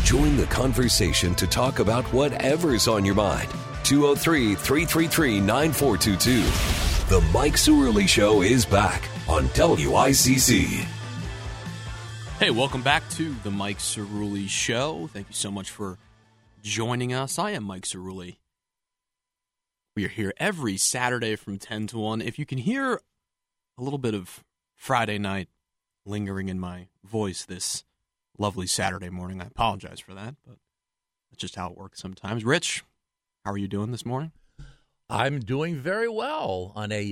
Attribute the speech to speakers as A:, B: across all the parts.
A: Join the conversation to talk about whatever's on your mind. 203-333-9422. The Mike Cerulli Show is back on WICC.
B: Hey, welcome back to the Mike Cerulli Show. Thank you so much for joining us. I am Mike Cerulli. We are here every Saturday from 10 to 1. If you can hear a little bit of Friday night lingering in my voice this lovely Saturday morning, I apologize for that, but that's just how it works sometimes. Rich, how are you doing this morning?
C: I'm doing very well.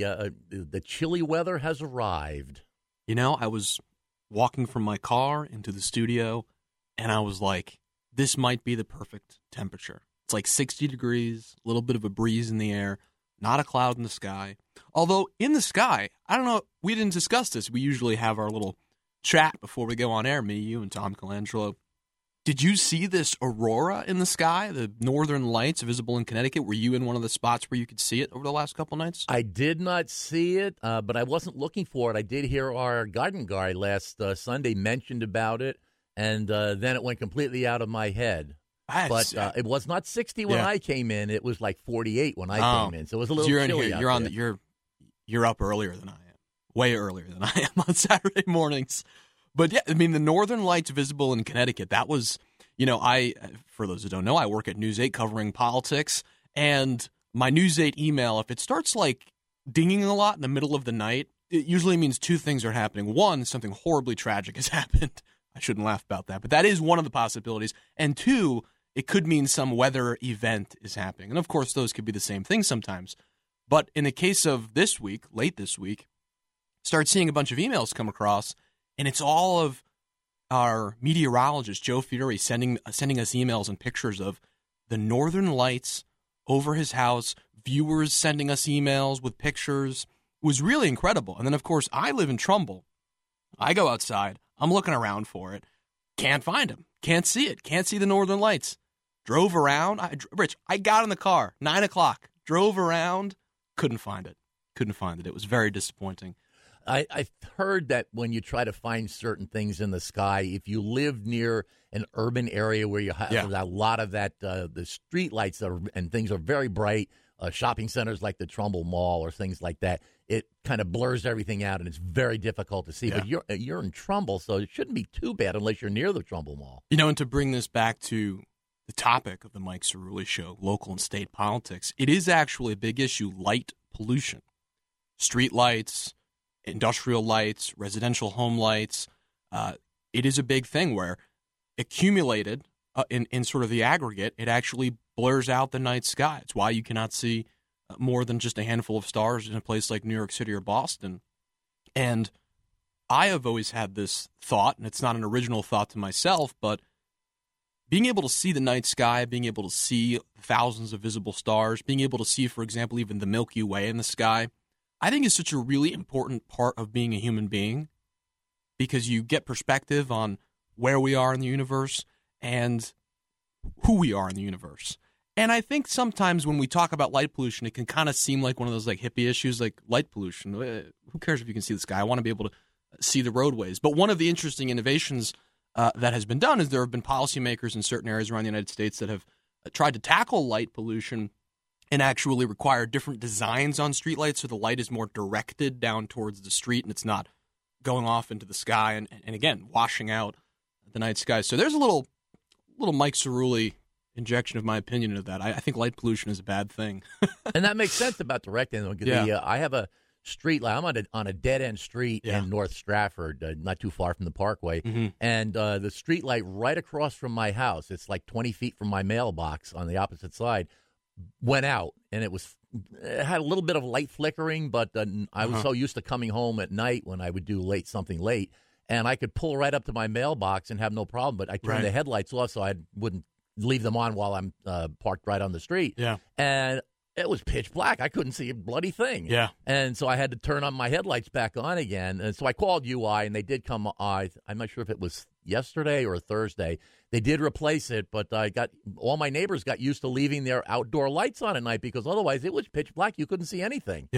C: The chilly weather has arrived.
B: You know, I was walking from my car into the studio, and I was like, this might be the perfect temperature. It's like 60 degrees, a little bit of a breeze in the air, not a cloud in the sky. Although, in the sky, I don't know, we didn't discuss this. We usually have our little chat before we go on air, me, you, and Tom Colangelo. Did you see this aurora in the sky, the northern lights visible in Connecticut? Were you in one of the spots where you could see it over the last couple nights?
C: I did not see it, but I wasn't looking for it. I did hear our garden guy last Sunday mentioned about it, and then it went completely out of my head. But it was not 60 when I came in. It was like 48 when I came in, so it was a little chilly out there.
B: You're up earlier than I am, way earlier than I am on Saturday mornings. But yeah, I mean, the northern lights visible in Connecticut, that was, you know, for those who don't know, I work at News 8 covering politics, and my News 8 email, if it starts like dinging a lot in the middle of the night, it usually means two things are happening. One, something horribly tragic has happened. I shouldn't laugh about that, but that is one of the possibilities. And two, it could mean some weather event is happening. And of course, those could be the same thing sometimes. But in the case of this week, late this week, start seeing a bunch of emails come across, and it's all of our meteorologist, Joe Fiore, sending us emails and pictures of the northern lights over his house, viewers sending us emails with pictures. It was really incredible. And then, of course, I live in Trumbull. I go outside. I'm looking around for it. Can't find him. Can't see it. Can't see the northern lights. Drove around. Rich, I got in the car, 9 o'clock, drove around, couldn't find it. It was very disappointing.
C: I've heard that when you try to find certain things in the sky, if you live near an urban area where you have a lot of that, the street lights and things are very bright, shopping centers like the Trumbull Mall or things like that, it kind of blurs everything out and it's very difficult to see. Yeah. But you're in Trumbull, so it shouldn't be too bad unless you're near the Trumbull Mall.
B: You know, and to bring this back to the topic of the Mike Cerulli Show, local and state politics, it is actually a big issue, light pollution. Street lights, industrial lights, residential home lights. It is a big thing where accumulated in sort of the aggregate, it actually blurs out the night sky. It's why you cannot see more than just a handful of stars in a place like New York City or Boston. And I have always had this thought, and it's not an original thought to myself, but being able to see the night sky, being able to see thousands of visible stars, being able to see, for example, even the Milky Way in the sky, I think is such a really important part of being a human being, because you get perspective on where we are in the universe and who we are in the universe. And I think sometimes when we talk about light pollution, it can kind of seem like one of those like hippie issues, like light pollution. Who cares if you can see the sky? I want to be able to see the roadways. But one of the interesting innovations that has been done is there have been policymakers in certain areas around the United States that have tried to tackle light pollution and actually require different designs on streetlights so the light is more directed down towards the street and it's not going off into the sky and again, washing out the night sky. So there's a little Mike Cerulli injection of my opinion into that. I think light pollution is a bad thing.
C: And that makes sense about directing. I have a street light. I'm on a dead-end street in North Stratford, not too far from the Parkway, and the street light right across from my house, it's like 20 feet from my mailbox on the opposite side, went out, and it had a little bit of light flickering, but I was so used to coming home at night when I would do something late, and I could pull right up to my mailbox and have no problem, but I turned the headlights off so I wouldn't leave them on while I'm parked right on the street. Yeah. And it was pitch black. I couldn't see a bloody thing. Yeah. And so I had to turn on my headlights back on again. And so I called UI, and they did come. I'm not sure if it was yesterday or Thursday. They did replace it, but all my neighbors got used to leaving their outdoor lights on at night because otherwise it was pitch black. You couldn't see anything.
B: Yeah.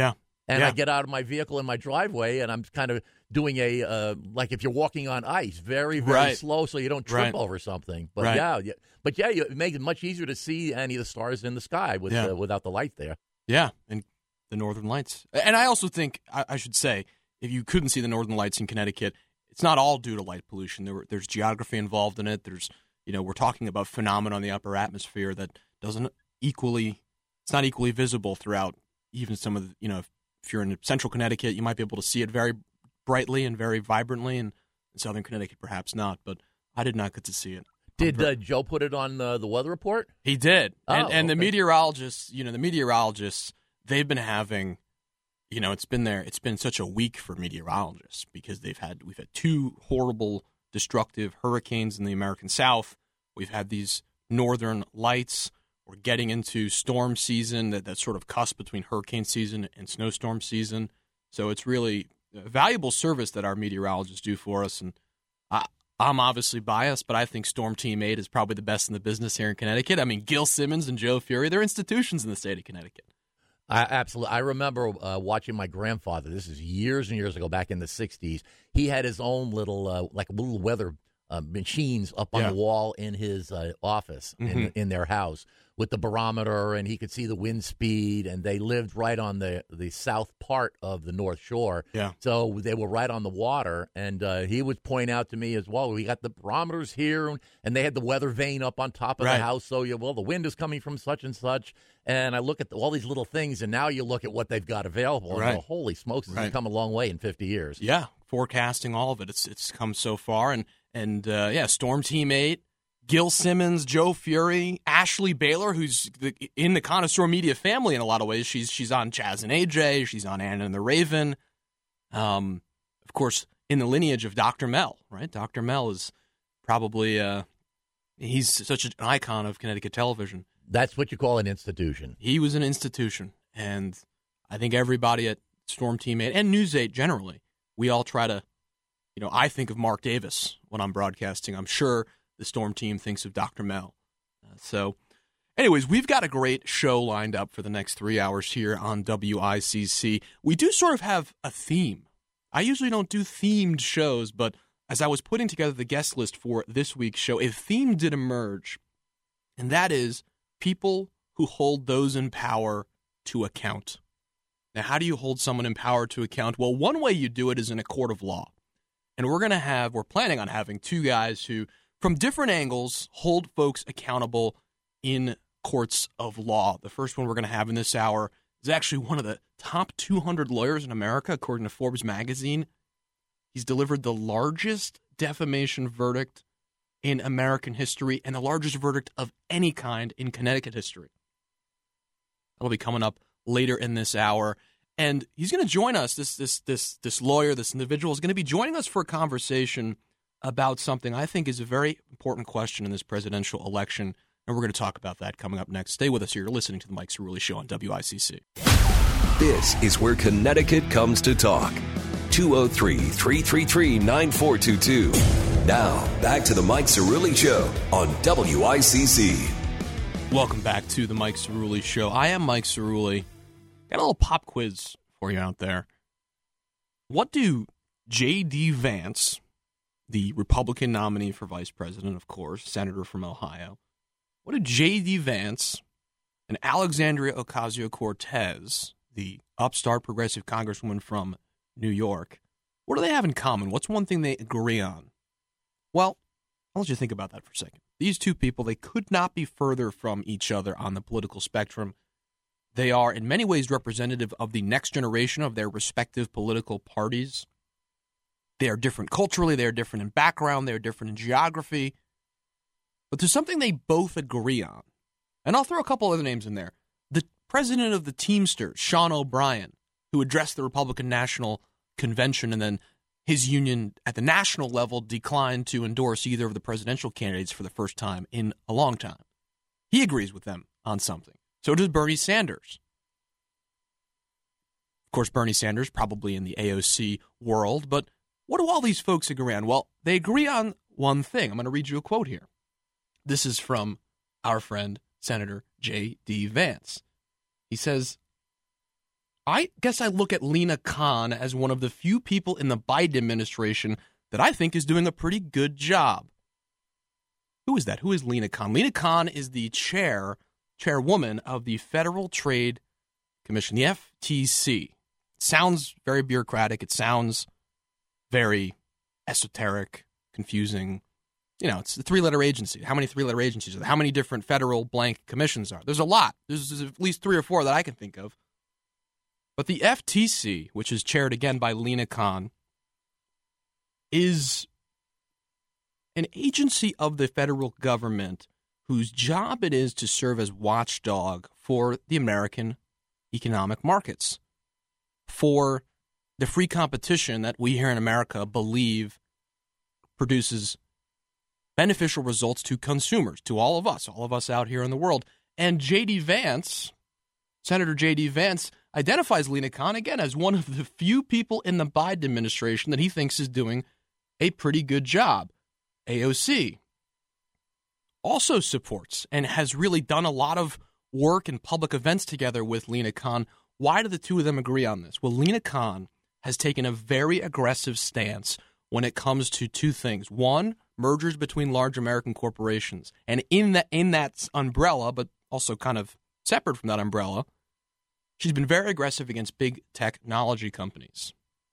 C: And I get out of my vehicle in my driveway, and I'm kind of doing like if you're walking on ice, very, very slow so you don't trip over something. But it makes it much easier to see any of the stars in the sky without the light there.
B: Yeah, and the Northern Lights. And I also think, I should say, if you couldn't see the Northern Lights in Connecticut, it's not all due to light pollution. There's geography involved in it. There's, we're talking about phenomena in the upper atmosphere that it's not equally visible throughout even some of the, if you're in central Connecticut, you might be able to see it very brightly and very vibrantly, and in southern Connecticut, perhaps not. But I did not get to see it.
C: Did Joe put it on the weather report?
B: He did. And the
C: okay.
B: meteorologists, they've been having, it's been such a week for meteorologists because we've had 2 horrible, destructive hurricanes in the American South. We've had these northern lights. We're getting into storm season, that sort of cusp between hurricane season and snowstorm season. So it's really a valuable service that our meteorologists do for us. And I'm obviously biased, but I think Storm Team 8 is probably the best in the business here in Connecticut. I mean, Gil Simmons and Joe Fury, they're institutions in the state of Connecticut.
C: Absolutely. I remember watching my grandfather. This is years and years ago, back in the 60s. He had his own little weather machines up on the wall in his office in their house with the barometer, and he could see the wind speed, and they lived right on the south part of the North Shore.
B: Yeah.
C: So they were right on the water, and he would point out to me as well, we got the barometers here, and they had the weather vane up on top of the house, so the wind is coming from such and such, and I look at all these little things, and now you look at what they've got available, and go, holy smokes, this has come a long way in 50 years.
B: Yeah, forecasting all of it. It's come so far, and Storm Team 8, Gil Simmons, Joe Fury, Ashley Baylor, who's in the Connoisseur Media family in a lot of ways. She's on Chaz and AJ. She's on Anna and the Raven. Of course, in the lineage of Dr. Mel, right? Dr. Mel is probably he's such an icon of Connecticut television.
C: That's what you call an institution.
B: He was an institution, and I think everybody at Storm Team 8 and News 8 generally, we all try to, I think of Mark Davis when I'm broadcasting. I'm sure the Storm Team thinks of Dr. Mel. So, anyways, we've got a great show lined up for the next 3 hours here on WICC. We do sort of have a theme. I usually don't do themed shows, but as I was putting together the guest list for this week's show, a theme did emerge, and that is people who hold those in power to account. Now, how do you hold someone in power to account? Well, one way you do it is in a court of law. And we're planning on having 2 guys who, from different angles, hold folks accountable in courts of law. The first one we're going to have in this hour is actually one of the top 200 lawyers in America, according to Forbes magazine. He's delivered the largest defamation verdict in American history and the largest verdict of any kind in Connecticut history. That'll be coming up later in this hour. And he's going to join us, this lawyer, this individual, is going to be joining us for a conversation about something I think is a very important question in this presidential election, and we're going to talk about that coming up next. Stay with us here. You're listening to the Mike Cerulli Show on WICC.
A: This is where Connecticut comes to talk. 203-333-9422. Now, back to the Mike Cerulli Show on WICC.
B: Welcome back to the Mike Cerulli Show. I am Mike Cerulli. Got a little pop quiz for you out there. What do J.D. Vance, the Republican nominee for vice president, of course, senator from Ohio, what do J.D. Vance and Alexandria Ocasio-Cortez, the upstart progressive congresswoman from New York, what do they have in common? What's one thing they agree on? Well, I'll let you think about that for a second. These 2 people, they could not be further from each other on the political spectrum. They are in many ways representative of the next generation of their respective political parties. They are different culturally, they are different in background, they are different in geography. But there's something they both agree on. And I'll throw a couple other names in there. The president of the Teamsters, Sean O'Brien, who addressed the Republican National Convention, and then his union at the national level declined to endorse either of the presidential candidates for the first time in a long time. He agrees with them on something. So does Bernie Sanders. Of course, Bernie Sanders probably in the AOC world, but what do all these folks agree on? Well, they agree on one thing. I'm going to read you a quote here. This is from our friend, Senator J.D. Vance. He says, I guess I look at Lina Khan as one of the few people in the Biden administration that I think is doing a pretty good job. Who is that? Who is Lina Khan? Lina Khan is the chairwoman of the Federal Trade Commission, the FTC. It sounds very bureaucratic. It sounds very esoteric, confusing. You know, it's a three-letter agency. How many three-letter agencies are there? How many different federal blank commissions are there? There's a lot. There's at least 3 or 4 that I can think of. But the FTC, which is chaired again by Lina Khan, is an agency of the federal government whose job it is to serve as watchdog for the American economic markets, for the free competition that we here in America believe produces beneficial results to consumers, to all of us out here in the world. And J.D. Vance, Senator J.D. Vance, identifies Lina Khan, again, as one of the few people in the Biden administration that he thinks is doing a pretty good job. AOC also supports and has really done a lot of work and public events together with Lina Khan. Why do the two of them agree on this? Well, Lina Khan has taken a very aggressive stance when it comes to 2 things. One, mergers between large American corporations. And in that umbrella, but also kind of separate from that umbrella, she's been very aggressive against big technology companies.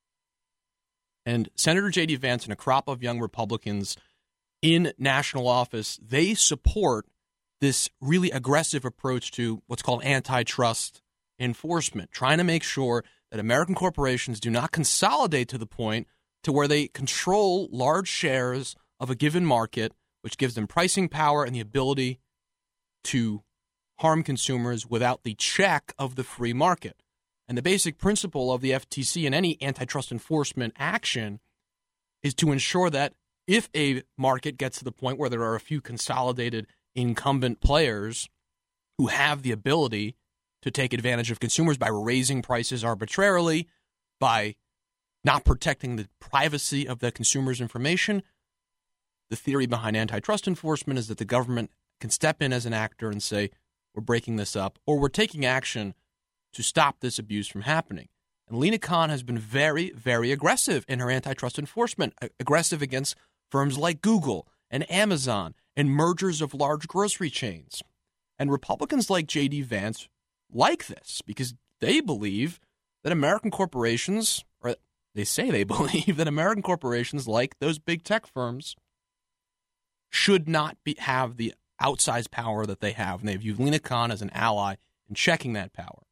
B: And Senator J.D. Vance and a crop of young Republicans in national office, they support this really aggressive approach to what's called antitrust enforcement, trying to make sure that American corporations do not consolidate to the point to where they control large shares of a given market, which gives them pricing power and the ability to harm consumers without the check of the free market. And the basic principle of the FTC and any antitrust enforcement action is to ensure that if a market gets to the point where there are a few consolidated incumbent players who have the ability to take advantage of consumers by raising prices arbitrarily, by not protecting the privacy of the consumer's information, the theory behind antitrust enforcement is that the government can step in as an actor and say, we're breaking this up, or we're taking action to stop this abuse from happening. And Lina Khan has been very, very aggressive in her antitrust enforcement, aggressive against firms like Google and Amazon and mergers of large grocery chains. And Republicans like J.D. Vance like this because they believe that American corporations, or they say they believe that American corporations like those big tech firms should not have the outsized power that they have. And they view Lina Khan as an ally in checking that power.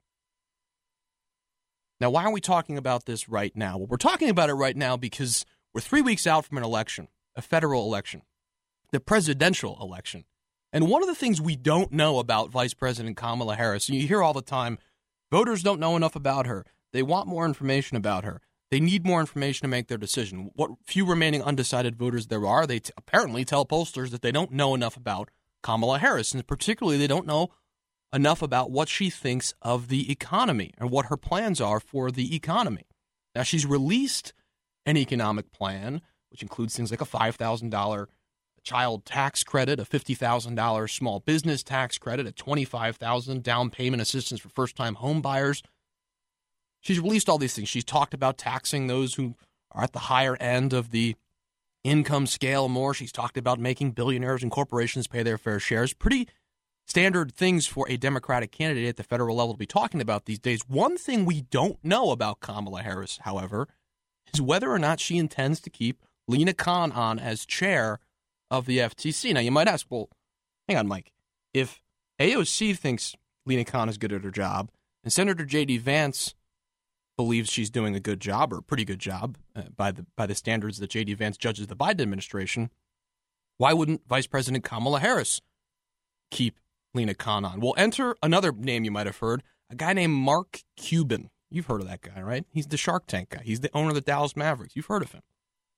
B: Now, why are we talking about this right now? Well, we're talking about it right now because we're 3 weeks out from an election, a federal election, the presidential election. And one of the things we don't know about Vice President Kamala Harris, and you hear all the time, voters don't know enough about her. They want more information about her. They need more information to make their decision. What few remaining undecided voters there are, they apparently tell pollsters that they don't know enough about Kamala Harris, and particularly they don't know enough about what she thinks of the economy and what her plans are for the economy. Now, she's released an economic plan, which includes things like a $5,000 child tax credit, a $50,000 small business tax credit, a $25,000 down payment assistance for first-time home buyers. She's released all these things. She's talked about taxing those who are at the higher end of the income scale more. She's talked about making billionaires and corporations pay their fair shares. Pretty standard things for a Democratic candidate at the federal level to be talking about these days. One thing we don't know about Kamala Harris, however, is whether or not she intends to keep Lina Khan on as chair of the FTC. Now, you might ask, well, hang on, Mike. If AOC thinks Lina Khan is good at her job and Senator J.D. Vance believes she's doing a good job or a pretty good job by the standards that J.D. Vance judges the Biden administration, why wouldn't Vice President Kamala Harris keep Lina Khan on? Well, enter another name you might have heard, a guy named Mark Cuban. You've heard of that guy, right? He's the Shark Tank guy. He's the owner of the Dallas Mavericks. You've heard of him.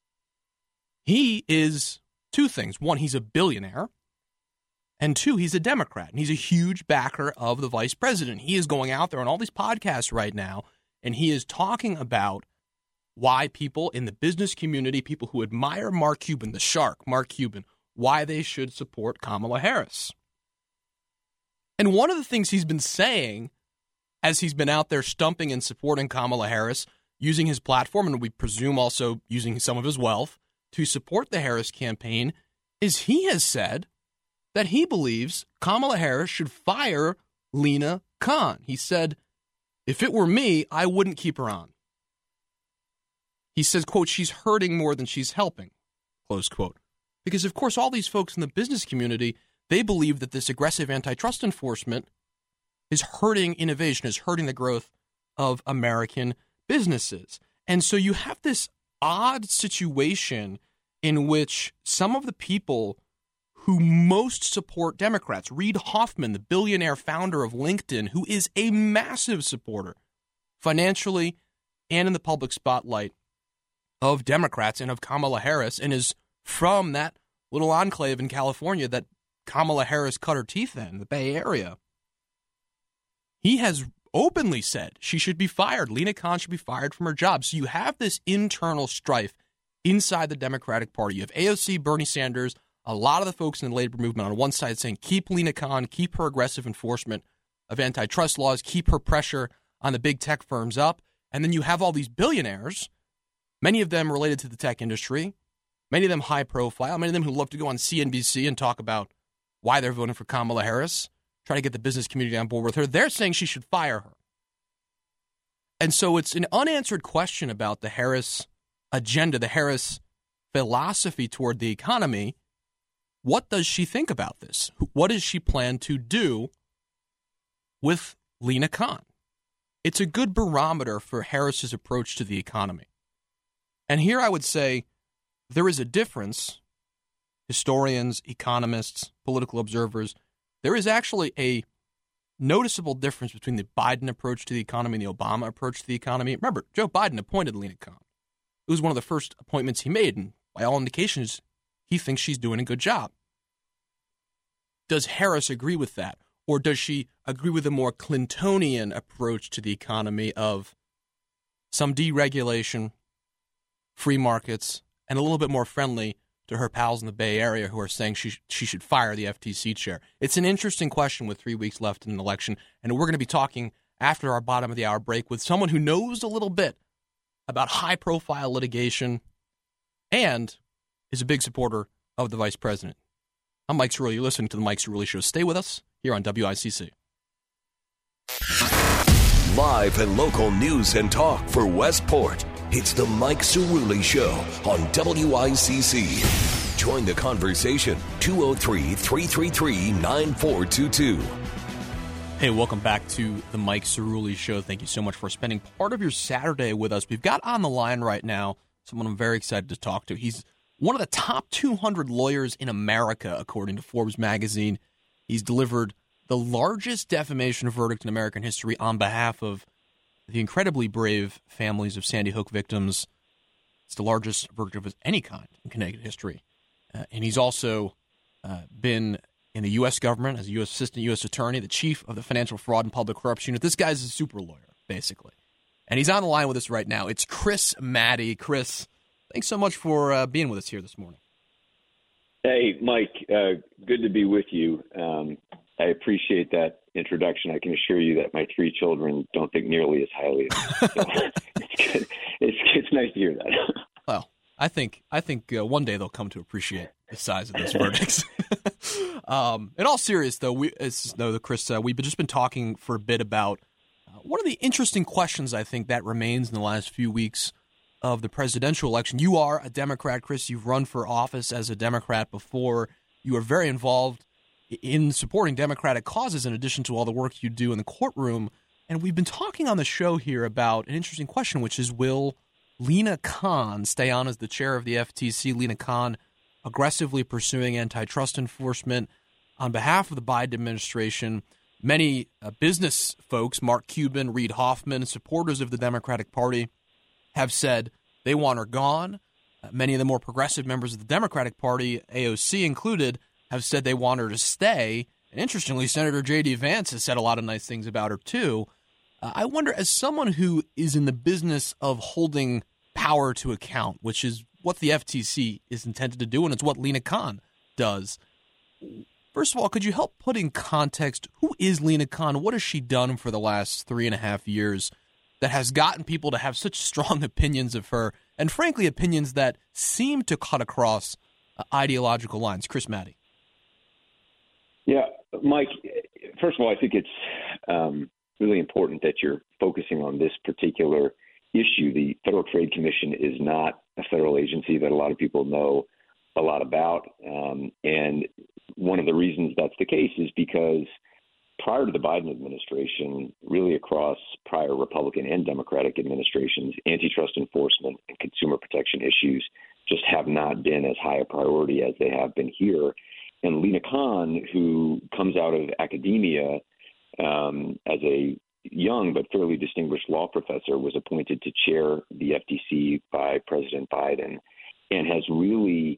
B: He is two things. One, he's a billionaire. And two, he's a Democrat. And he's a huge backer of the vice president. He is going out there on all these podcasts right now, and he is talking about why people in the business community, people who admire Mark Cuban, the shark, Mark Cuban, why they should support Kamala Harris. And one of the things he's been saying as he's been out there stumping and supporting Kamala Harris, using his platform, and we presume also using some of his wealth to support the Harris campaign, is he has said that he believes Kamala Harris should fire Lina Khan. He said, if it were me, I wouldn't keep her on. He says, quote, she's hurting more than she's helping, close quote. Because, of course, all these folks in the business community, they believe that this aggressive antitrust enforcement is hurting innovation, is hurting the growth of American businesses. And so you have this odd situation in which some of the people who most support Democrats, Reid Hoffman, the billionaire founder of LinkedIn, who is a massive supporter financially and in the public spotlight of Democrats and of Kamala Harris, and is from that little enclave in California that Kamala Harris cut her teeth in, the Bay Area. He has openly said she should be fired. Lina Khan should be fired from her job. So you have this internal strife inside the Democratic Party. You have AOC, Bernie Sanders, a lot of the folks in the labor movement on one side saying, keep Lina Khan, keep her aggressive enforcement of antitrust laws, keep her pressure on the big tech firms up. And then you have all these billionaires, many of them related to the tech industry, many of them high profile, many of them who love to go on CNBC and talk about why they're voting for Kamala Harris, try to get the business community on board with her. They're saying she should fire her. And so it's an unanswered question about the Harris agenda, the Harris philosophy toward the economy. What does she think about this? What does she plan to do with Lina Khan? It's a good barometer for Harris's approach to the economy. And here I would say there is a difference. Historians, economists, political observers, there is actually a noticeable difference between the Biden approach to the economy and the Obama approach to the economy. Remember, Joe Biden appointed Lina Khan. It was one of the first appointments he made, and by all indications, he thinks she's doing a good job. Does Harris agree with that? Or does she agree with a more Clintonian approach to the economy of some deregulation, free markets, and a little bit more friendly to her pals in the Bay Area who are saying she should fire the FTC chair? It's an interesting question with 3 weeks left in an election, and we're going to be talking after our bottom of the hour break with someone who knows a little bit about high-profile litigation and is a big supporter of the vice president. I'm Mike Cerulli. You're listening to The Mike Cerulli Show. Stay with us here on WICC.
A: Live and local news and talk for Westport. It's The Mike Cerulli Show on WICC. Join the conversation, 203-333-9422.
B: Hey, welcome back to The Mike Cerulli Show. Thank you so much for spending part of your Saturday with us. We've got on the line right now someone I'm very excited to talk to. He's one of the top 200 lawyers in America, according to Forbes magazine. He's delivered the largest defamation verdict in American history on behalf of the incredibly brave families of Sandy Hook victims. It's the largest verdict of any kind in Connecticut history. And he's also been in the U.S. government as a U.S. assistant U.S. attorney, the chief of the Financial Fraud and Public Corruption Unit. This guy's a super lawyer, basically. And he's on the line with us right now. It's Chris Maddie. Chris, thanks so much for being with us here this morning.
D: Hey, Mike. Good to be with you. I appreciate that introduction. I can assure you that my three children don't think nearly as highly of me. So it's good. It's nice to hear that.
B: Well, I think one day they'll come to appreciate the size of those verdicts. In all seriousness, though, Chris, we've just been talking for a bit about one of the interesting questions I think that remains in the last few weeks of the presidential election. You are a Democrat, Chris. You've run for office as a Democrat before. You are very involved in supporting Democratic causes in addition to all the work you do in the courtroom. And we've been talking on the show here about an interesting question, which is, will Lina Khan stay on as the chair of the FTC? Lina Khan aggressively pursuing antitrust enforcement on behalf of the Biden administration. Many business folks, Mark Cuban, Reid Hoffman, supporters of the Democratic Party, have said they want her gone. Many of the more progressive members of the Democratic Party, AOC included, have said they want her to stay. And interestingly, Senator J.D. Vance has said a lot of nice things about her, too. I wonder, as someone who is in the business of holding power to account, which is what the FTC is intended to do, and it's what Lina Khan does, First of all, could you help put in context, who is Lina Khan? What has she done for the last 3.5 years that has gotten people to have such strong opinions of her, and frankly, opinions that seem to cut across ideological lines? Chris Maddy.
D: Yeah, Mike, first of all, I think it's really important that you're focusing on this particular issue. The Federal Trade Commission is not a federal agency that a lot of people know a lot about. And one of the reasons that's the case is because prior to the Biden administration, really across prior Republican and Democratic administrations, antitrust enforcement and consumer protection issues just have not been as high a priority as they have been here. And Lina Khan, who comes out of academia as a young but fairly distinguished law professor, was appointed to chair the FTC by President Biden and has really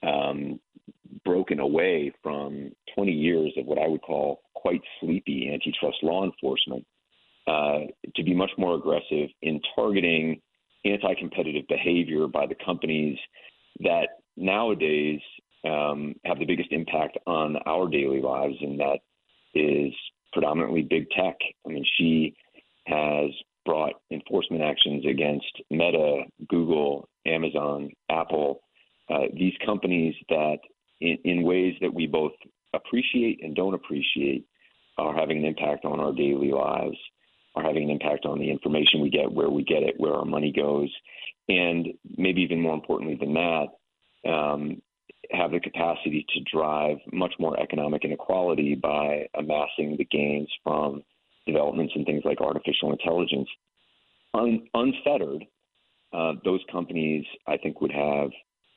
D: broken away from 20 years of what I would call quite sleepy antitrust law enforcement to be much more aggressive in targeting anti-competitive behavior by the companies that nowadays have the biggest impact on our daily lives, and that is predominantly big tech. I mean, she has brought enforcement actions against Meta, Google, Amazon, Apple, these companies that in ways that we both appreciate and don't appreciate are having an impact on our daily lives, are having an impact on the information we get, where we get it, where our money goes, and maybe even more importantly than that, have the capacity to drive much more economic inequality by amassing the gains from developments in things like artificial intelligence. Unfettered, those companies, I think, would have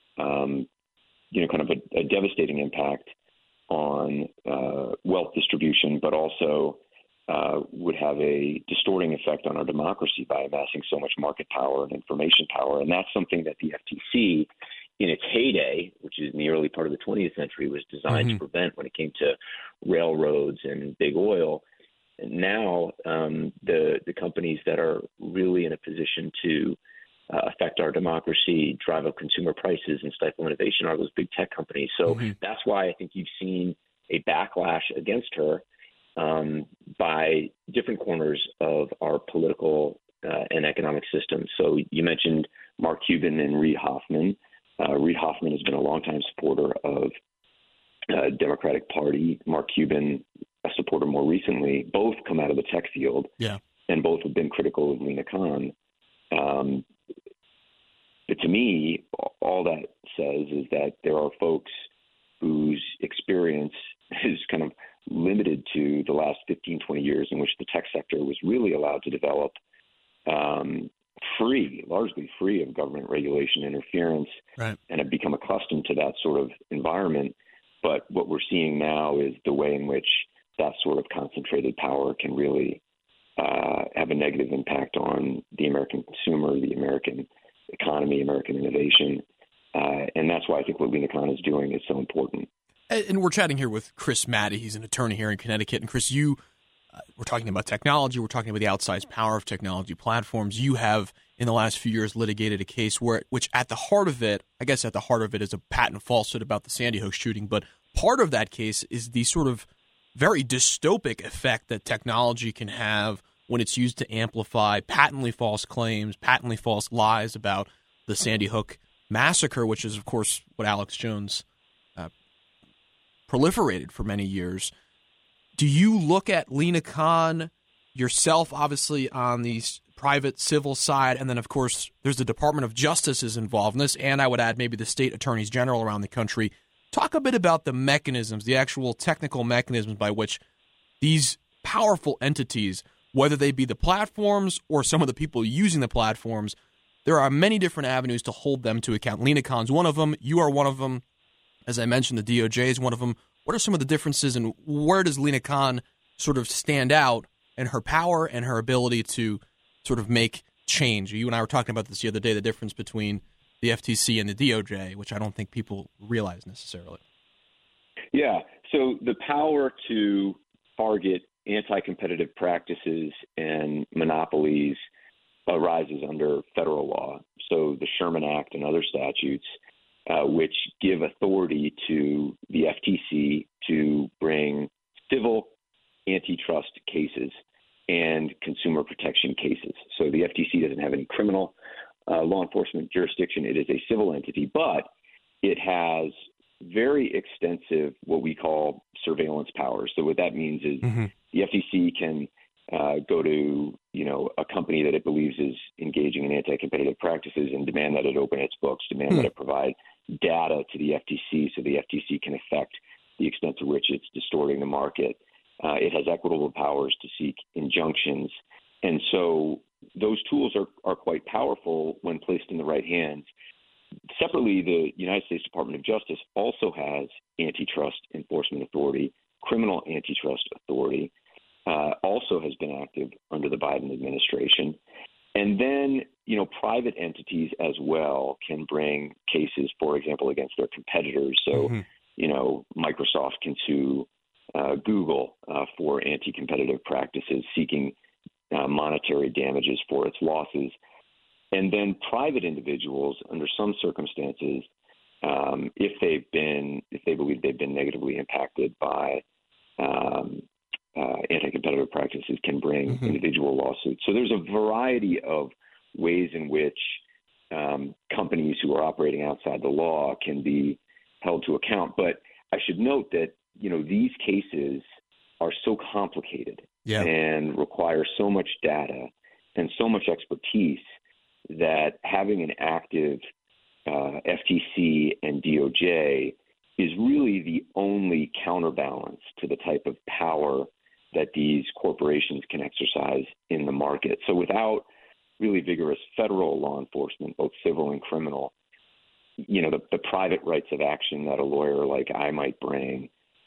D: kind of a devastating impact on wealth distribution, but also would have a distorting effect on our democracy by amassing so much market power and information power. And that's something that the FTC, in its heyday, which is in the early part of the 20th century, was designed to prevent when it came to railroads and big oil. And now the companies that are really in a position to affect our democracy, drive up consumer prices, and stifle innovation are those big tech companies. So that's why I think you've seen a backlash against her by different corners of our political and economic system. So you mentioned Mark Cuban and Reid Hoffman. Reid Hoffman has been a longtime supporter of Democratic Party. Mark Cuban, a supporter more recently. Both come out of the tech field, and both have been critical of Lina Khan. But to me, all that says is that there are folks whose experience is kind of limited to the last 15, 20 years in which the tech sector was really allowed to develop largely free of government regulation interference, and have become accustomed to that sort of environment. But what we're seeing now is the way in which that sort of concentrated power can really have a negative impact on the American consumer, the American economy, American innovation. And that's why I think what Lina Khan is doing is so important.
B: And we're chatting here with Chris Maddy. He's an attorney here in Connecticut. And Chris, we're talking about technology. We're talking about the outsized power of technology platforms. You have, in the last few years, litigated a case which at the heart of it is a patent falsehood about the Sandy Hook shooting. But part of that case is the sort of very dystopic effect that technology can have when it's used to amplify patently false claims, patently false lies about the Sandy Hook massacre, which is, of course, what Alex Jones proliferated for many years. Do you look at Lina Khan yourself, obviously, on the private civil side, and then, of course, there's the Department of Justice is involved in this, and I would add maybe the state attorneys general around the country. Talk a bit about the mechanisms, the actual technical mechanisms by which these powerful entities, whether they be the platforms or some of the people using the platforms, there are many different avenues to hold them to account. Lina Khan's one of them. You are one of them. As I mentioned, the DOJ is one of them. What are some of the differences, and where does Lina Khan sort of stand out in her power and her ability to sort of make change? You and I were talking about this the other day, the difference between the FTC and the DOJ, which I don't think people realize necessarily.
D: Yeah, so the power to target anti-competitive practices and monopolies arises under federal law. So the Sherman Act and other statutes, which give authority to the FTC to criminal law enforcement jurisdiction. It is a civil entity, but it has very extensive what we call surveillance powers. So what that means is the FTC can go to, a company that it believes is engaging in anti-competitive practices and demand that it open its books, demand that it provide data to the FTC so the FTC can affect the extent to which it's distorting the market. It has equitable powers to seek injunctions. And so those tools are quite powerful when placed in the right hands. Separately, the United States Department of Justice also has antitrust enforcement authority, criminal antitrust authority, also has been active under the Biden administration. And then, private entities as well can bring cases, for example, against their competitors. So, Microsoft can sue Google for anti-competitive practices, seeking monetary damages for its losses. And then private individuals, under some circumstances, if they believe they've been negatively impacted by anti-competitive practices, can bring individual lawsuits. So there's a variety of ways in which companies who are operating outside the law can be held to account. But I should note that these cases are so complicated and require so much data and so much expertise that having an active FTC and DOJ is really the only counterbalance to the type of power that these corporations can exercise in the market. So without really vigorous federal law enforcement, both civil and criminal, the private rights of action that a lawyer like I might bring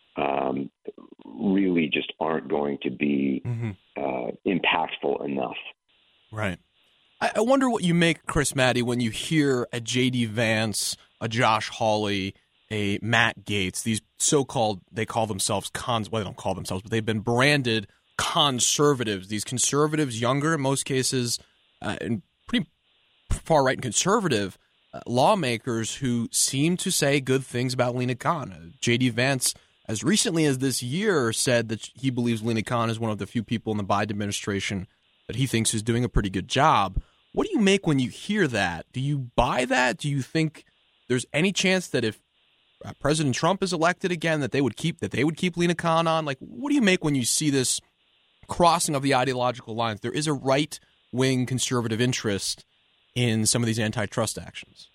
D: really just aren't going to be impactful enough.
B: Right. I wonder what you make, Chris Maddy, when you hear a J.D. Vance, a Josh Hawley, a Matt Gaetz, these so-called, they call themselves they don't call themselves, but they've been branded conservatives. These conservatives, younger in most cases, and pretty far right and conservative lawmakers who seem to say good things about Lina Khan. J.D. Vance, as recently as this year, said that he believes Lina Khan is one of the few people in the Biden administration that he thinks is doing a pretty good job. What do you make when you hear that? Do you buy that? Do you think there's any chance that if President Trump is elected again, that they would keep Lina Khan on? Like, what do you make when you see this crossing of the ideological lines? There is a right-wing conservative interest in some of these antitrust actions.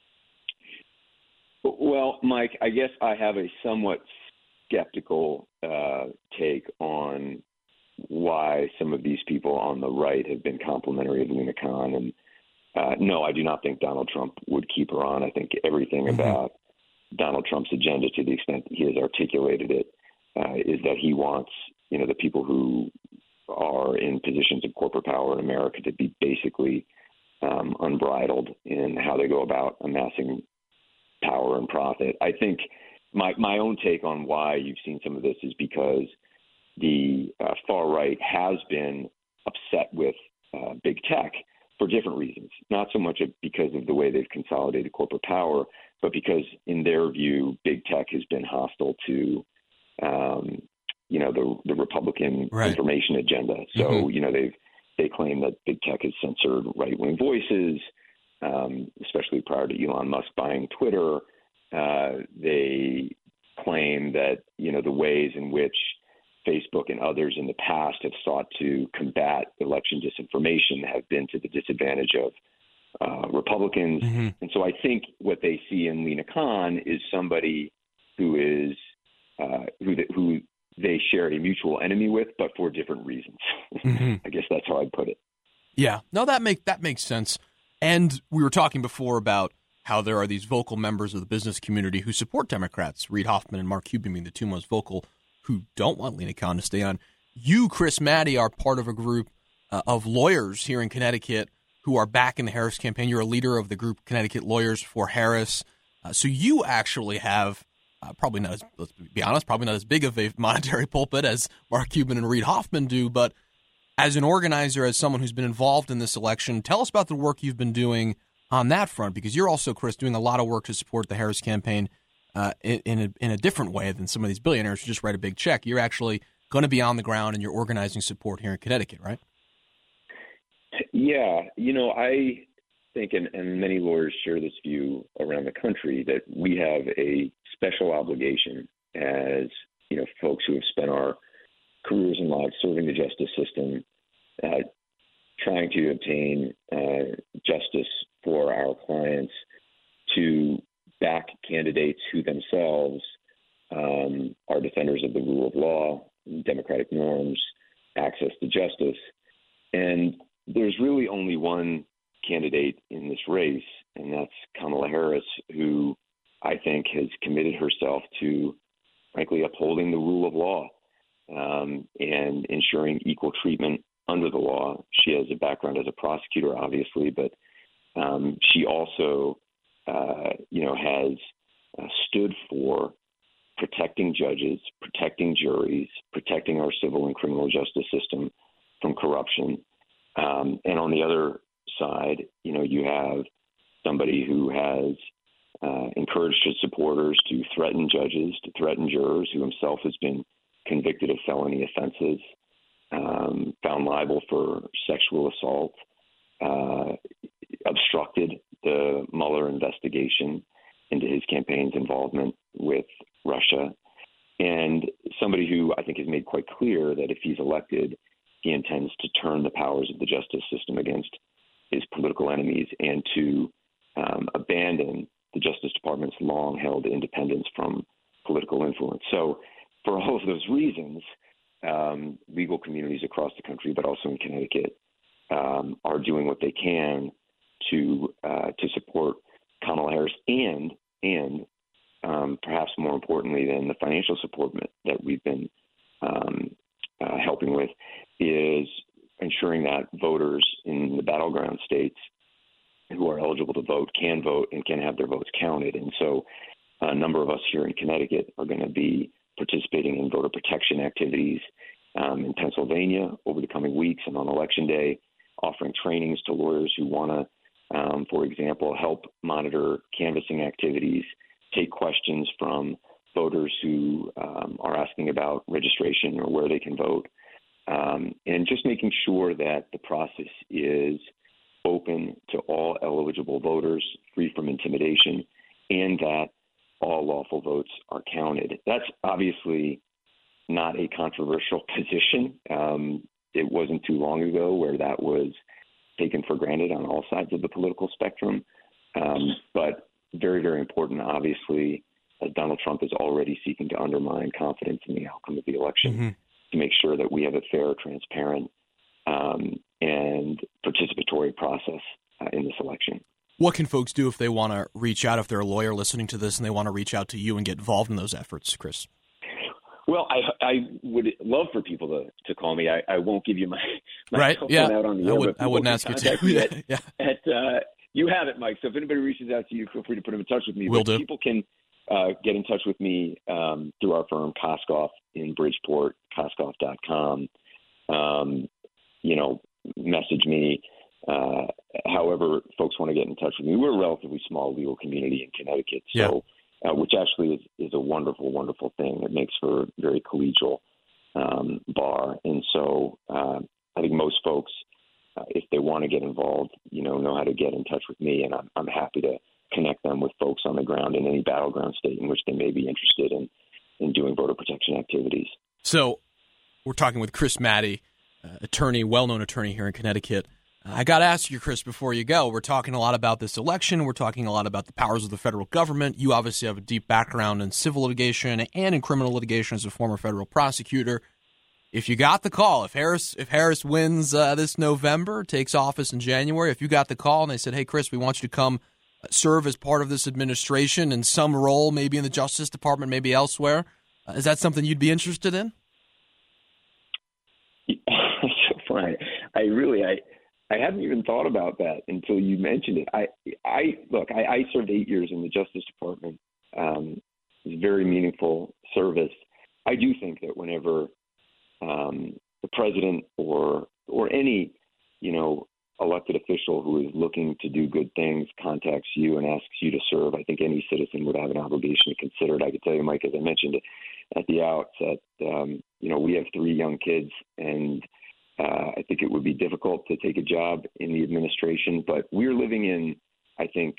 D: Well, Mike, I guess I have a somewhat skeptical take on why some of these people on the right have been complimentary of Lina Khan. And no, I do not think Donald Trump would keep her on. I think everything about Donald Trump's agenda, to the extent he has articulated it, is that he wants, the people who are in positions of corporate power in America to be basically unbridled in how they go about amassing power and profit. I think my own take on why you've seen some of this is because the far right has been upset with big tech for different reasons, not so much because of the way they've consolidated corporate power, but because in their view, big tech has been hostile to, the Republican information agenda. So, they claim that big tech has censored right-wing voices, especially prior to Elon Musk buying Twitter. They claim that, the ways in which Facebook and others in the past have sought to combat election disinformation have been to the disadvantage of Republicans. And so I think what they see in Lina Khan is somebody who is who they share a mutual enemy with, but for different reasons. I guess that's how I'd put it.
B: Yeah, no, that makes sense. And we were talking before about how there are these vocal members of the business community who support Democrats, Reid Hoffman and Mark Cuban being the two most vocal, who don't want Lina Khan to stay on. You, Chris Maddy, are part of a group of lawyers here in Connecticut who are backing the Harris campaign. You're a leader of the group Connecticut Lawyers for Harris. So you actually have probably not as big of a monetary pulpit as Mark Cuban and Reid Hoffman do, but as an organizer, as someone who's been involved in this election, tell us about the work you've been doing on that front, because you're also, Chris, doing a lot of work to support the Harris campaign in a different way than some of these billionaires who just write a big check. You're actually going to be on the ground and you're organizing support here in Connecticut, right?
D: Yeah, I think, and many lawyers share this view around the country, that we have a special obligation as, folks who have spent our careers and lives serving the justice system, trying to obtain justice for our clients, to back candidates who themselves are defenders of the rule of law, democratic norms, access to justice. And there's really only one candidate in this race, and that's Kamala Harris, who I think has committed herself to, frankly, upholding the rule of law and ensuring equal treatment under the law. She has a background as a prosecutor, obviously, but she also, has stood for protecting judges, protecting juries, protecting our civil and criminal justice system from corruption. And on the other side, you have somebody who has encouraged his supporters to threaten judges, to threaten jurors, who himself has been convicted of felony offenses, found liable for sexual assault, obstructed the Mueller investigation into his campaign's involvement with Russia, and somebody who I think has made quite clear that if he's elected, he intends to turn the powers of the justice system against his political enemies and to abandon the Justice Department's long-held independence from political influence. So for all of those reasons, legal communities across the country, but also in Connecticut, are doing what they can to support Kamala Harris, and perhaps more importantly than the financial support that we've been helping with, is ensuring that voters in the battleground states who are eligible to vote can vote and can have their votes counted. And so a number of us here in Connecticut are going to be participating in voter protection activities in Pennsylvania over the coming weeks, and on Election Day, offering trainings to lawyers who want to, for example, help monitor canvassing activities, take questions from voters who are asking about registration or where they can vote, and just making sure that the process is open to all eligible voters, free from intimidation, and that all lawful votes are counted. That's obviously not a controversial position. It wasn't too long ago where that was taken for granted on all sides of the political spectrum, but very, very important, obviously, as Donald Trump is already seeking to undermine confidence in the outcome of the election, to make sure that we have a fair, transparent, and participatory process in this election.
B: What can folks do if they want to reach out, if they're a lawyer listening to this and they want to reach out to you and get involved in those efforts, Chris?
D: Well, I would love for people to call me. I won't give you my
B: right.
D: cell
B: Yeah.
D: phone out on the air.
B: I wouldn't ask you to.
D: You have it, Mike. So if anybody reaches out to you, feel free to put them in touch with me.
B: Will do.
D: People can get in touch with me through our firm, Koskoff in Bridgeport, Koskoff.com. Message me. However folks want to get in touch with me. We're a relatively small legal community in Connecticut, so which actually is a wonderful, wonderful thing. It makes for a very collegial bar. And so I think most folks, if they want to get involved, know how to get in touch with me, and I'm happy to connect them with folks on the ground in any battleground state in which they may be interested in doing voter protection activities.
B: So we're talking with Chris Maddy, well-known attorney here in Connecticut. I got to ask you, Chris, before you go, we're talking a lot about this election. We're talking a lot about the powers of the federal government. You obviously have a deep background in civil litigation and in criminal litigation as a former federal prosecutor. If you got the call, if Harris wins this November, takes office in January, if you got the call and they said, hey, Chris, we want you to come serve as part of this administration in some role, maybe in the Justice Department, maybe elsewhere, is that something you'd be interested in?
D: So funny. I hadn't even thought about that until you mentioned it. I served 8 years in the Justice Department. It was a very meaningful service. I do think that whenever the president or any, elected official who is looking to do good things contacts you and asks you to serve, I think any citizen would have an obligation to consider it. I could tell you, Mike, as I mentioned at the outset, we have 3 young kids, and I think it would be difficult to take a job in the administration, but we're living in, I think,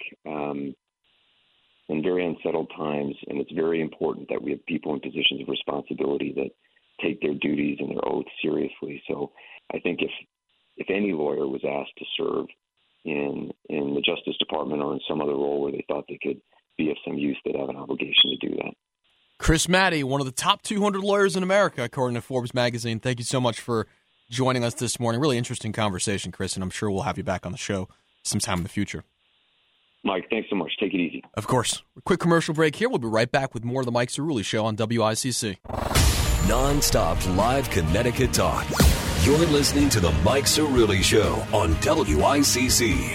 D: in very unsettled times, and it's very important that we have people in positions of responsibility that take their duties and their oaths seriously. So I think if any lawyer was asked to serve in the Justice Department or in some other role where they thought they could be of some use, they'd have an obligation to do that.
B: Chris Matte, one of the top 200 lawyers in America, according to Forbes magazine. Thank you so much for joining us this morning. Really interesting conversation, Chris, and I'm sure we'll have you back on the show sometime in the future.
D: Mike, thanks so much. Take it easy.
B: Of course. A quick commercial break here. We'll be right back with more of the Mike Cerulli Show on WICC.
A: Non-stop live Connecticut talk. You're listening to the Mike Cerulli Show on WICC.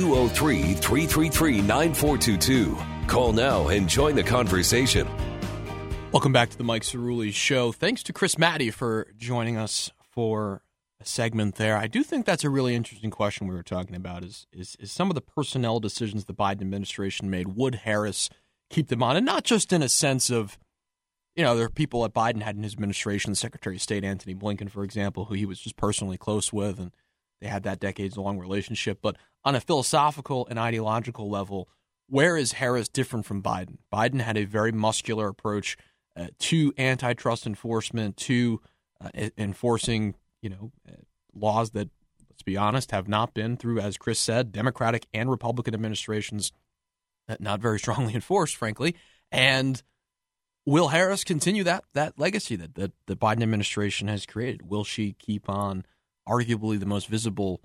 A: 203-333-9422. Call now and join the conversation.
B: Welcome back to the Mike Cerulli Show. Thanks to Chris Matte for joining us for a segment there. I do think that's a really interesting question we were talking about is some of the personnel decisions the Biden administration made, would Harris keep them on? And not just in a sense of, there are people that Biden had in his administration, the Secretary of State Antony Blinken, for example, who he was just personally close with, and they had that decades-long relationship. But on a philosophical and ideological level, where is Harris different from Biden? Biden had a very muscular approach to antitrust enforcement, to enforcing, laws that, let's be honest, have not been through, as Chris said, Democratic and Republican administrations, not very strongly enforced, frankly. And will Harris continue that legacy that the Biden administration has created? Will she keep on arguably the most visible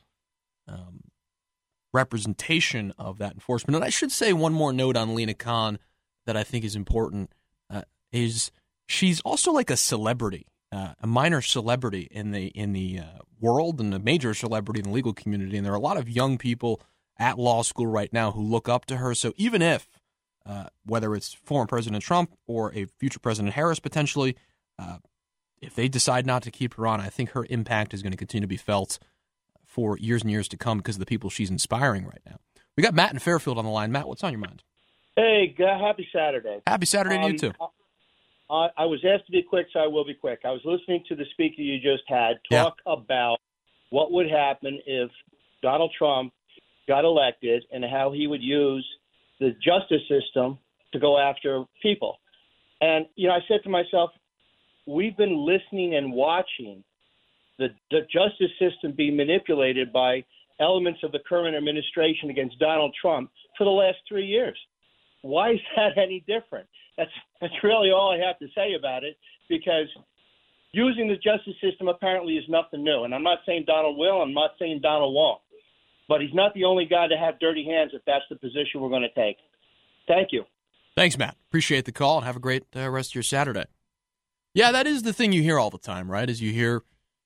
B: representation of that enforcement? And I should say one more note on Lina Khan that I think is important, is she's also like a celebrity. A minor celebrity in the world and a major celebrity in the legal community. And there are a lot of young people at law school right now who look up to her. So even if, whether it's former President Trump or a future President Harris potentially, if they decide not to keep her on, I think her impact is going to continue to be felt for years and years to come because of the people she's inspiring right now. We got Matt in Fairfield on the line. Matt, what's on your mind?
E: Hey, happy Saturday.
B: Happy Saturday to you too.
E: I was asked to be quick, so I will be quick. I was listening to the speaker you just had talk about what would happen if Donald Trump got elected and how he would use the justice system to go after people. And, I said to myself, we've been listening and watching the justice system be manipulated by elements of the current administration against Donald Trump for the last 3 years. Why is that any different? That's really all I have to say about it, because using the justice system apparently is nothing new. And I'm not saying Donald will, I'm not saying Donald won't. But he's not the only guy to have dirty hands if that's the position we're going to take. Thank you.
B: Thanks, Matt. Appreciate the call, and have a great rest of your Saturday. Yeah, that is the thing you hear all the time, right? Is you hear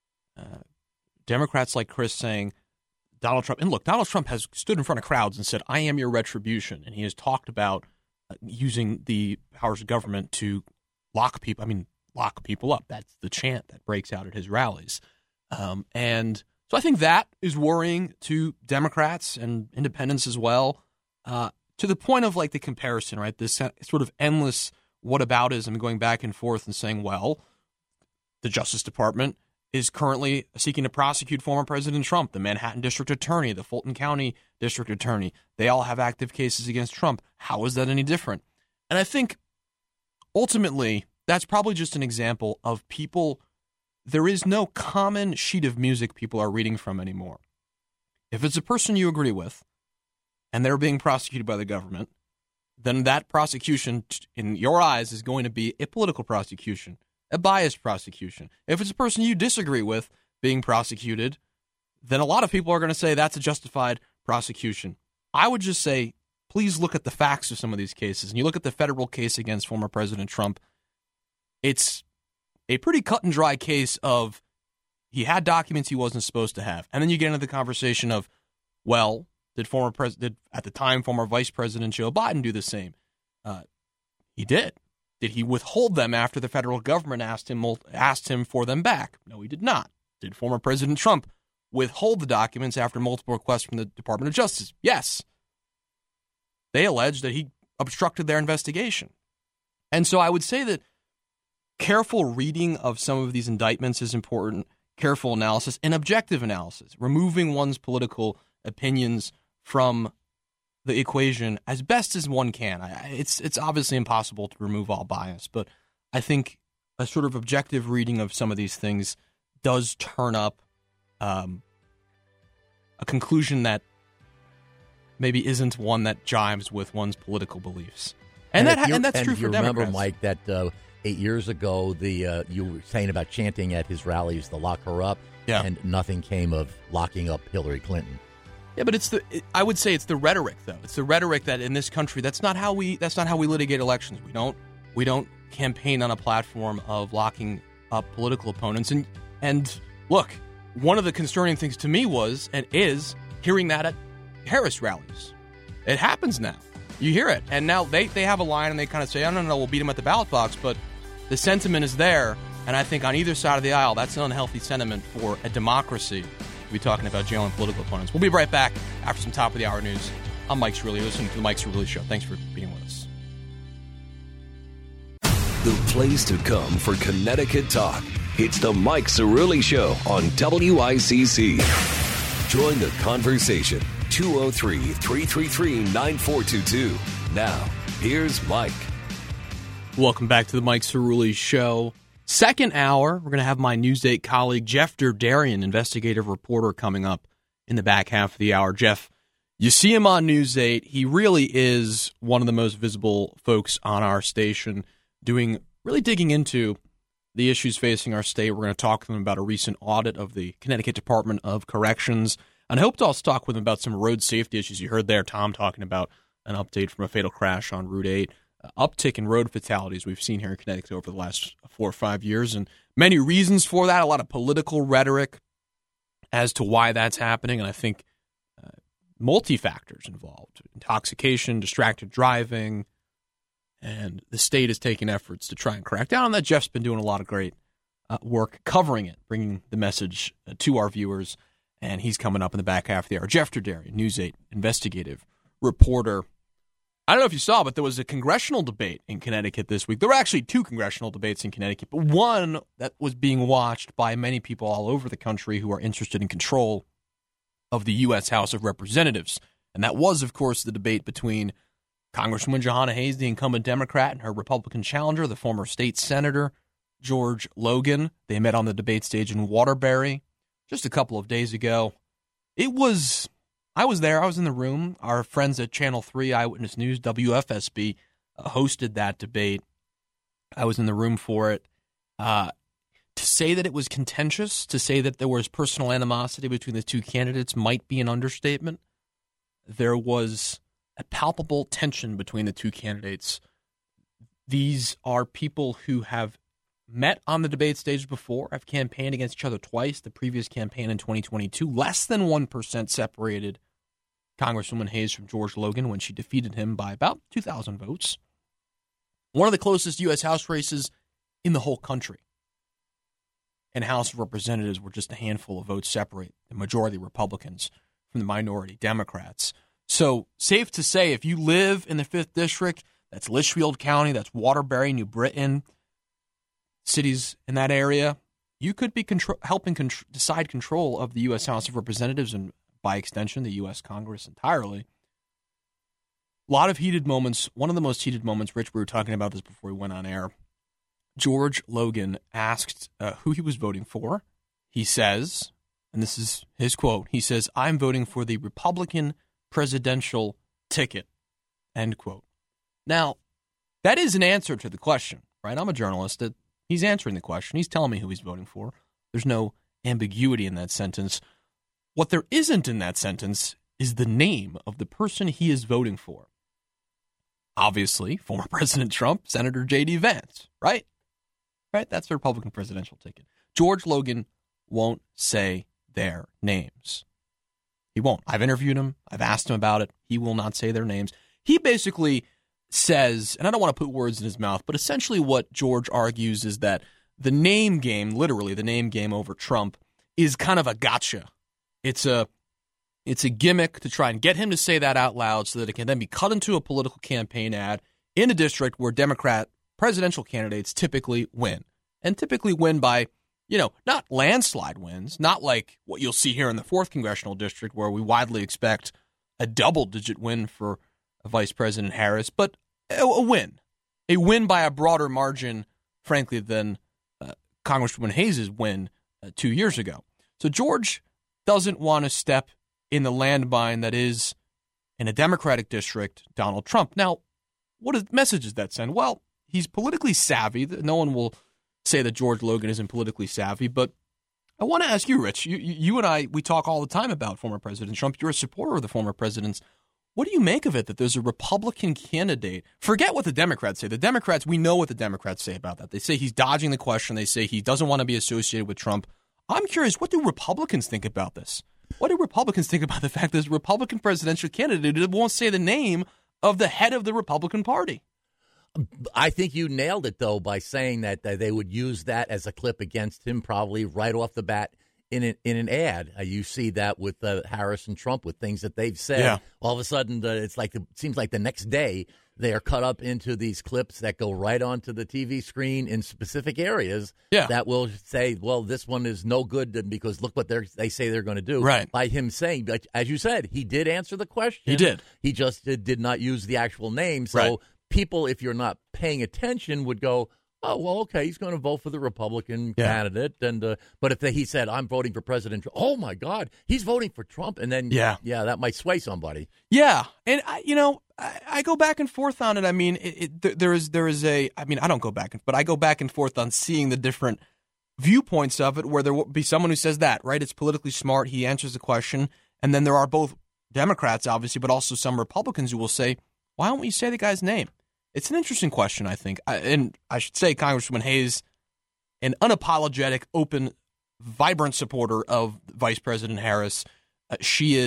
B: Democrats like Chris saying Donald Trump. And look, Donald Trump has stood in front of crowds and said, I am your retribution. And he has talked about using the powers of government to lock people up. That's the chant that breaks out at his rallies. And so I think that is worrying to Democrats and independents as well, to the point of like the comparison, right? This sort of endless whataboutism going back and forth and saying, well, the Justice Department is currently seeking to prosecute former President Trump, the Manhattan District Attorney, the Fulton County District Attorney. They all have active cases against Trump. How is that any different? And I think ultimately that's probably just an example of people. There is no common sheet of music people are reading from anymore. If it's a person you agree with and they're being prosecuted by the government, then that prosecution in your eyes is going to be a political prosecution, a biased prosecution. If it's a person you disagree with being prosecuted, then a lot of people are going to say that's a justified prosecution. I would just say, please look at the facts of some of these cases. And you look at the federal case against former President Trump, it's a pretty cut and dry case of he had documents he wasn't supposed to have. And then you get into the conversation of, well, did at the time former Vice President Joe Biden do the same? He did. Did he withhold them after the federal government asked him for them back? No, he did not. Did former President Trump withhold the documents after multiple requests from the Department of Justice? Yes. They alleged that he obstructed their investigation. And so I would say that careful reading of some of these indictments is important. careful analysis and objective analysis, removing one's political opinions from the equation as best as one can. It's obviously impossible to remove all bias, but I think a sort of objective reading of some of these things does turn up a conclusion that maybe isn't one that jives with one's political beliefs. And that's true for Democrats.
C: Remember, Mike, that 8 years ago, you were saying about chanting at his rallies to lock her up, and nothing came of locking up Hillary Clinton.
B: Yeah, but I would say it's the rhetoric, though. It's the rhetoric that in this country, that's not how we litigate elections. We don't campaign on a platform of locking up political opponents. And look, one of the concerning things to me was and is hearing that at Harris rallies. It happens now. You hear it. And now they have a line and they kind of say, no, we'll beat them at the ballot box. But the sentiment is there. And I think on either side of the aisle, that's an unhealthy sentiment for a democracy to be talking about jailing political opponents. We'll be right back after some top of the hour news. I'm Mike Cerulli. Listen to the Mike Cerulli Show. Thanks for being with us.
A: The place to come for Connecticut talk. It's the Mike Cerulli Show on WICC. Join the conversation. 203-333-9422. Now, here's Mike.
B: Welcome back to the Mike Cerulli Show. Second hour, we're going to have my Newsday colleague Jeff Derderian, investigative reporter, coming up in the back half of the hour. Jeff, you see him on News 8. He really is one of the most visible folks on our station, really digging into the issues facing our state. We're going to talk to him about a recent audit of the Connecticut Department of Corrections. And I hope to also talk with him about some road safety issues. You heard there Tom talking about an update from a fatal crash on Route 8. Uptick in road fatalities we've seen here in Connecticut over the last 4 or 5 years, and many reasons for that, a lot of political rhetoric as to why that's happening, and I think multi-factors involved: intoxication, distracted driving, and the state is taking efforts to try and crack down on that. Jeff's been doing a lot of great work covering it, bringing the message to our viewers, and he's coming up in the back half of the hour. Jeff Derderian, News 8 investigative reporter. I don't know if you saw, but there was a congressional debate in Connecticut this week. There were actually 2 congressional debates in Connecticut, but one that was being watched by many people all over the country who are interested in control of the U.S. House of Representatives. And that was, of course, the debate between Congresswoman Jahana Hayes, the incumbent Democrat, and her Republican challenger, the former state senator, George Logan. They met on the debate stage in Waterbury just a couple of days ago. I was there. I was in the room. Our friends at Channel 3 Eyewitness News, WFSB, hosted that debate. I was in the room for it. To say that it was contentious, to say that there was personal animosity between the 2 candidates might be an understatement. There was a palpable tension between the 2 candidates. These are people who have met on the debate stage before, have campaigned against each other twice. The previous campaign in 2022, less than 1% separated Congresswoman Hayes from George Logan when she defeated him by about 2,000 votes. One of the closest U.S. House races in the whole country. And House of Representatives were just a handful of votes separate the majority Republicans from the minority Democrats. So safe to say, if you live in the 5th District, that's Litchfield County, that's Waterbury, New Britain, cities in that area, you could be helping decide control of the U.S. House of Representatives and, by extension, the U.S. Congress entirely. A lot of heated moments. One of the most heated moments, Rich, we were talking about this before we went on air. George Logan asked who he was voting for. He says, and this is his quote, he says, "I'm voting for the Republican presidential ticket," end quote. Now, that is an answer to the question, right? I'm a journalist. He's answering the question. He's telling me who he's voting for. There's no ambiguity in that sentence. What there isn't in that sentence is the name of the person he is voting for. Obviously, former President Trump, Senator J.D. Vance, right? Right? That's the Republican presidential ticket. George Logan won't say their names. He won't. I've interviewed him. I've asked him about it. He will not say their names. He basically says, and I don't want to put words in his mouth, but essentially what George argues is that the name game, literally the name game over Trump, is kind of a gotcha. It's a gimmick to try and get him to say that out loud so that it can then be cut into a political campaign ad in a district where Democrat presidential candidates typically win. And typically win by not landslide wins, not like what you'll see here in the 4th Congressional District where we widely expect a double-digit win for Vice President Harris, but a win by a broader margin, frankly, than Congresswoman Hayes' win 2 years ago. So George doesn't want to step in the landmine that is, in a Democratic district, Donald Trump. Now, what message does that send? Well, he's politically savvy. No one will say that George Logan isn't politically savvy, but I want to ask you, Rich, you and I, we talk all the time about former President Trump. You're a supporter of the former presidents. What do you make of it that there's a Republican candidate? Forget what the Democrats say. The Democrats, we know what the Democrats say about that. They say he's dodging the question. They say he doesn't want to be associated with Trump. I'm curious, what do Republicans think about this? What do Republicans think about the fact that there's a Republican presidential candidate that won't say the name of the head of the Republican Party?
C: I think you nailed it, though, by saying that they would use that as a clip against him probably right off the bat in an ad. You see that with Harris and Trump with things that they've said.
B: Yeah.
C: All of a sudden, it seems like the next day they are cut up into these clips that go right onto the TV screen in specific areas that will say, well, this one is no good because look what they say they're going to do.
B: Right.
C: By him saying, but as you said, he did answer the question.
B: He did.
C: He just did not use the actual name. So people, if you're not paying attention, would go, oh, well, okay, he's going to vote for the Republican candidate. And but if he said, I'm voting for President Trump, oh, my God, he's voting for Trump. And then, that might sway somebody.
B: Yeah. And, I go back and forth on it. I mean, there is I don't go back, but I go back and forth on seeing the different viewpoints of it where there will be someone who says that, right? It's politically smart. He answers the question. And then there are both Democrats, obviously, but also some Republicans who will say, why don't we say the guy's name? It's an interesting question, I think. And I should say Congresswoman Hayes, an unapologetic, open, vibrant supporter of Vice President Harris. She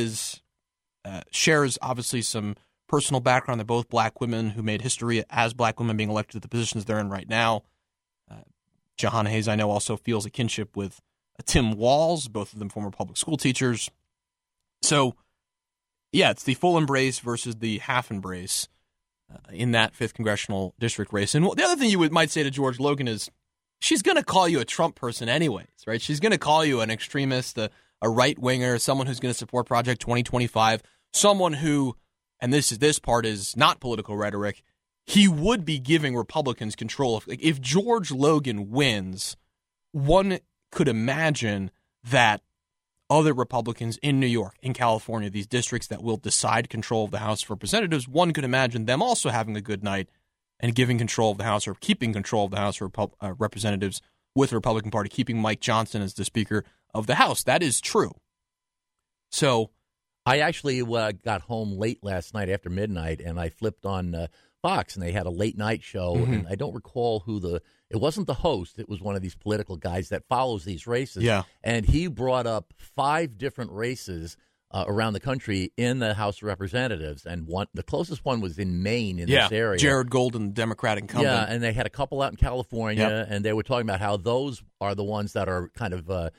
B: shares, obviously, some personal background. They're both black women who made history as black women being elected to the positions they're in right now. Jahana Hayes, I know, also feels a kinship with Tim Walz, both of them former public school teachers. So, yeah, it's the full embrace versus the half embrace in that 5th Congressional District race. And the other thing you might say to George Logan is she's going to call you a Trump person anyways, right? She's going to call you an extremist, a right-winger, someone who's going to support Project 2025, someone who, and this part is not political rhetoric, he would be giving Republicans control. If George Logan wins, one could imagine that other Republicans in New York, in California, these districts that will decide control of the House of Representatives, one could imagine them also having a good night and giving control of the House or keeping control of the House of Representatives with the Republican Party, keeping Mike Johnson as the Speaker of the House. That is true. So
C: I actually got home late last night after midnight, and I flipped on Fox, and they had a late night show, and I don't recall it wasn't the host. It was one of these political guys that follows these races.
B: Yeah.
C: And he brought up 5 different races around the country in the House of Representatives. And the closest one was in Maine in this area.
B: Jared Golden, the Democratic incumbent.
C: Yeah, and they had a couple out in California, and they were talking about how those are the ones that are kind of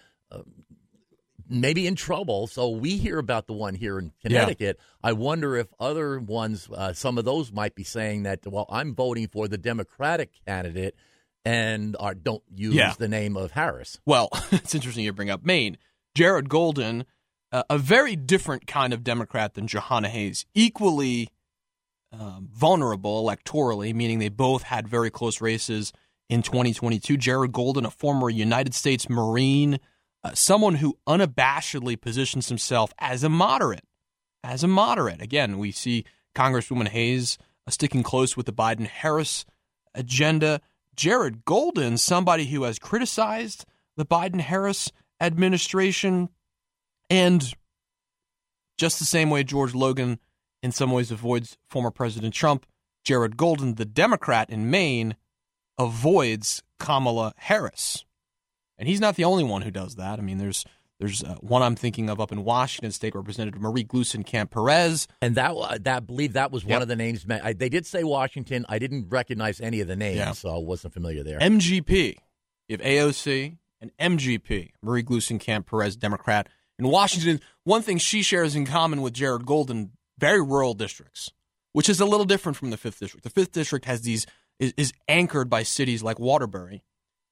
C: maybe in trouble. So we hear about the one here in Connecticut. I wonder if other ones, some of those might be saying that, well, I'm voting for the Democratic candidate and don't use the name of Harris.
B: Well, it's interesting you bring up Maine. Jared Golden, a very different kind of Democrat than Jahana Hayes, equally vulnerable electorally, meaning they both had very close races in 2022. Jared Golden, a former United States Marine, someone who unabashedly positions himself as a moderate. Again, we see Congresswoman Hayes sticking close with the Biden-Harris agenda. Jared Golden, somebody who has criticized the Biden-Harris administration, and just the same way George Logan in some ways avoids former President Trump, Jared Golden, the Democrat in Maine, avoids Kamala Harris. And he's not the only one who does that. I mean, there's one I'm thinking of up in Washington State, Representative Marie Gluesenkamp-Perez.
C: And I believe that was one of the names. They did say Washington. I didn't recognize any of the names, so I wasn't familiar there.
B: MGP. You have AOC and MGP, Marie Gluesenkamp-Perez, Democrat. In Washington, one thing she shares in common with Jared Golden, very rural districts, which is a little different from the 5th District. The 5th District is anchored by cities like Waterbury.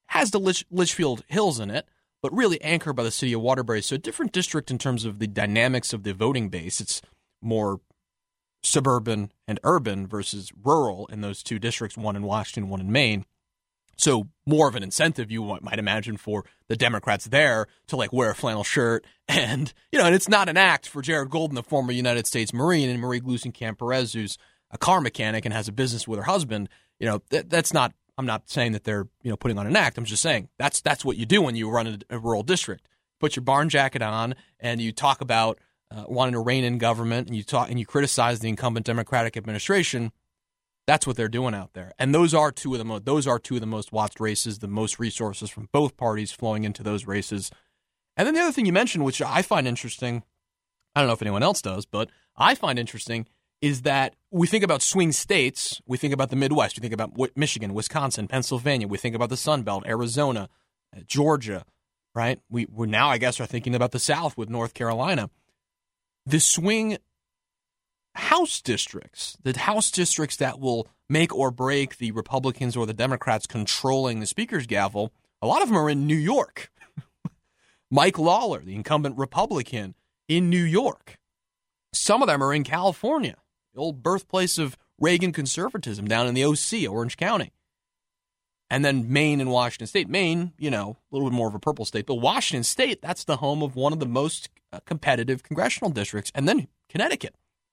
B: has the Litchfield Hills in it, but really anchored by the city of Waterbury. So a different district in terms of the dynamics of the voting base. It's more suburban and urban versus rural in those two districts, one in Washington, one in Maine. So more of an incentive, you might imagine, for the Democrats there to like wear a flannel shirt. And, and it's not an act for Jared Golden, the former United States Marine, and Marie Gluesenkamp-Perez, who's a car mechanic and has a business with her husband. That's not, I'm not saying that they're, putting on an act. I'm just saying that's what you do when you run a rural district. Put your barn jacket on and you talk about wanting to rein in government, and you criticize the incumbent Democratic administration. That's what they're doing out there. And those are two of the most watched races, the most resources from both parties flowing into those races. And then the other thing you mentioned, which I find interesting, I don't know if anyone else does, but I find interesting, is that we think about swing states, we think about the Midwest, we think about Michigan, Wisconsin, Pennsylvania, we think about the Sun Belt, Arizona, Georgia, right? We're now, I guess, are thinking about the South with North Carolina. The swing House districts, the House districts that will make or break the Republicans or the Democrats controlling the speaker's gavel, a lot of them are in New York. Mike Lawler, the incumbent Republican in New York. Some of them are in California, the old birthplace of Reagan conservatism down in the OC, Orange County. And then Maine and Washington State. Maine, a little bit more of a purple state, but Washington State, that's the home of one of the most competitive congressional districts. And then Connecticut,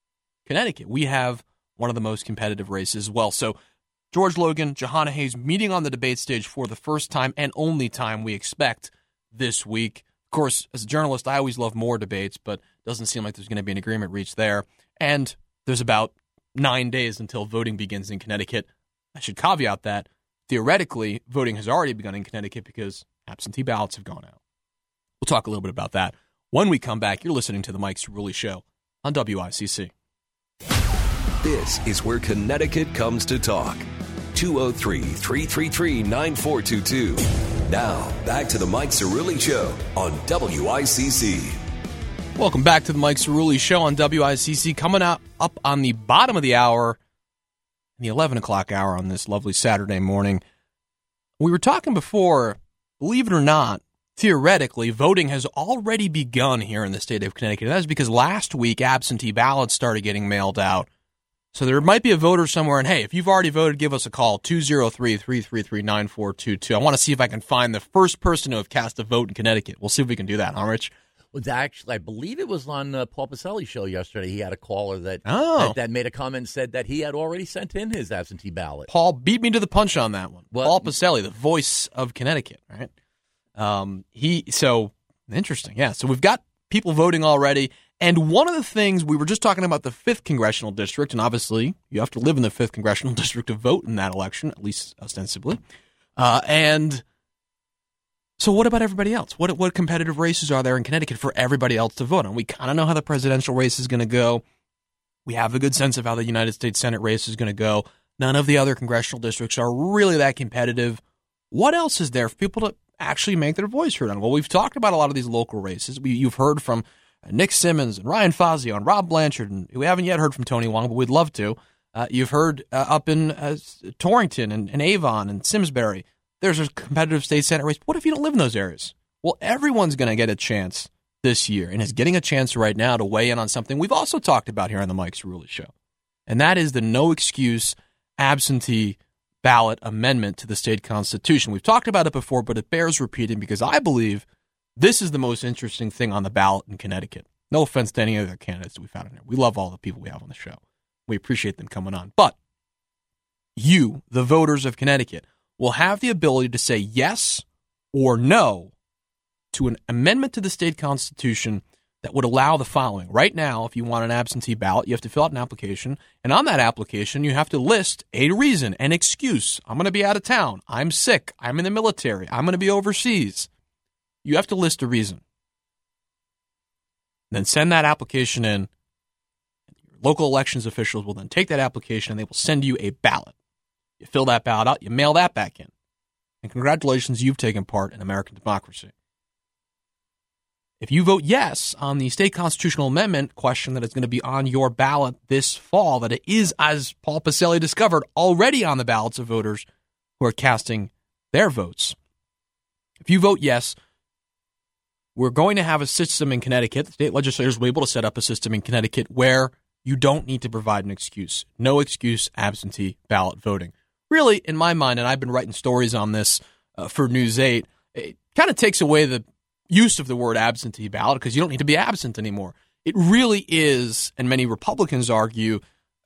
B: we have one of the most competitive races as well. So George Logan, Jahana Hayes meeting on the debate stage for the first time and only time we expect this week. Of course, as a journalist, I always love more debates, but it doesn't seem like there's going to be an agreement reached there. And there's about 9 days until voting begins in Connecticut. I should caveat that theoretically, voting has already begun in Connecticut because absentee ballots have gone out. We'll talk a little bit about that. When we come back, you're listening to The Mike Cerulli Show on WICC.
A: This is where Connecticut comes to talk. 203-333-9422. Now, back to the Mike Cerulli Show on WICC.
B: Welcome back to the Mike Cerulli Show on WICC. Coming up on the bottom of the hour, the 11 o'clock hour on this lovely Saturday morning. We were talking before, believe it or not, theoretically, voting has already begun here in the state of Connecticut. That is because last week, absentee ballots started getting mailed out. So there might be a voter somewhere, and hey, if you've already voted, give us a call, 203-333-9422. I want to see if I can find the first person to have cast a vote in Connecticut. We'll see if we can do that, huh, Rich?
C: Well, actually, I believe it was on Paul Pacelli's show yesterday. He had a caller that made a comment and said that he had already sent in his absentee ballot.
B: Paul beat me to the punch on that one. Well, Paul Pacelli, the voice of Connecticut, right? So interesting. Yeah, so we've got people voting already. And one of the things, we were just talking about the 5th Congressional District, and obviously you have to live in the 5th Congressional District to vote in that election, at least ostensibly. And so what about everybody else? What competitive races are there in Connecticut for everybody else to vote on? We kind of know how the presidential race is going to go. We have a good sense of how the United States Senate race is going to go. None of the other congressional districts are really that competitive. What else is there for people to actually make their voice heard on? Well, we've talked about a lot of these local races. You've heard from Nick Simmons and Ryan Fazio and Rob Blanchard, and we haven't yet heard from Tony Wong, but we'd love to. You've heard up in Torrington and Avon and Simsbury, there's a competitive state Senate race. What if you don't live in those areas? Well, everyone's going to get a chance this year and is getting a chance right now to weigh in on something we've also talked about here on the Mike Cerulli Show, and that is the no-excuse absentee ballot amendment to the state constitution. We've talked about it before, but it bears repeating because I believe this is the most interesting thing on the ballot in Connecticut. No offense to any other candidates that we've had in here. We love all the people we have on the show. We appreciate them coming on. But you, the voters of Connecticut, will have the ability to say yes or no to an amendment to the state constitution that would allow the following. Right now, if you want an absentee ballot, you have to fill out an application. And on that application, you have to list a reason, an excuse. I'm going to be out of town. I'm sick. I'm in the military. I'm going to be overseas. You have to list a reason. Then send that application in. Your local elections officials will then take that application and they will send you a ballot. You fill that ballot out, you mail that back in. And congratulations, you've taken part in American democracy. If you vote yes on the state constitutional amendment question that is going to be on your ballot this fall, that it is, as Paul Pacelli discovered, already on the ballots of voters who are casting their votes, If you vote yes, we're going to have a system in Connecticut. The state legislators will be able to set up a system in Connecticut where you don't need to provide an excuse. No excuse absentee ballot voting. Really, in my mind, and I've been writing stories on this for News 8, it kind of takes away the use of the word absentee ballot because you don't need to be absent anymore. It really is, and many Republicans argue,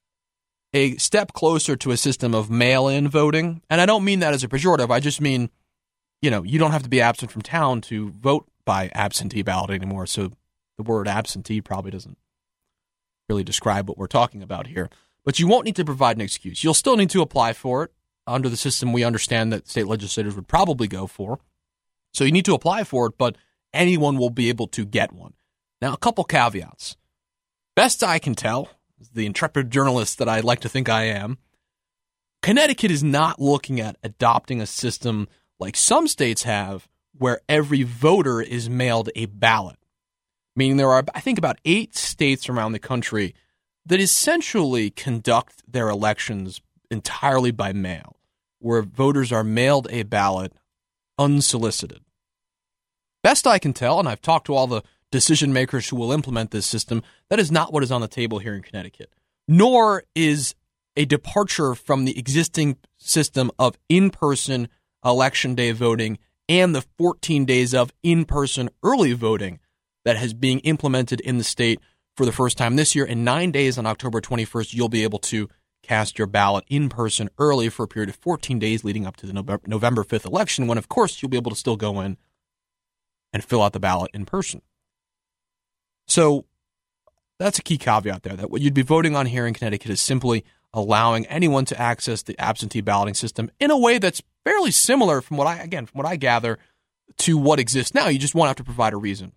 B: a step closer to a system of mail-in voting. And I don't mean that as a pejorative. I just mean, you don't have to be absent from town to vote by absentee ballot anymore. So the word absentee probably doesn't really describe what we're talking about here. But you won't need to provide an excuse. You'll still need to apply for it under the system we understand that state legislators would probably go for. So you need to apply for it, but anyone will be able to get one. Now, a couple caveats. Best I can tell, the intrepid journalist that I like to think I am, Connecticut is not looking at adopting a system like some states have where every voter is mailed a ballot. Meaning there are, I think, about 8 states around the country that essentially conduct their elections entirely by mail, where voters are mailed a ballot unsolicited. Best I can tell, and I've talked to all the decision makers who will implement this system, that is not what is on the table here in Connecticut. Nor is a departure from the existing system of in-person election day voting and the 14 days of in-person early voting that has being implemented in the state for the first time this year. In 9 days on October 21st, you'll be able to cast your ballot in person early for a period of 14 days leading up to the November 5th election, when, of course, you'll be able to still go in and fill out the ballot in person. So that's a key caveat there, that what you'd be voting on here in Connecticut is simply allowing anyone to access the absentee balloting system in a way that's fairly similar from what I gather to what exists now. You just won't have to provide a reason.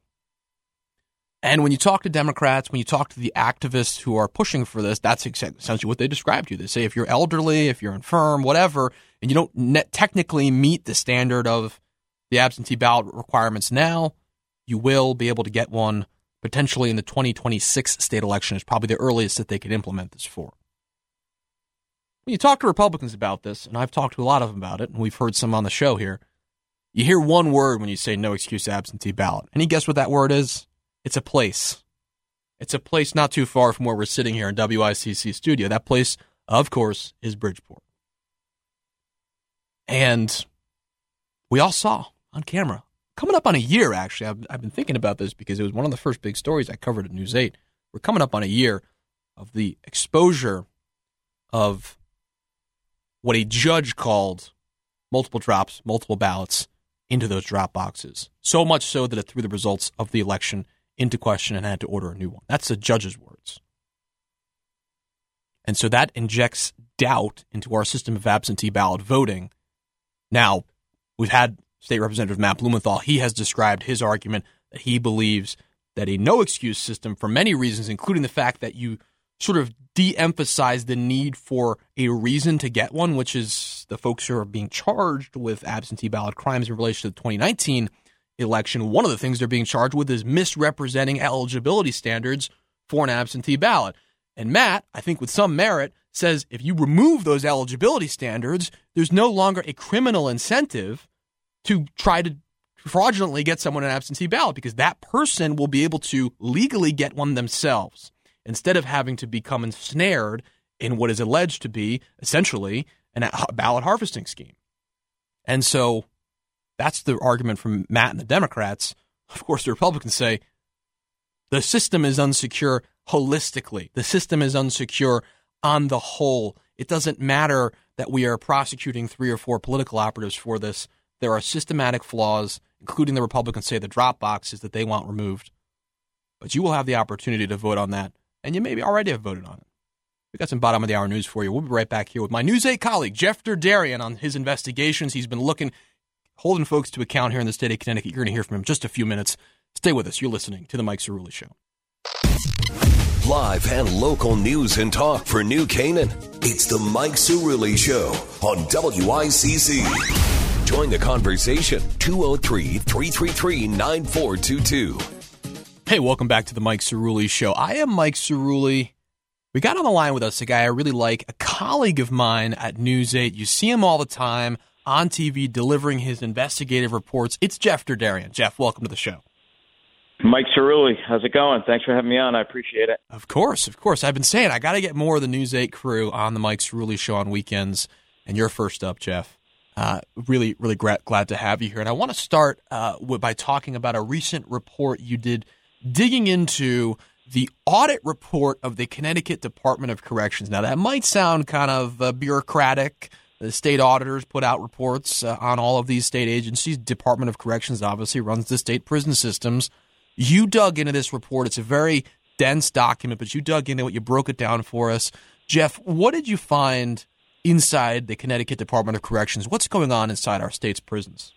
B: And when you talk to Democrats, when you talk to the activists who are pushing for this, that's essentially what they describe to you. They say if you're elderly, if you're infirm, whatever, and you don't technically meet the standard of the absentee ballot requirements now, you will be able to get one potentially in the 2026 state election. Is probably the earliest that they could implement this for. When you talk to Republicans about this, and I've talked to a lot of them about it, and we've heard some on the show here, you hear one word when you say no excuse absentee ballot. Any guess what that word is? It's a place. It's a place not too far from where we're sitting here in WICC studio. That place, of course, is Bridgeport. And we all saw on camera, coming up on a year, actually. I've been thinking about this because it was one of the first big stories I covered at News 8. We're coming up on a year of the exposure of what a judge called multiple drops, multiple ballots into those drop boxes. So much so that it threw the results of the election into question and had to order a new one. That's the judge's words. And so that injects doubt into our system of absentee ballot voting. Now, we've had State Representative Matt Blumenthal. He has described his argument that he believes that a no-excuse system, for many reasons, including the fact that you sort of de-emphasize the need for a reason to get one, which is the folks who are being charged with absentee ballot crimes in relation to the 2019 election. One of the things they're being charged with is misrepresenting eligibility standards for an absentee ballot. And Matt, I think with some merit, says if you remove those eligibility standards, there's no longer a criminal incentive to try to fraudulently get someone an absentee ballot, because that person will be able to legally get one themselves instead of having to become ensnared in what is alleged to be essentially a ballot harvesting scheme. And so that's the argument from Matt and the Democrats. Of course, the Republicans say the system is unsecure holistically. The system is unsecure on the whole. It doesn't matter that we are prosecuting 3 or 4 political operatives for this. There are systematic flaws, including the Republicans say the drop boxes that they want removed. But you will have the opportunity to vote on that, and you maybe already have voted on it. We've got some bottom of the hour news for you. We'll be right back here with my News 8 colleague, Jeff Derderian, on his investigations. He's been holding folks to account here in the state of Connecticut. You're going to hear from him in just a few minutes. Stay with us. You're listening to The Mike Cerulli Show.
A: Live and local news and talk for New Canaan. It's The Mike Cerulli Show on WICC. Join the conversation, 203-333-9422.
B: Hey, welcome back to The Mike Cerulli Show. I am Mike Cerulli. We got on the line with us a guy I really like, a colleague of mine at News 8. You see him all the time on TV delivering his investigative reports. It's Jeff Derderian. Jeff, welcome to the show.
F: Mike Cerulli, how's it going? Thanks for having me on. I appreciate it.
B: Of course. I've been saying I got to get more of the News 8 crew on the Mike Cerulli show on weekends, and you're first up, Jeff. Really glad to have you here. And I want to start by talking about a recent report you did digging into the audit report of the Connecticut Department of Corrections. Now, that might sound kind of bureaucratic. The state auditors put out reports on all of these state agencies. Department of Corrections obviously runs the state prison systems. You dug into this report. It's a very dense document, but you dug into it. You broke it down for us. Jeff, what did you find inside the Connecticut Department of Corrections? What's going on inside our state's prisons?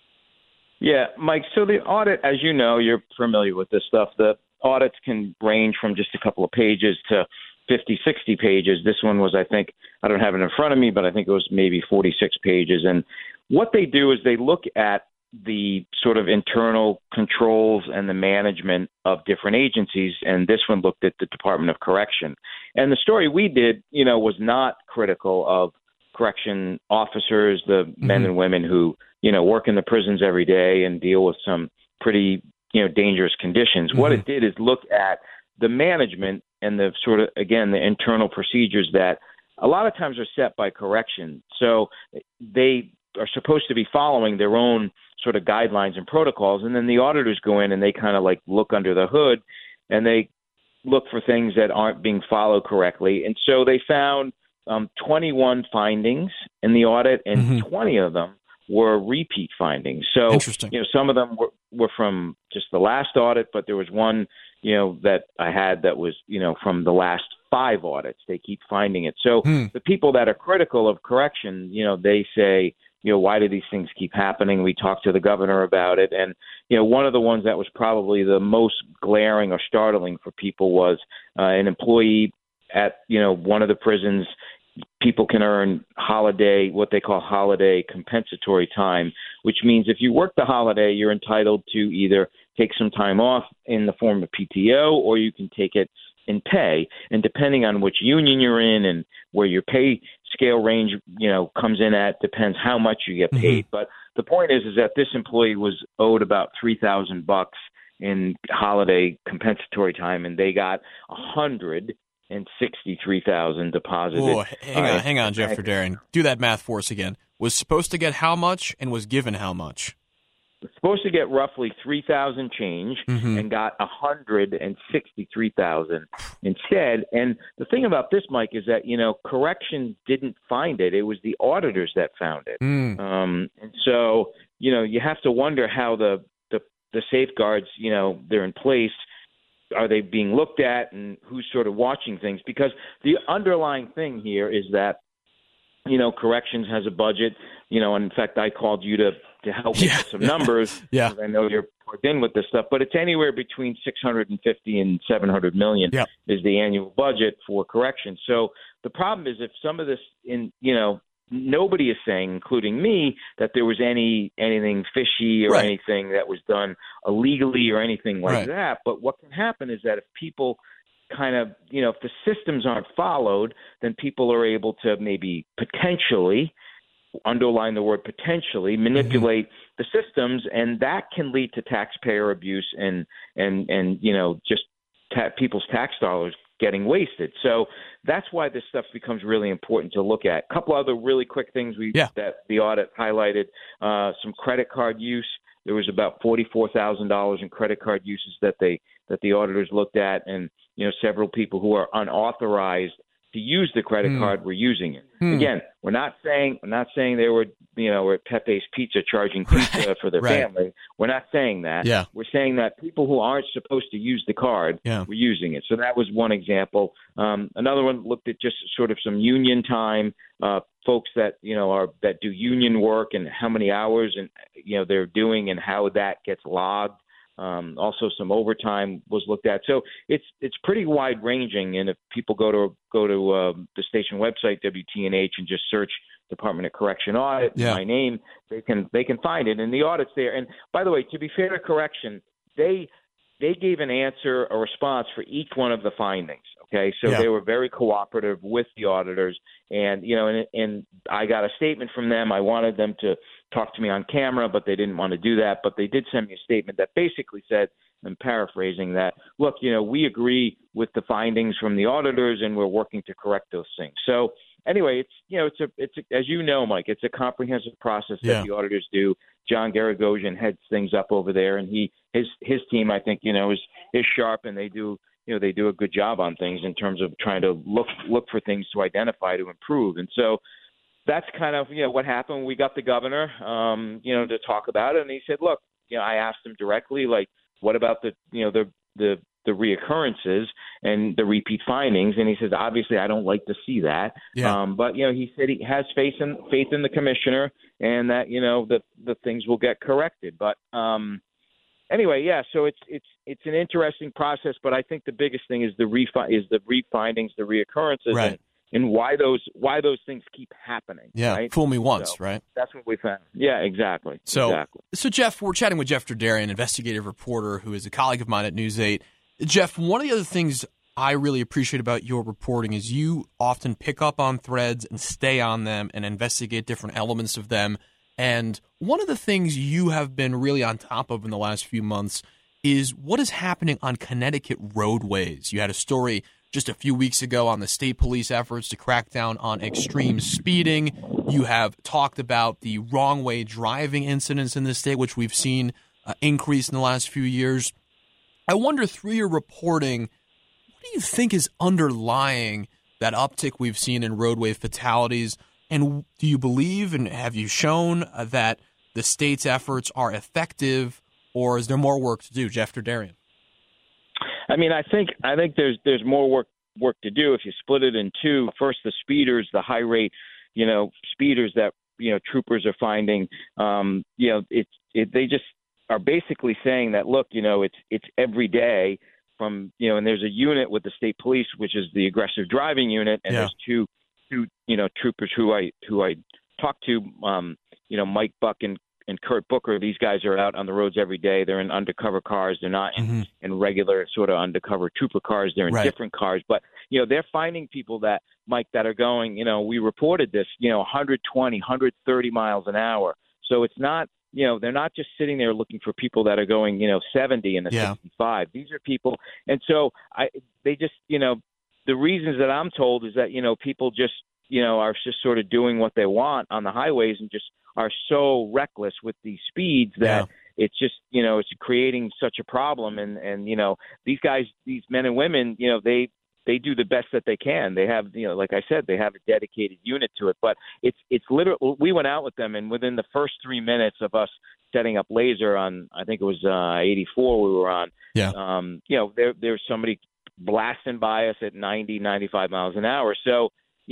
F: Yeah, Mike, so the audit, as you know, you're familiar with this stuff. The audits can range from just a couple of pages to 50, 60 pages. This one was, I think, I don't have it in front of me, but I think it was maybe 46 pages. And what they do is they look at the sort of internal controls and the management of different agencies, and this one looked at the Department of Correction. And the story we did, was not critical of correction officers, the men and women who, work in the prisons every day and deal with some pretty, dangerous conditions. What it did is look at the management and the sort of, again, the internal procedures that a lot of times are set by correction. So they are supposed to be following their own sort of guidelines and protocols, and then the auditors go in and they kind of like look under the hood and they look for things that aren't being followed correctly. And so they found 21 findings in the audit, and 20 of them were repeat findings. So,
B: interesting.
F: Some of them were from just the last audit, but there was one, that I had that was, from the last 5 audits. They keep finding it. So the people that are critical of correction, they say, why do these things keep happening? We talked to the governor about it. And, one of the ones that was probably the most glaring or startling for people was an employee at, one of the prisons. People can earn what they call holiday compensatory time, which means if you work the holiday, you're entitled to either take some time off in the form of PTO, or you can take it in pay. And depending on which union you're in and where your pay scale range, comes in at, depends how much you get paid. But the point is that this employee was owed about $3,000 in holiday compensatory time, and they got $163,000 deposited.
B: Whoa, hang on, Jeff Derderian. Do that math for us again. Was supposed to get how much and was given how much?
F: Was supposed to get roughly $3,000 change and got $163,000 instead. And the thing about this, Mike, is that correction didn't find it; it was the auditors that found it. And so you have to wonder how the safeguards they're in place. Are they being looked at, and who's sort of watching things? Because the underlying thing here is that, corrections has a budget, and in fact, I called you to help me with some numbers.
B: Yeah.
F: I know you're plugged in with this stuff, but it's anywhere between $650 and $700 million is the annual budget for corrections. So the problem is if some of this nobody is saying, including me, that there was anything fishy or anything that was done illegally or anything like that. But what can happen is that if people kind of, if the systems aren't followed, then people are able to maybe potentially, underline the word potentially, manipulate the systems, and that can lead to taxpayer abuse and just people's tax dollars getting wasted. So that's why this stuff becomes really important to look at. A couple other really quick things that the audit highlighted, some credit card use. There was about $44,000 in credit card uses that the auditors looked at, and several people who are unauthorized to use the credit card were using it. Again, we're not saying they were at Pepe's Pizza charging pizza for their family. We're not saying that.
B: Yeah.
F: We're saying that people who aren't supposed to use the card were using it. So that was one example. Another one looked at just sort of some union time, folks that that do union work and how many hours and they're doing and how that gets logged. Also, some overtime was looked at. So it's pretty wide ranging. And if people go to the station website WTNH and just search Department of Correction audit, my name, they can find it. And the audit's there. And by the way, to be fair to correction, they they gave an answer, a response for each one of the findings. Okay, so they were very cooperative with the auditors, and and I got a statement from them. I wanted them to talk to me on camera, but they didn't want to do that. But they did send me a statement that basically said, I'm paraphrasing, that, look, we agree with the findings from the auditors, and we're working to correct those things. So anyway, it's as you know, Mike, it's a comprehensive process that the auditors do. John Garagosian heads things up over there, and his team, I think, is sharp, and they do a good job on things in terms of trying to look for things to identify to improve. And so that's kind of what happened. We got the governor, to talk about it, and he said, look, I asked him directly, like, what about the reoccurrences and the repeat findings? And he says, obviously, I don't like to see that. Yeah. But he said he has faith in the commissioner, and that the things will get corrected. But anyway, so it's an interesting process. But I think the biggest thing is the refindings, the reoccurrences,
B: right,
F: and why those things keep happening.
B: Yeah,
F: right?
B: Fool me once, right?
F: That's what we found. Yeah, exactly.
B: So Jeff, we're chatting with Jeff Derderian, investigative reporter who is a colleague of mine at News 8. Jeff, one of the other things I really appreciate about your reporting is you often pick up on threads and stay on them and investigate different elements of them. And one of the things you have been really on top of in the last few months is what is happening on Connecticut roadways. You had a story just a few weeks ago on the state police efforts to crack down on extreme speeding. You have talked about the wrong way driving incidents in the state, which we've seen increase in the last few years. I wonder, through your reporting, what do you think is underlying that uptick we've seen in roadway fatalities? And do you believe, and have you shown, that the state's efforts are effective, or is there more work to do? Jeff Derderian.
F: I mean, I think there's more work to do if you split it in two. First, the speeders, the high rate, speeders that troopers are finding. They just are basically saying that, look, it's every day from and there's a unit with the state police, which is the aggressive driving unit, and there's two troopers who I talked to, Mike Buck and Kurt Booker. These guys are out on the roads every day. They're in undercover cars. They're not in regular sort of undercover trooper cars. They're in different cars. But, they're finding people that, Mike, that are going, we reported this, 120, 130 miles an hour. So it's not, they're not just sitting there looking for people that are going, 70 and 65. These are people. And so they just, the reasons that I'm told is that, people just, are just sort of doing what they want on the highways and just are so reckless with these speeds that it's just, it's creating such a problem. And these guys, these men and women, they do the best that they can. They have, like I said, they have a dedicated unit to it. But it's literally, we went out with them, and within the first 3 minutes of us setting up laser on, I think it was 84 we were on, there's somebody blasting by us at 90, 95 miles an hour. So,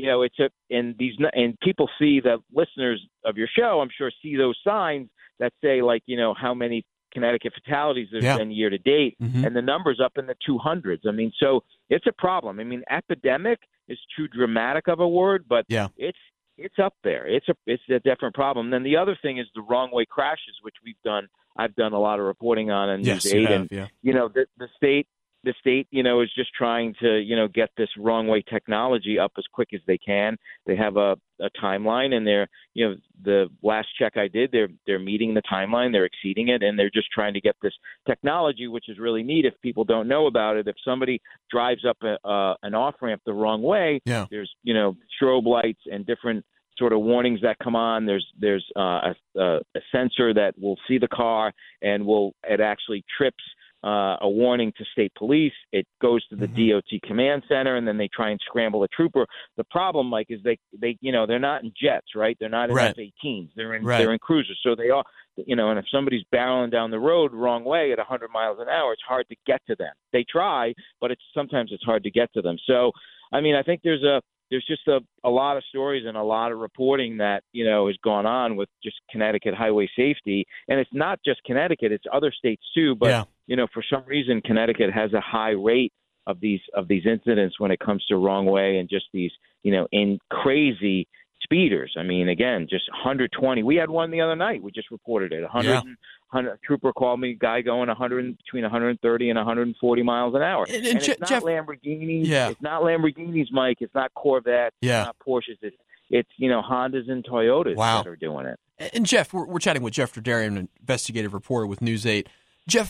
F: and people see, the listeners of your show, I'm sure, see those signs that say, like, how many Connecticut fatalities there's been year to date, and the number's up in the 200s. I mean, so it's a problem. I mean, epidemic is too dramatic of a word, but it's up there. It's a different problem. Then the other thing is the wrong way crashes, which I've done a lot of reporting on in News 8, and the state, is just trying to, get this wrong way technology up as quick as they can. They have a timeline, and they're, the last check I did, they're meeting the timeline, they're exceeding it, and they're just trying to get this technology, which is really neat if people don't know about it. If somebody drives up an off-ramp the wrong way, there's, strobe lights and different sort of warnings that come on. There's a sensor that will see the car, and it actually trips a warning to state police. It goes to the DOT command center, and then they try and scramble a trooper. The problem, Mike, is they they're not in jets, right? They're not in F-18s. They're in cruisers. So they are, and if somebody's barreling down the road wrong way at 100 miles an hour, it's hard to get to them. They try, but sometimes it's hard to get to them. So, I mean, I think there's just a lot of stories and a lot of reporting that, has gone on with just Connecticut highway safety. And it's not just Connecticut, it's other states too. But, for some reason, Connecticut has a high rate of these incidents when it comes to wrong way and just these, in crazy speeders. I mean, again, just 120. We had one the other night. We just reported it. A trooper called me, guy going between 130 and 140 miles an hour.
B: And
F: it's not
B: Jeff,
F: Lamborghinis.
B: Yeah.
F: It's not Lamborghinis, Mike. It's not Corvettes.
B: Yeah.
F: It's not Porsches. It's Hondas and Toyotas that are doing it.
B: And Jeff, we're chatting with Jeff Derderian, an investigative reporter with News 8. Jeff,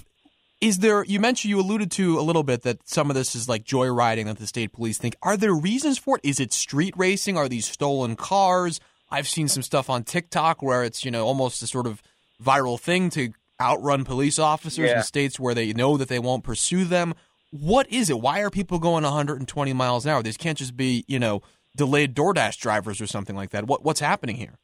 B: you alluded to a little bit that some of this is like joyriding that the state police think. Are there reasons for it? Is it street racing? Are these stolen cars? I've seen some stuff on TikTok where it's, almost a sort of viral thing to outrun police officers in states where they know that they won't pursue them. What is it? Why are people going 120 miles an hour? These can't just be, delayed DoorDash drivers or something like that. What's happening here?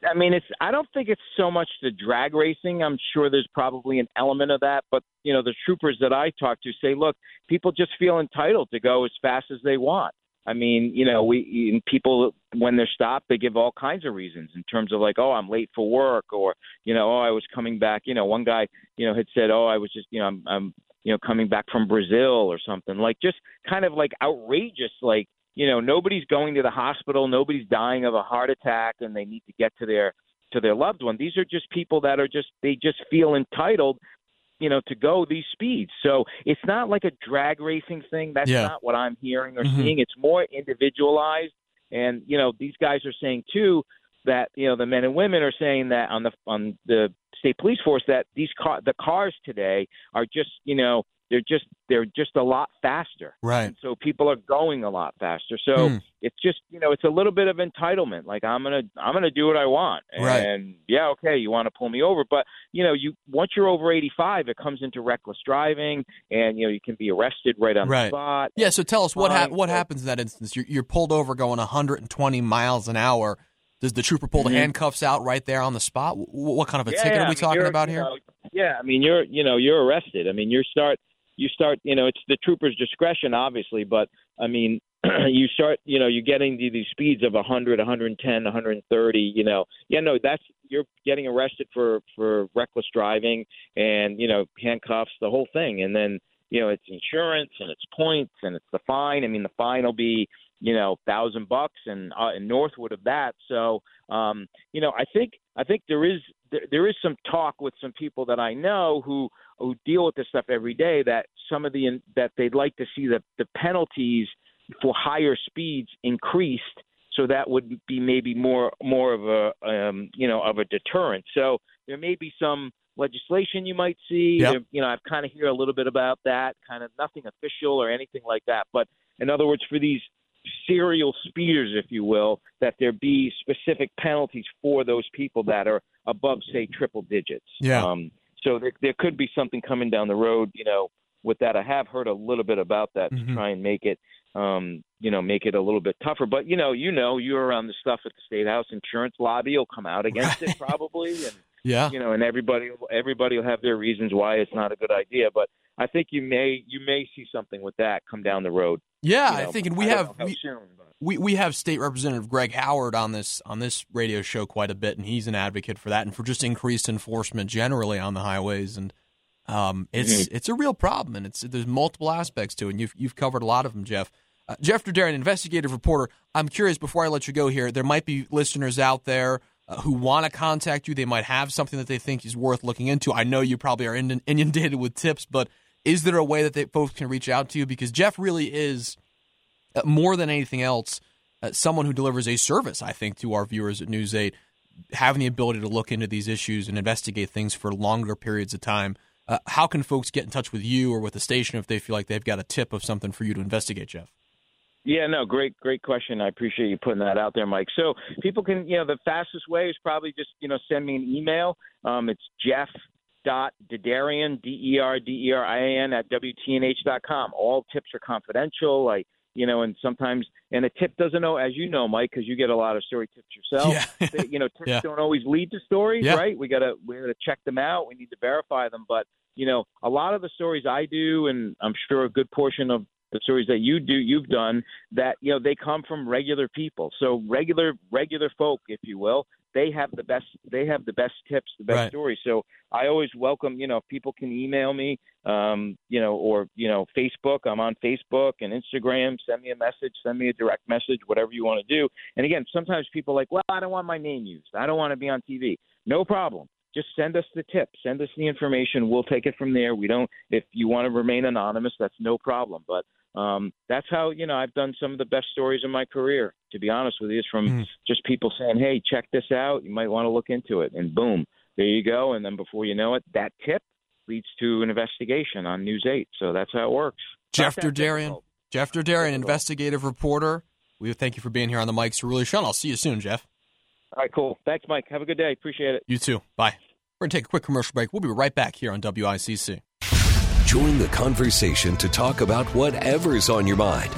F: I don't think it's so much the drag racing. I'm sure there's probably an element of that, but the troopers that I talk to say, look, people just feel entitled to go as fast as they want. I mean, people, when they're stopped, they give all kinds of reasons in terms of like, oh, I'm late for work, or, oh, I was coming back. One guy, had said, oh, I was just, I'm coming back from Brazil or something, like just kind of like outrageous, like, nobody's going to the hospital, nobody's dying of a heart attack, and they need to get to their loved one. These are just people that they just feel entitled, to go these speeds. So it's not like a drag racing thing. That's not what I'm hearing or seeing. It's more individualized. And, these guys are saying too that, the men and women are saying that on the state police force that the cars today are just, they're just a lot faster.
B: Right.
F: And so people are going a lot faster. So it's just, it's a little bit of entitlement. Like I'm going to do what I want. And okay, you want to pull me over, but once you're over 85, it comes into reckless driving, and you can be arrested right on the spot.
B: Yeah, so tell us what happens in that instance. You're pulled over going 120 miles an hour. Does the trooper pull the handcuffs out right there on the spot? What kind of a ticket are we talking about here?
F: You're arrested. I mean, you start, it's the trooper's discretion, obviously, but I mean, you start, you're getting to these speeds of 100, 110, 130, you're getting arrested for reckless driving and, handcuffs, the whole thing. And then, it's insurance and it's points and it's the fine. I mean, the fine will be, $1,000 and northward of that. So, I think there is some talk with some people that I know who deal with this stuff every day, that that they'd like to see the penalties for higher speeds increased, so that would be maybe more of a deterrent. So there may be some legislation you might see.
B: Yep.
F: I've kind of hear a little bit about that, kind of nothing official or anything like that. But in other words, for these serial speeders, if you will, that there be specific penalties for those people that are above, say, triple digits.
B: Yeah.
F: So there could be something coming down the road, with that. I have heard a little bit about that to try and make it, make it a little bit tougher. But, you're around the stuff at the State House. Insurance lobby will come out against it probably. And, and everybody will have their reasons why it's not a good idea. But I think you may see something with that come down the road.
B: Yeah, I think, and we have State Representative Greg Howard on this radio show quite a bit, and he's an advocate for that and for just increased enforcement generally on the highways. And it's a real problem, and there's multiple aspects to it. And you've covered a lot of them, Jeff. Jeff Derderian, investigative reporter. I'm curious, before I let you go here, there might be listeners out there who want to contact you. They might have something that they think is worth looking into. I know you probably are inundated with tips, but is there a way that folks can reach out to you? Because Jeff really is, more than anything else, someone who delivers a service, I think, to our viewers at News 8, having the ability to look into these issues and investigate things for longer periods of time. How can folks get in touch with you or with the station if they feel like they've got a tip of something for you to investigate, Jeff?
F: Yeah, no, great question. I appreciate you putting that out there, Mike. So people can, the fastest way is probably just, send me an email. It's Jeff.Derderian, Derderian at WTNH.com. All tips are confidential. And sometimes, and a tip doesn't know, as you know, Mike, because you get a lot of story tips yourself. Yeah. Tips don't always lead to stories, right? We gotta check them out. We need to verify them. But a lot of the stories I do, and I'm sure a good portion of the stories that you've done, that they come from regular people. So regular folk, if you will, they have the best tips, the best stories. So I always welcome, if people can email me, or Facebook. I'm on Facebook and Instagram. Send me a message, send me a direct message, whatever you want to do. And again, sometimes people are like, well, I don't want my name used. I don't want to be on TV. No problem. just send us the tip, send us the information. We'll take it from there. If you want to remain anonymous, that's no problem. But that's how, I've done some of the best stories in my career, to be honest with you, is from just people saying, hey, check this out. You might want to look into it. And boom, there you go. And then before you know it, that tip leads to an investigation on News 8. So that's how it works.
B: Jeff Derderian, investigative reporter. We thank you for being here on the Mike Cerulli Show. I'll see you soon, Jeff.
F: All right, cool. Thanks, Mike. Have a good day. Appreciate it.
B: You too. Bye. We're going to take a quick commercial break. We'll be right back here on WICC.
A: Join the conversation to talk about whatever's on your mind.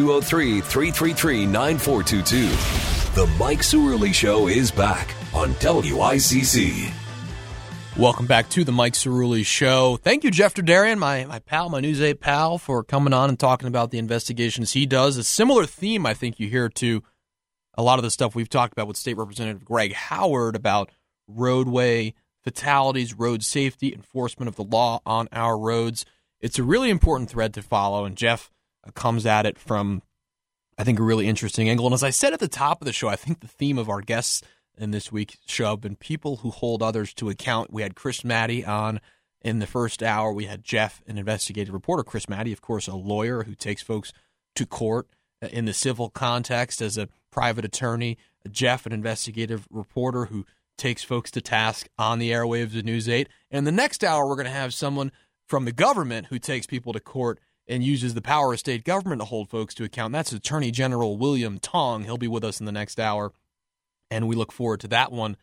A: 203-333-9422. The Mike Cerulli Show is back on WICC.
B: Welcome back to the Mike Cerulli Show. Thank you, Jeff Derderian, my pal, my News 8 pal, for coming on and talking about the investigations he does. A similar theme, I think, you hear to a lot of the stuff we've talked about with State Representative Greg Howard about roadway fatalities, road safety, enforcement of the law on our roads. It's a really important thread to follow, and Jeff comes at it from, I think, a really interesting angle. And as I said at the top of the show, I think the theme of our guests in this week's show have been people who hold others to account. We had Chris Maddie on in the first hour. We had Jeff, an investigative reporter. Chris Maddie, of course, a lawyer who takes folks to court in the civil context as a private attorney. Jeff, an investigative reporter who takes folks to task on the airwaves of News 8. And the next hour, we're going to have someone from the government who takes people to court and uses the power of state government to hold folks to account. That's Attorney General William Tong. He'll be with us in the next hour, and we look forward to that one.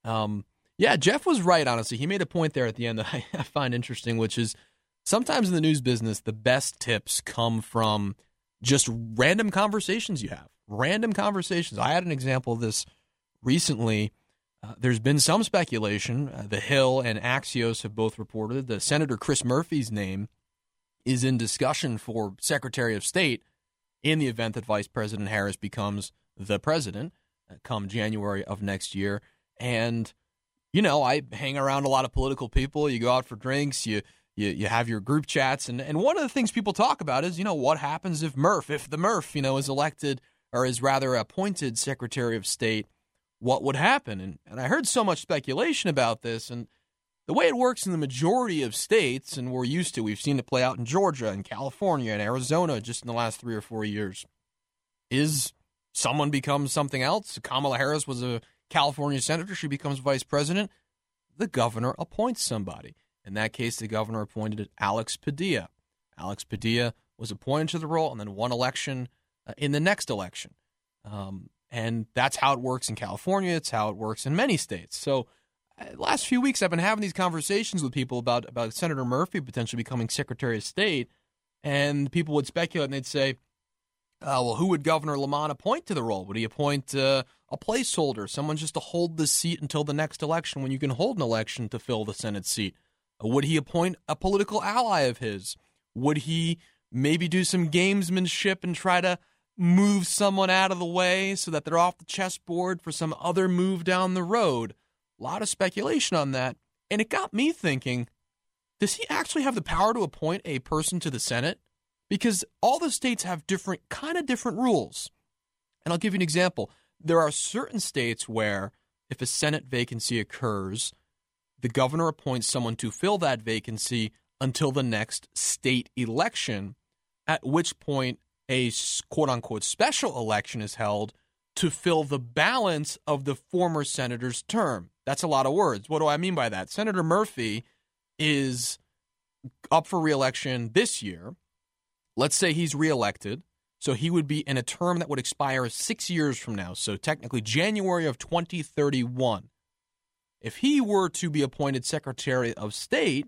B: Jeff was right, honestly. He made a point there at the end that I find interesting, which is sometimes in the news business, the best tips come from just random conversations you have. Random conversations. I had an example of this recently. There's been some speculation. The Hill and Axios have both reported that Senator Chris Murphy's name is in discussion for Secretary of State in the event that Vice President Harris becomes the president come January of next year. And, I hang around a lot of political people. You go out for drinks. You have your group chats. And one of the things people talk about is, what happens if the Murph, is elected or is rather appointed Secretary of State, what would happen? And I heard so much speculation about this. And the way it works in the majority of states, and we've seen it play out in Georgia and California and Arizona just in the last 3 or 4 years, is someone becomes something else. Kamala Harris was a California senator. She becomes vice president. The governor appoints somebody. In that case, the governor appointed Alex Padilla. Alex Padilla was appointed to the role and then won election in the next election. And that's how it works in California. It's how it works in many states. So last few weeks, I've been having these conversations with people about Senator Murphy potentially becoming Secretary of State. And people would speculate and they'd say, who would Governor Lamont appoint to the role? Would he appoint a placeholder, someone just to hold the seat until the next election when you can hold an election to fill the Senate seat? Would he appoint a political ally of his? Would he maybe do some gamesmanship and try to move someone out of the way so that they're off the chessboard for some other move down the road? A lot of speculation on that. And it got me thinking, does he actually have the power to appoint a person to the Senate? Because all the states have different rules. And I'll give you an example. There are certain states where if a Senate vacancy occurs, the governor appoints someone to fill that vacancy until the next state election, at which point a quote-unquote special election is held to fill the balance of the former senator's term. That's a lot of words. What do I mean by that? Senator Murphy is up for re-election this year. Let's say he's re-elected, so he would be in a term that would expire 6 years from now, so technically January of 2031. If he were to be appointed Secretary of State,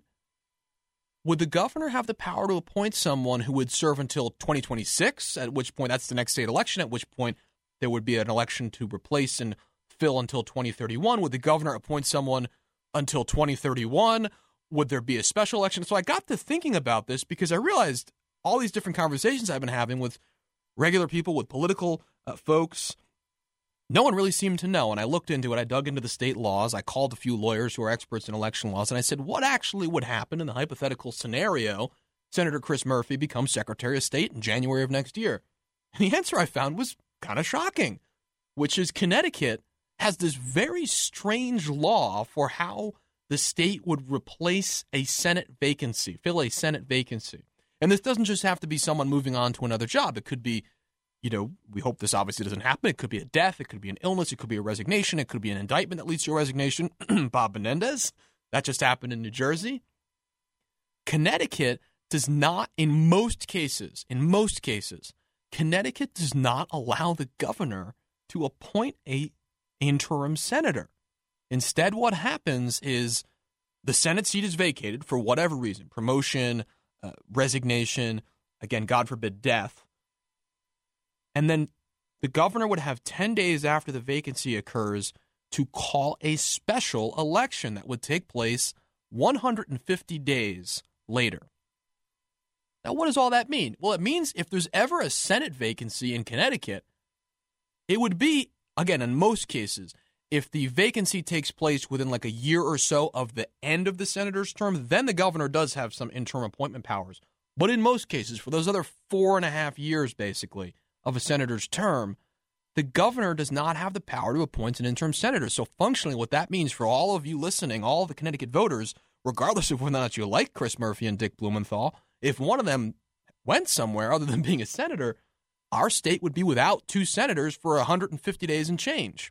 B: would the governor have the power to appoint someone who would serve until 2026, at which point that's the next state election, at which point there would be an election to replace and fill until 2031? Would the governor appoint someone until 2031? Would there be a special election? So I got to thinking about this because I realized all these different conversations I've been having with regular people, with political folks, no one really seemed to know. And I looked into it. I dug into the state laws. I called a few lawyers who are experts in election laws. And I said, what actually would happen in the hypothetical scenario Senator Chris Murphy becomes Secretary of State in January of next year? And the answer I found was kind of shocking, which is Connecticut has this very strange law for how the state would replace a Senate vacancy, fill a Senate vacancy. And this doesn't just have to be someone moving on to another job. It could be, we hope this obviously doesn't happen. It could be a death. It could be an illness. It could be a resignation. It could be an indictment that leads to a resignation. Bob Menendez, that just happened in New Jersey. Connecticut does not, in most cases, Connecticut does not allow the governor to appoint a interim senator. Instead, what happens is the Senate seat is vacated for whatever reason, promotion, resignation, again, God forbid, death. And then the governor would have 10 days after the vacancy occurs to call a special election that would take place 150 days later. Now, what does all that mean? Well, it means if there's ever a Senate vacancy in Connecticut, it would be, again, in most cases, if the vacancy takes place within like a year or so of the end of the senator's term, then the governor does have some interim appointment powers. But in most cases, for those other 4.5 years, basically, of a senator's term, the governor does not have the power to appoint an interim senator. So functionally, what that means for all of you listening, all the Connecticut voters, regardless of whether or not you like Chris Murphy and Dick Blumenthal, if one of them went somewhere other than being a senator, our state would be without 2 senators for 150 days and change.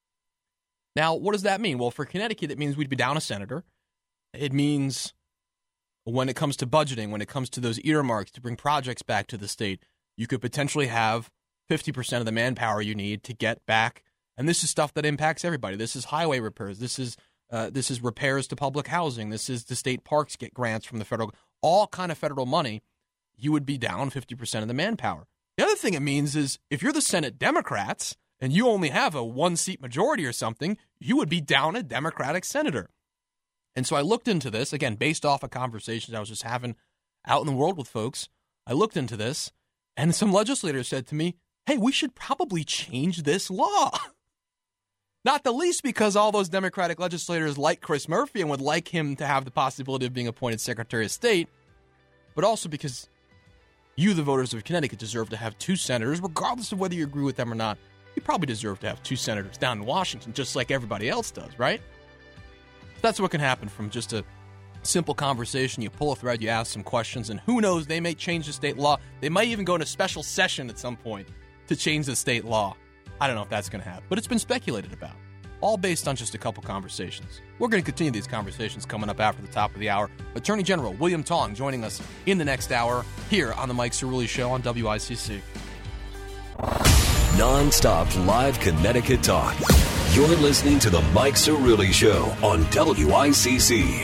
B: Now, what does that mean? Well, for Connecticut, it means we'd be down a senator. It means when it comes to budgeting, when it comes to those earmarks to bring projects back to the state, you could potentially have 50% of the manpower you need to get back. And this is stuff that impacts everybody. This is highway repairs. This is repairs to public housing. This is the state parks get grants from the federal, all kind of federal money. You would be down 50% of the manpower. The other thing it means is if you're the Senate Democrats and you only have a 1-seat majority or something, you would be down a Democratic senator. And so I looked into this, again, based off of conversations I was just having out in the world with folks. I looked into this, and some legislators said to me, hey, we should probably change this law. Not the least because all those Democratic legislators like Chris Murphy and would like him to have the possibility of being appointed Secretary of State, but also because you, the voters of Connecticut, deserve to have 2 senators, regardless of whether you agree with them or not. You probably deserve to have 2 senators down in Washington, just like everybody else does, right? That's what can happen from just a simple conversation. You pull a thread, you ask some questions, and who knows, they may change the state law. They might even go into special session at some point to change the state law. I don't know if that's going to happen, but it's been speculated about, all based on just a couple conversations. We're going to continue these conversations coming up after the top of the hour. Attorney General William Tong joining us in the next hour here on the Mike Cerulli Show on WICC.
A: Non-stop live Connecticut talk. You're listening to the Mike Cerulli Show on WICC.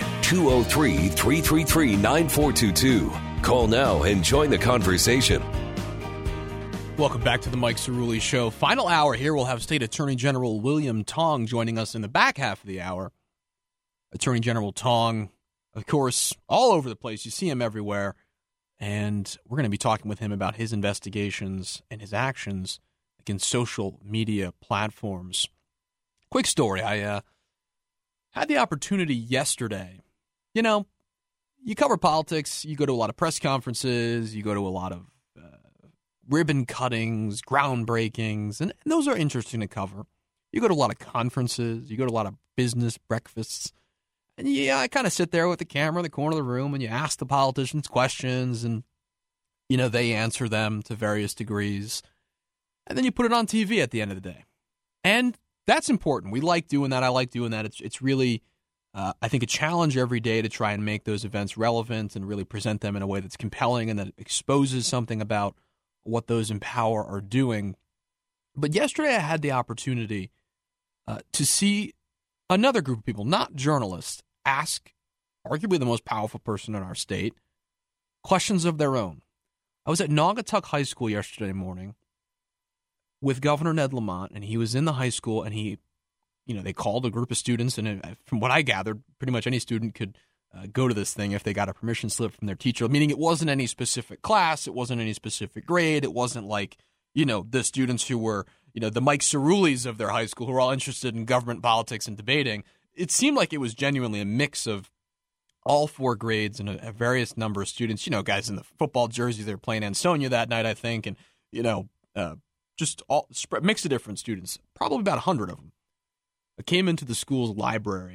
A: 203-333-9422. Call now and join the conversation.
B: Welcome back to the Mike Cerulli Show. Final hour here. We'll have State Attorney General William Tong joining us in the back half of the hour. Attorney General Tong, of course, all over the place. You see him everywhere. And we're going to be talking with him about his investigations and his actions against social media platforms. Quick story. I had the opportunity yesterday. You know, you cover politics. You go to a lot of press conferences. You go to a lot of ribbon cuttings, groundbreakings, and those are interesting to cover. You go to a lot of conferences. You go to a lot of business breakfasts. And yeah, I kind of sit there with the camera in the corner of the room and you ask the politicians questions and, you know, they answer them to various degrees. And then you put it on TV at the end of the day. And that's important. We like doing that. I like doing that. It's really, I think, a challenge every day to try and make those events relevant and really present them in a way that's compelling and that exposes something about what those in power are doing. But yesterday I had the opportunity to see another group of people, not journalists, ask arguably the most powerful person in our state questions of their own. I was at Naugatuck High School yesterday morning with Governor Ned Lamont, and he was in the high school, and they called a group of students, and from what I gathered, pretty much any student could go to this thing if they got a permission slip from their teacher, meaning it wasn't any specific class, it wasn't any specific grade, it wasn't like, the students who were, the Mike Cerullis of their high school who were all interested in government politics and debating. It seemed like it was genuinely a mix of all 4 grades and a various number of students, guys in the football jerseys, they were playing Ansonia that night, I think, and, just all mix of different students, probably about 100 of them. I came into the school's library,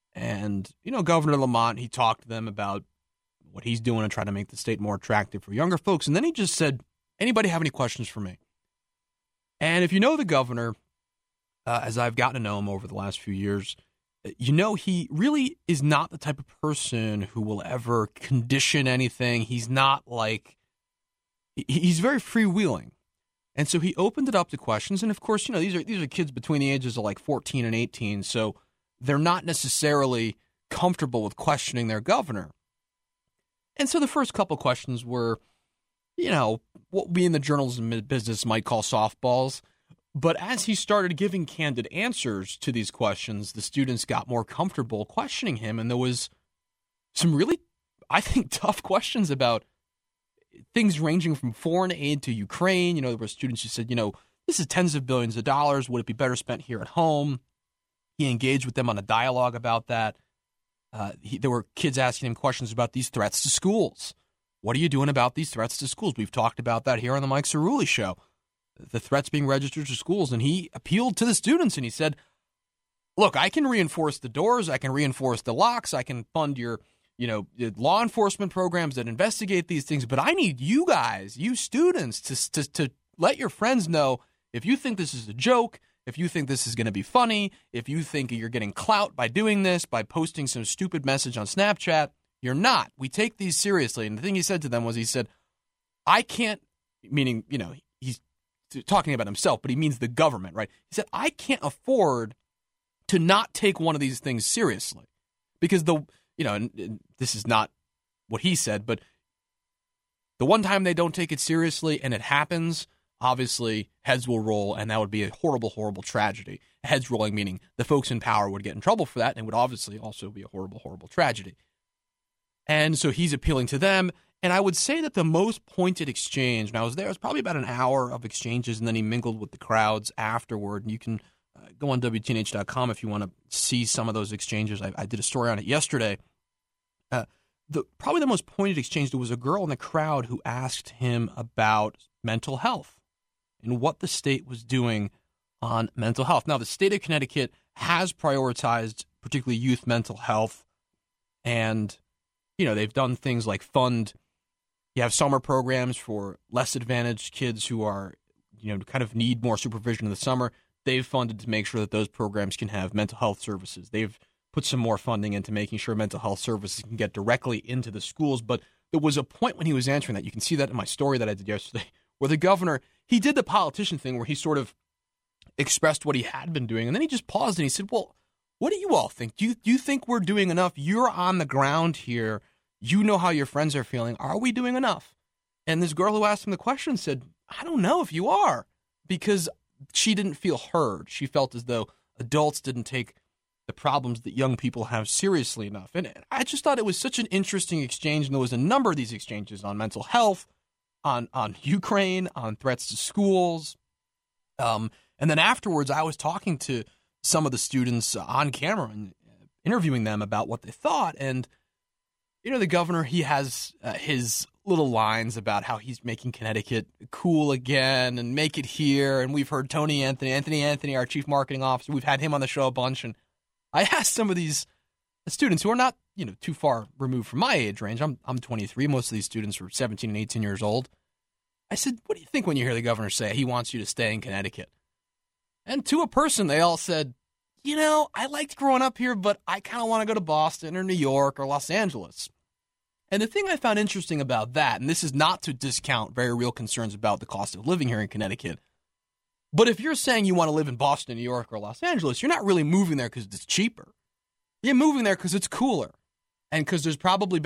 B: And, Governor Lamont, he talked to them about what he's doing to try to make the state more attractive for younger folks. And then he just said, anybody have any questions for me? And if you know the governor, as I've gotten to know him over the last few years, he really is not the type of person who will ever condition anything. He's not like, he's very freewheeling. And so he opened it up to questions. And of course, these are kids between the ages of like 14 and 18. So they're not necessarily comfortable with questioning their governor. And so the first couple questions were, what we in the journalism business might call softballs. But as he started giving candid answers to these questions, the students got more comfortable questioning him. And there was some really, I think, tough questions about things ranging from foreign aid to Ukraine. There were students who said, this is tens of billions of dollars. Would it be better spent here at home? He engaged with them on a dialogue about that. There were kids asking him questions about these threats to schools. What are you doing about these threats to schools? We've talked about that here on the Mike Cerulli Show. The threats being registered to schools. And he appealed to the students and he said, look, I can reinforce the doors. I can reinforce the locks. I can fund your, law enforcement programs that investigate these things. But I need you guys, you students, to let your friends know if you think this is a joke, if you think this is going to be funny, if you think you're getting clout by doing this, by posting some stupid message on Snapchat, you're not. We take these seriously. And the thing he said to them was, he said, I can't, meaning, he's talking about himself, but he means the government, right? He said, I can't afford to not take one of these things seriously because and this is not what he said, but the one time they don't take it seriously and it happens, obviously heads will roll, and that would be a horrible, horrible tragedy. Heads rolling meaning the folks in power would get in trouble for that, and it would obviously also be a horrible, horrible tragedy. And so he's appealing to them. And I would say that the most pointed exchange, and I was there, it was probably about an hour of exchanges, and then he mingled with the crowds afterward. And you can go on WTNH.com if you want to see some of those exchanges. I did a story on it yesterday. Probably the most pointed exchange, there was a girl in the crowd who asked him about mental health and what the state was doing on mental health. Now, the state of Connecticut has prioritized particularly youth mental health, and they've done things like you have summer programs for less advantaged kids who are, kind of need more supervision in the summer. They've funded to make sure that those programs can have mental health services. They've put some more funding into making sure mental health services can get directly into the schools. But there was a point when he was answering that. You can see that in my story that I did yesterday, where the governor, he did the politician thing where he sort of expressed what he had been doing. And then he just paused and he said, well, what do you all think? Do you think we're doing enough? You're on the ground here. You know how your friends are feeling. Are we doing enough? And this girl who asked him the question said, I don't know if you are, because she didn't feel heard. She felt as though adults didn't take the problems that young people have seriously enough. And I just thought it was such an interesting exchange. And there was a number of these exchanges on mental health, on Ukraine, on threats to schools. And then afterwards, I was talking to some of the students on camera and interviewing them about what they thought. And the governor, he has his little lines about how he's making Connecticut cool again and make it here. And we've heard Tony Anthony, our chief marketing officer, we've had him on the show a bunch. And I asked some of these students who are not, too far removed from my age range. I'm 23. Most of these students were 17 and 18 years old. I said, what do you think when you hear the governor say he wants you to stay in Connecticut? And to a person, they all said, I liked growing up here, but I kind of want to go to Boston or New York or Los Angeles. And the thing I found interesting about that, and this is not to discount very real concerns about the cost of living here in Connecticut, but if you're saying you want to live in Boston, New York, or Los Angeles, you're not really moving there because it's cheaper. You're moving there because it's cooler and because there's probably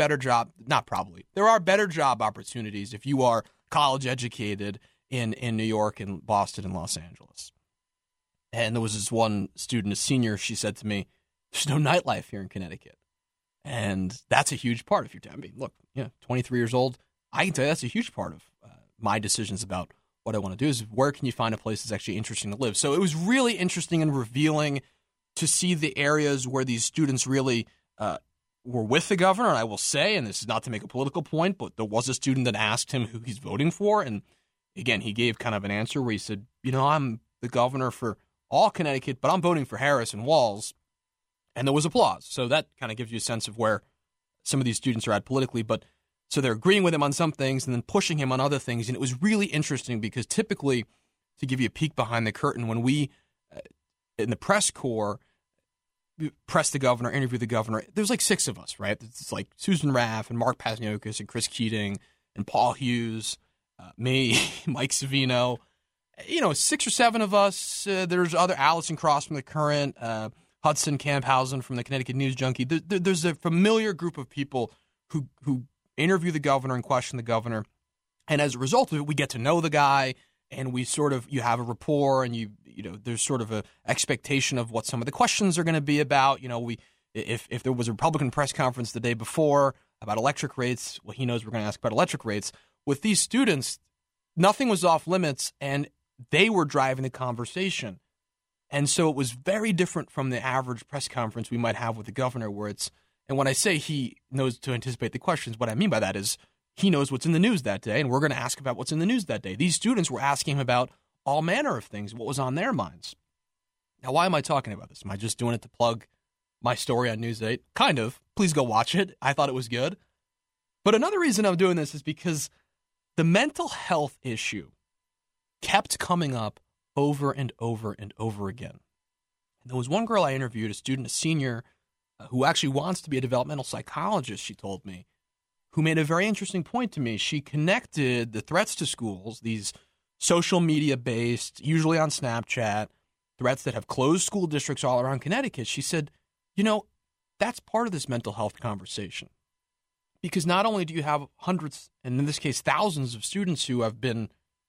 B: there are better job opportunities if you are college educated in New York and Boston and Los Angeles. And there was this one student, a senior, she said to me, there's no nightlife here in Connecticut. And that's a huge part of your time. I mean, look, 23 years old, I can tell you that's a huge part of my decisions about what I want to do is where can you find a place that's actually interesting to live. So it was really interesting and revealing to see the areas where these students really were with the governor. And I will say, and this is not to make a political point, but there was a student that asked him who he's voting for. And again, he gave kind of an answer where he said, I'm the governor for all Connecticut, but I'm voting for Harris and Walz. And there was applause. So that kind of gives you a sense of where some of these students are at politically. But so they're agreeing with him on some things and then pushing him on other things. And it was really interesting because typically, to give you a peek behind the curtain, when we, in the press corps, press the governor, interview the governor, there's like 6 of us, right? It's like Susan Raff and Mark Pasniokis and Chris Keating and Paul Hughes, me, Mike Savino, 6 or 7 of us. There's other Allison Cross from the Current, Hudson Camphausen from the Connecticut News Junkie. There's a familiar group of people who interview the governor and question the governor. And as a result of it, we get to know the guy, and we you have a rapport, and there's sort of a expectation of what some of the questions are going to be about. If there was a Republican press conference the day before about electric rates, well, he knows we're going to ask about electric rates. With these students, nothing was off limits, and they were driving the conversation. And so it was very different from the average press conference we might have with the governor, and when I say he knows to anticipate the questions, what I mean by that is he knows what's in the news that day, and we're going to ask about what's in the news that day. These students were asking him about all manner of things, what was on their minds. Now, why am I talking about this? Am I just doing it to plug my story on News 8? Kind of. Please go watch it. I thought it was good. But another reason I'm doing this is because the mental health issue kept coming up over and over and over again. And there was one girl I interviewed, a student, a senior, who actually wants to be a developmental psychologist, she told me, who made a very interesting point to me. She connected the threats to schools, these social media-based, usually on Snapchat, threats that have closed school districts all around Connecticut. She said, that's part of this mental health conversation. Because not only do you have hundreds, and in this case thousands of students who have been,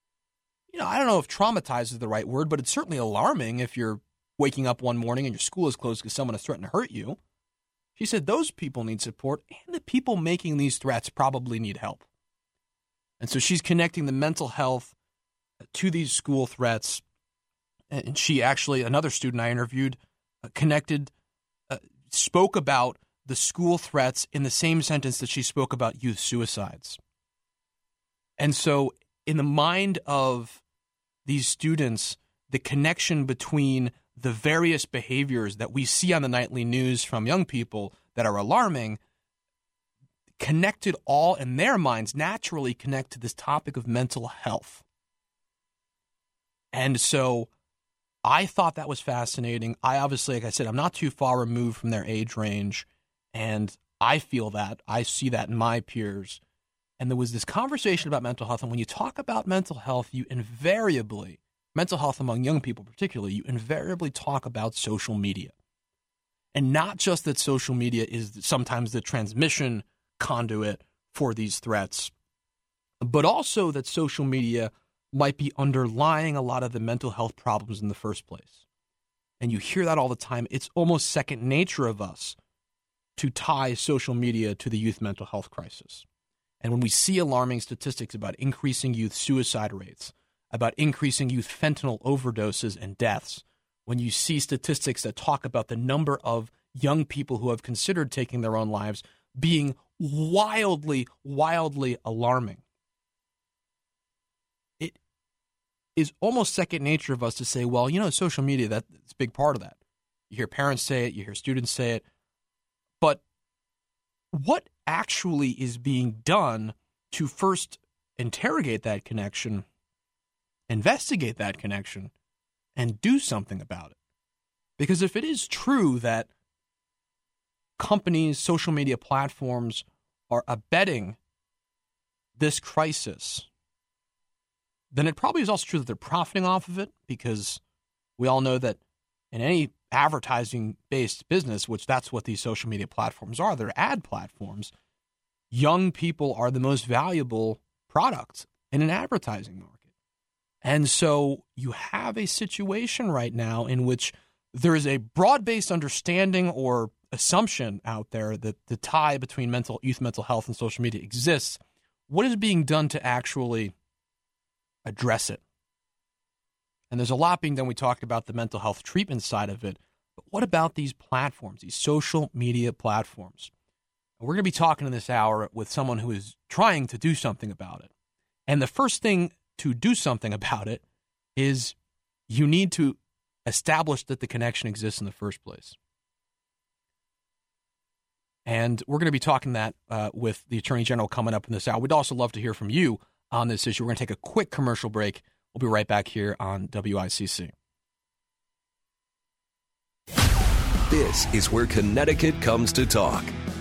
B: I don't know if traumatized is the right word, but it's certainly alarming if you're waking up one morning and your school is closed because someone has threatened to hurt you. She said those people need support, and the people making these threats probably need help. And so she's connecting the mental health to these school threats. And she actually, another student I interviewed, spoke about the school threats in the same sentence that she spoke about youth suicides. And so in the mind of these students, the connection between the various behaviors that we see on the nightly news from young people that are alarming, connected all in their minds, naturally connect to this topic of mental health. And so I thought that was fascinating. I obviously, like I said, I'm not too far removed from their age range, and I feel that. I see that in my peers. And there was this conversation about mental health, and when you talk about mental health, mental health among young people particularly, you invariably talk about social media. And not just that social media is sometimes the transmission conduit for these threats, but also that social media might be underlying a lot of the mental health problems in the first place. And you hear that all the time. It's almost second nature of us to tie social media to the youth mental health crisis. And when we see alarming statistics about increasing youth suicide rates, about increasing youth fentanyl overdoses and deaths, when you see statistics that talk about the number of young people who have considered taking their own lives being wildly, wildly alarming, it is almost second nature of us to say, well, social media, that's a big part of that. You hear parents say it, you hear students say it, but what actually is being done to first interrogate that connection, investigate that connection, and do something about it? Because if it is true that companies, social media platforms are abetting this crisis, then it probably is also true that they're profiting off of it, because we all know that in any advertising-based business, which that's what these social media platforms are, they're ad platforms, young people are the most valuable product in an advertising market. And so you have a situation right now in which there is a broad-based understanding or assumption out there that the tie between youth mental health and social media exists. What is being done to actually address it? And there's a lot being done. We talked about the mental health treatment side of it. But what about these platforms, these social media platforms? And we're going to be talking in this hour with someone who is trying to do something about it. And the first thing to do something about it is you need to establish that the connection exists in the first place. And we're going to be talking that with the Attorney General coming up in this hour. We'd also love to hear from you on this issue. We're going to take a quick commercial break. We'll be right back here on WICC.
A: This is where Connecticut comes to talk.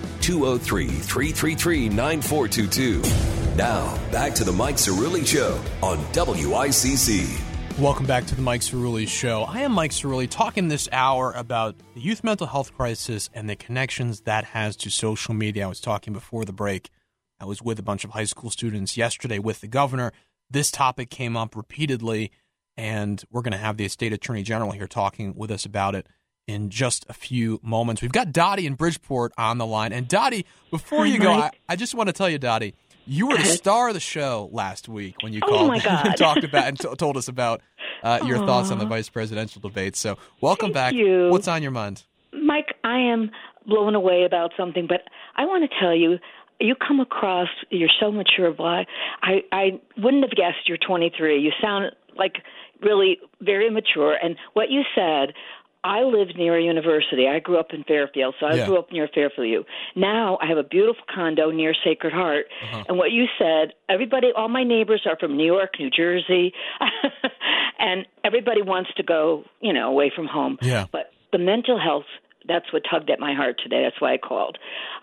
A: 203-333-9422. Now, back to the Mike Cerulli Show on WICC.
B: Welcome back to the Mike Cerulli Show. I am Mike Cerulli, talking this hour about the youth mental health crisis and the connections that has to social media. I was talking before the break. I was with a bunch of high school students yesterday with the governor. This topic came up repeatedly, and we're going to have the state attorney general here talking with us about it in just a few moments. We've got Dottie in Bridgeport on the line. And Dottie, before you go, I just want to tell you, Dottie, you were the star of the show last week when you called and talked about and told us about your thoughts on the vice presidential debate. So welcome back.
G: You.
B: What's on your mind?
G: Mike, I am blown away about something, but I want to tell you, you come across, you're so mature. I wouldn't have guessed you're 23. You sound like really very mature. And what you said, I lived near a university. I grew up in Fairfield, so I grew up near Fairfield. Now I have a beautiful condo near Sacred Heart. And what you said, everybody, all my neighbors are from New York, New Jersey, and everybody wants to go, away from home.
B: Yeah.
G: But the mental health, that's what tugged at my heart today. That's why I called.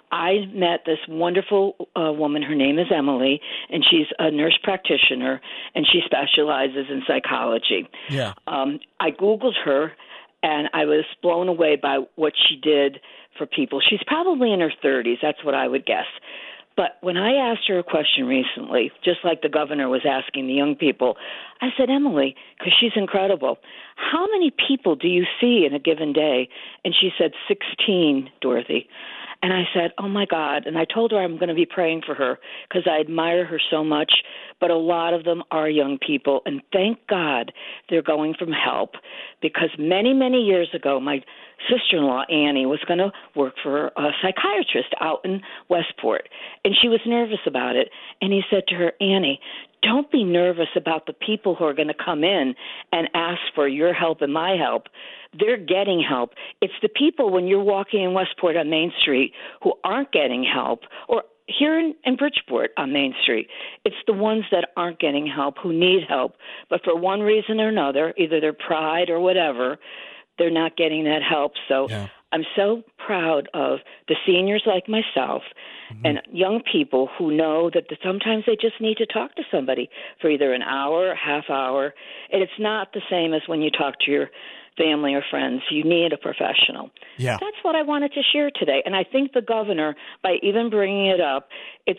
G: I met this wonderful woman. Her name is Emily, and she's a nurse practitioner, and she specializes in psychology.
B: Yeah.
G: I Googled her, and I was blown away by what she did for people. She's probably in her 30s. That's what I would guess. But when I asked her a question recently, just like the governor was asking the young people, I said, Emily, because she's incredible, how many people do you see in a given day? And she said, 16, Dorothy. And I said, oh, my God. And I told her I'm going to be praying for her because I admire her so much. But a lot of them are young people. And thank God they're going from help because many, many years ago, my sister-in-law, Annie, was going to work for a psychiatrist out in Westport. And she was nervous about it. And he said to her, Annie, don't be nervous about the people who are going to come in and ask for your help and my help. They're getting help. It's the people when you're walking in Westport on Main Street who aren't getting help, or here in Bridgeport on Main Street. It's the ones that aren't getting help who need help. But for one reason or another, either their pride or whatever, they're not getting that help. So I'm so proud of the seniors like myself and young people who know that sometimes they just need to talk to somebody for either an hour, half hour. And it's not the same as when you talk to your family or friends. You need a professional.
B: Yeah.
G: That's what I wanted to share today. And I think the governor, by even bringing it up, it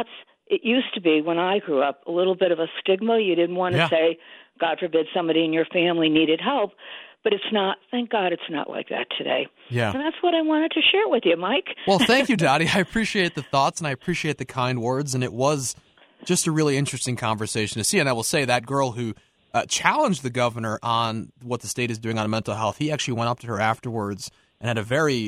G: used to be when I grew up a little bit of a stigma. You didn't want to say, God forbid, somebody in your family needed help. But it's not, thank God it's not like that today.
B: Yeah.
G: And that's what I wanted to share with you, Mike.
B: Well, thank you, Dottie. I appreciate the thoughts and I appreciate the kind words. And it was just a really interesting conversation to see. And I will say that girl who challenged the governor on what the state is doing on mental health, he actually went up to her afterwards and had a very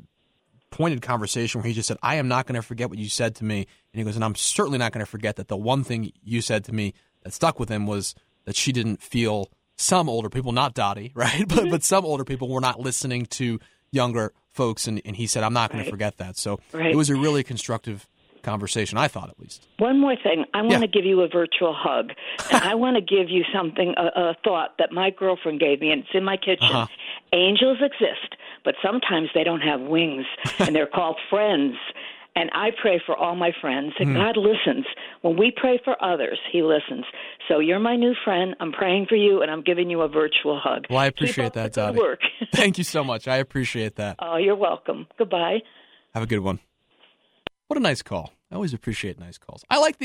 B: pointed conversation where he just said, I am not going to forget what you said to me. And he goes, and I'm certainly not going to forget that the one thing you said to me that stuck with him was that she didn't feel some older people, not Dottie, right? But some older people were not listening to younger folks. And he said, I'm not going to forget that. So it was a really constructive conversation, I thought, at least.
G: One more thing. I want to give you a virtual hug. And I want to give you something, a thought that my girlfriend gave me, and it's in my kitchen. Angels exist, but sometimes they don't have wings, and they're called friends. And I pray for all my friends, and God listens. When we pray for others, he listens. So you're my new friend. I'm praying for you, and I'm giving you a virtual hug.
B: Well, I appreciate that, Dottie.
G: Work.
B: Thank you so much. I appreciate that.
G: Oh, you're welcome. Goodbye.
B: Have a good one. What a nice call. I always appreciate nice calls. I like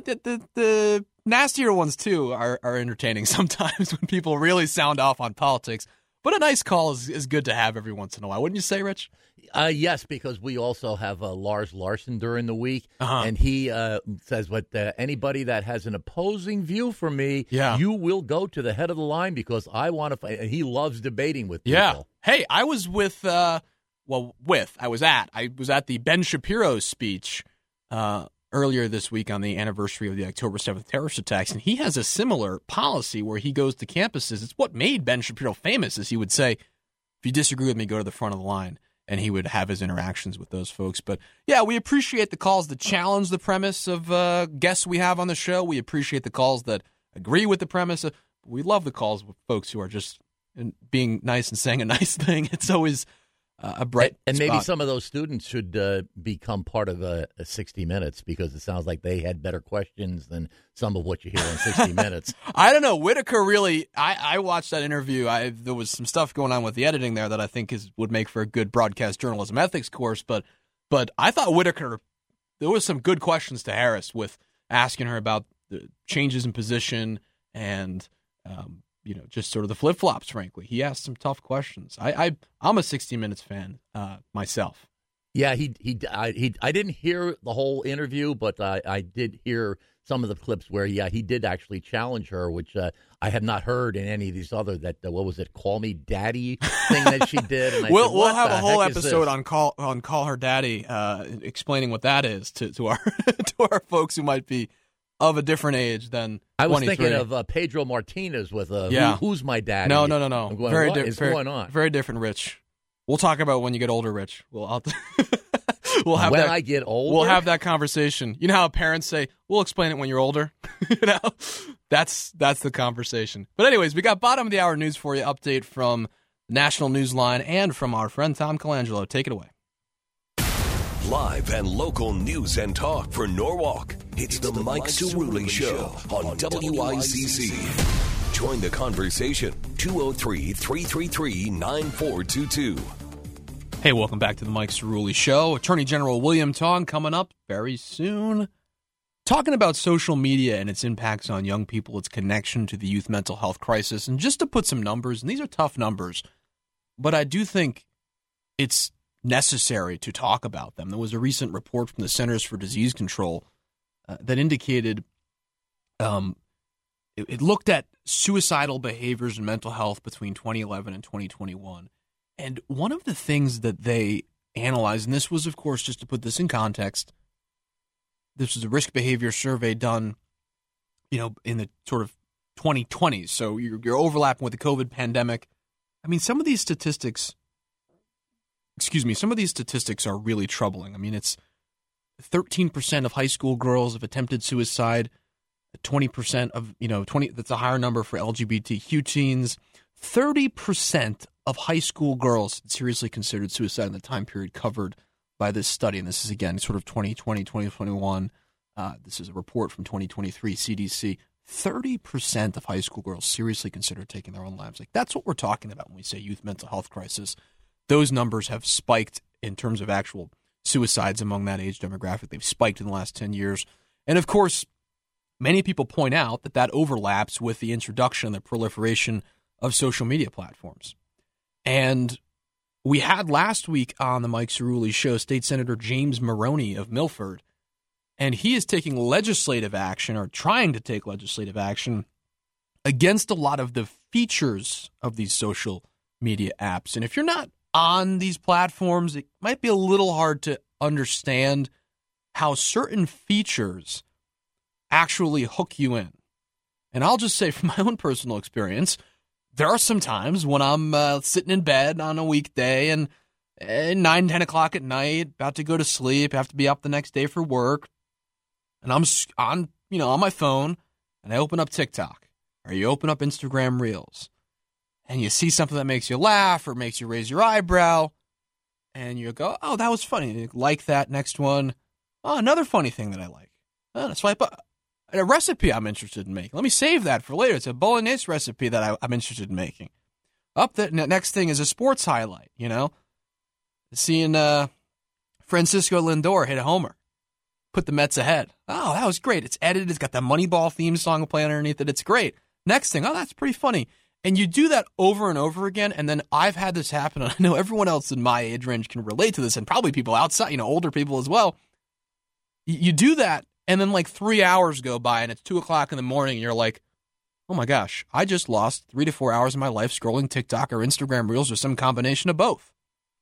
B: the nastier ones, too, are entertaining sometimes when people really sound off on politics. But a nice call is good to have every once in a while. Wouldn't you say, Rich?
C: Yes, because we also have Lars Larson during the week, and he says, "But anybody that has an opposing view for me, you will go to the head of the line because I want to fight." And he loves debating with people.
B: Yeah. Hey, I was I was at the Ben Shapiro speech earlier this week on the anniversary of the October 7th terrorist attacks, and he has a similar policy where he goes to campuses. It's what made Ben Shapiro famous, as he would say, if you disagree with me, go to the front of the line. and he would have his interactions with those folks. But yeah, we appreciate the calls that challenge the premise of guests we have on the show. We appreciate the calls that agree with the premise. We love the calls with folks who are just being nice and saying a nice thing. It's always a bright
C: and
B: spot.
C: maybe some of those students should become part of a 60 Minutes, because it sounds like they had better questions than some of what you hear on 60 Minutes.
B: I don't know. Whitaker really, I watched that interview. There was some stuff going on with the editing there that I think would make for a good broadcast journalism ethics course. But I thought Whitaker, there was some good questions to Harris with asking her about the changes in position and just sort of the flip-flops, frankly. He asked some tough questions. I'm a 60 Minutes fan myself.
C: Yeah, I didn't hear the whole interview, but I did hear some of the clips where, he did actually challenge her, which I had not heard in any of these other, what was it, Call Me Daddy thing that she did. And
B: we'll have a whole episode on Call Her Daddy, explaining what that is to our to our folks who might be of a different age than 23.
C: I was thinking of Pedro Martinez with Who's My Daddy?
B: No.
C: I'm going, what is going on?
B: Very different, Rich. We'll talk about when you get older, Rich.
C: I get older?
B: We'll have that conversation. You know how parents say, we'll explain it when you're older? That's the conversation. But anyways, we got bottom of the hour news for you, update from National Newsline and from our friend Tom Colangelo. Take it away.
A: Live and local news and talk for Norwalk. It's the Mike Cerulli Show on WICC. Join the conversation, 203-333-9422.
B: Hey, welcome back to the Mike Cerulli Show. Attorney General William Tong coming up very soon. Talking about social media and its impacts on young people, its connection to the youth mental health crisis. And just to put some numbers, and these are tough numbers, but I do think it's necessary to talk about them. There was a recent report from the Centers for Disease Control that indicated it looked at suicidal behaviors and mental health between 2011 and 2021. And one of the things that they analyzed, and this was, of course, just to put this in context, this was a risk behavior survey done, in the sort of 2020s. So you're overlapping with the COVID pandemic. I mean, some of these statistics are really troubling. I mean, it's 13% of high school girls have attempted suicide, 20% of, 20, that's a higher number for LGBTQ teens, 30% of high school girls seriously considered suicide in the time period covered by this study. And this is, again, sort of 2020, 2021. This is a report from 2023 CDC. 30% of high school girls seriously consider taking their own lives. Like, that's what we're talking about when we say youth mental health crisis. Those numbers have spiked in terms of actual suicides among that age demographic. They've spiked in the last 10 years. And, of course, many people point out that overlaps with the introduction and the proliferation of social media platforms. And we had last week on the Mike Cerulli Show State Senator James Maroney of Milford, and he is taking legislative action, or trying to take legislative action, against a lot of the features of these social media apps. And if you're not on these platforms, it might be a little hard to understand how certain features actually hook you in. And I'll just say from my own personal experience, there are some times when I'm sitting in bed on a weekday and 9, 10 o'clock at night, about to go to sleep, have to be up the next day for work, and I'm on my phone, and I open up TikTok, or you open up Instagram Reels, and you see something that makes you laugh or makes you raise your eyebrow, and you go, oh, that was funny. You like that. Next one. Oh, another funny thing that I like. Oh, swipe up. A recipe I'm interested in making. Let me save that for later. It's a bolognese recipe that I'm interested in making. Up the next thing is a sports highlight, Seeing Francisco Lindor hit a homer. Put the Mets ahead. Oh, that was great. It's edited. It's got the Moneyball theme song playing underneath it. It's great. Next thing, oh, that's pretty funny. And you do that over and over again, and then I've had this happen, and I know everyone else in my age range can relate to this, and probably people outside, older people as well. You do that, and then 3 hours go by, and it's 2 o'clock in the morning, and you're like, oh my gosh, I just lost 3 to 4 hours of my life scrolling TikTok or Instagram Reels or some combination of both.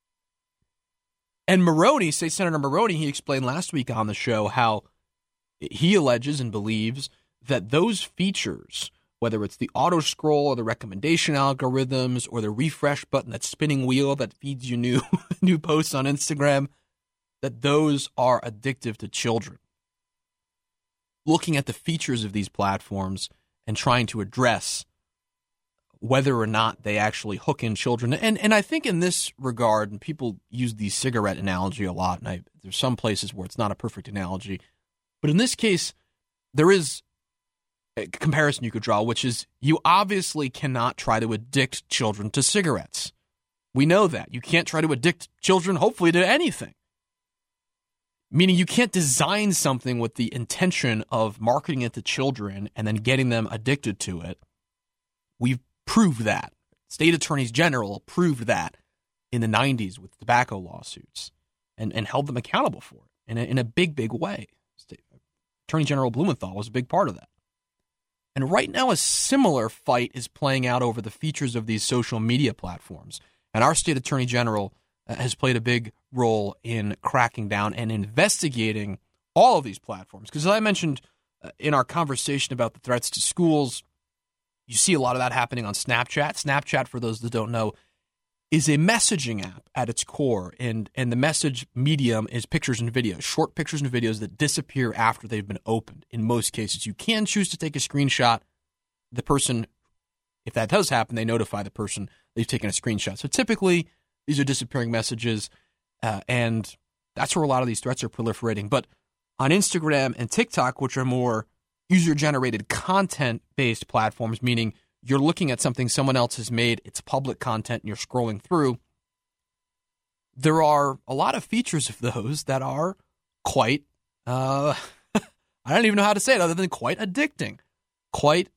B: And Maroney, State Senator Maroney, he explained last week on the show how he alleges and believes that those features whether it's the auto scroll or the recommendation algorithms or the refresh button, that spinning wheel that feeds you new posts on Instagram, that those are addictive to children. Looking at the features of these platforms and trying to address whether or not they actually hook in children. And I think in this regard, and people use the cigarette analogy a lot, and there's some places where it's not a perfect analogy, but in this case, there is a comparison you could draw, which is you obviously cannot try to addict children to cigarettes. We know that. You can't try to addict children, hopefully, to anything. Meaning you can't design something with the intention of marketing it to children and then getting them addicted to it. We've proved that. State attorneys general proved that in the 90s with tobacco lawsuits and held them accountable for it in a big, big way. Attorney General Blumenthal was a big part of that. And right now, a similar fight is playing out over the features of these social media platforms. And our state attorney general has played a big role in cracking down and investigating all of these platforms. Because as I mentioned in our conversation about the threats to schools, you see a lot of that happening on Snapchat. Snapchat, for those that don't know, is a messaging app at its core, and the message medium is pictures and videos, short pictures and videos that disappear after they've been opened. In most cases, you can choose to take a screenshot. The person, if that does happen, they notify the person they've taken a screenshot. So typically, these are disappearing messages, and that's where a lot of these threats are proliferating. But on Instagram and TikTok, which are more user-generated content-based platforms, meaning you're looking at something someone else has made, it's public content, and you're scrolling through, there are a lot of features of those that are quite, I don't even know how to say it other than quite addicting. Quite,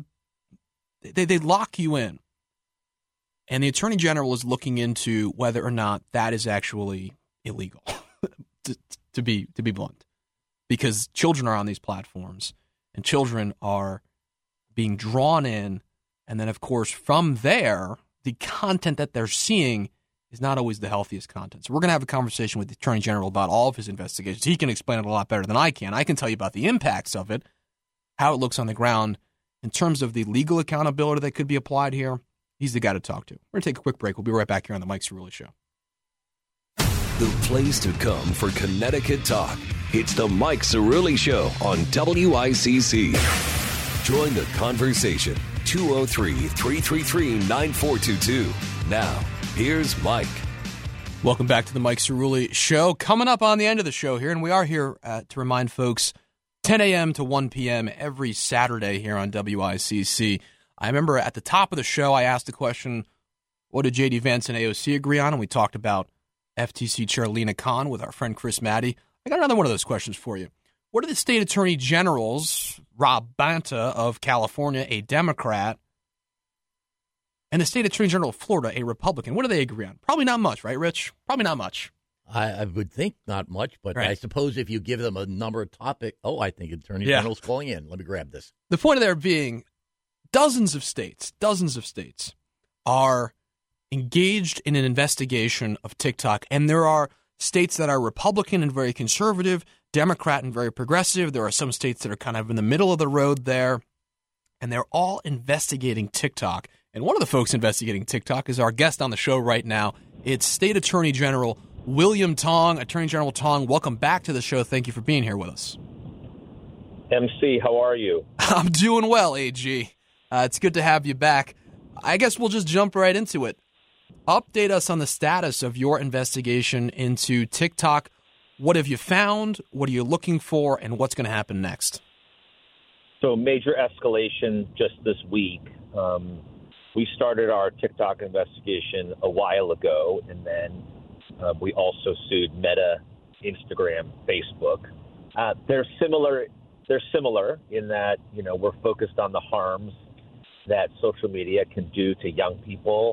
B: they lock you in. And the Attorney General is looking into whether or not that is actually illegal, to be blunt. Because children are on these platforms, and children are being drawn in. And then, of course, from there, the content that they're seeing is not always the healthiest content. So we're going to have a conversation with the Attorney General about all of his investigations. He can explain it a lot better than I can. I can tell you about the impacts of it, how it looks on the ground. In terms of the legal accountability that could be applied here, he's the guy to talk to. We're going to take a quick break. We'll be right back here on the Mike Cerulli Show.
A: The place to come for Connecticut talk. It's the Mike Cerulli Show on WICC. Join the conversation. 203-333-9422. Now, here's Mike.
B: Welcome back to the Mike Cerulli Show. Coming up on the end of the show here, and we are here to remind folks, 10 a.m. to 1 p.m. every Saturday here on WICC. I remember at the top of the show, I asked the question, what did J.D. Vance and AOC agree on? And we talked about FTC Chair Lina Khan with our friend Chris Maddy. I got another one of those questions for you. What are the state attorney generals, Rob Bonta of California, a Democrat, and the state attorney general of Florida, a Republican, what do they agree on? Probably not much, right, Rich? Probably not much.
C: I would think not much, but right. I suppose if you give them a number of topics, I think attorney general's calling in. Let me grab this.
B: The point of there being dozens of states are engaged in an investigation of TikTok, and there are states that are Republican and very conservative, Democrat and very progressive. There are some states that are kind of in the middle of the road there, and they're all investigating TikTok. And one of the folks investigating TikTok is our guest on the show right now. It's State Attorney General William Tong. Attorney General Tong, welcome back to the show. Thank you for being here with us.
H: MC, how are you?
B: I'm doing well, AG. It's good to have you back. I guess we'll just jump right into it. Update us on the status of your investigation into TikTok. What have you found? What are you looking for? And what's going to happen next?
H: So major escalation just this week. We started our TikTok investigation a while ago, and then we also sued Meta, Instagram, Facebook. They're similar in that, we're focused on the harms that social media can do to young people.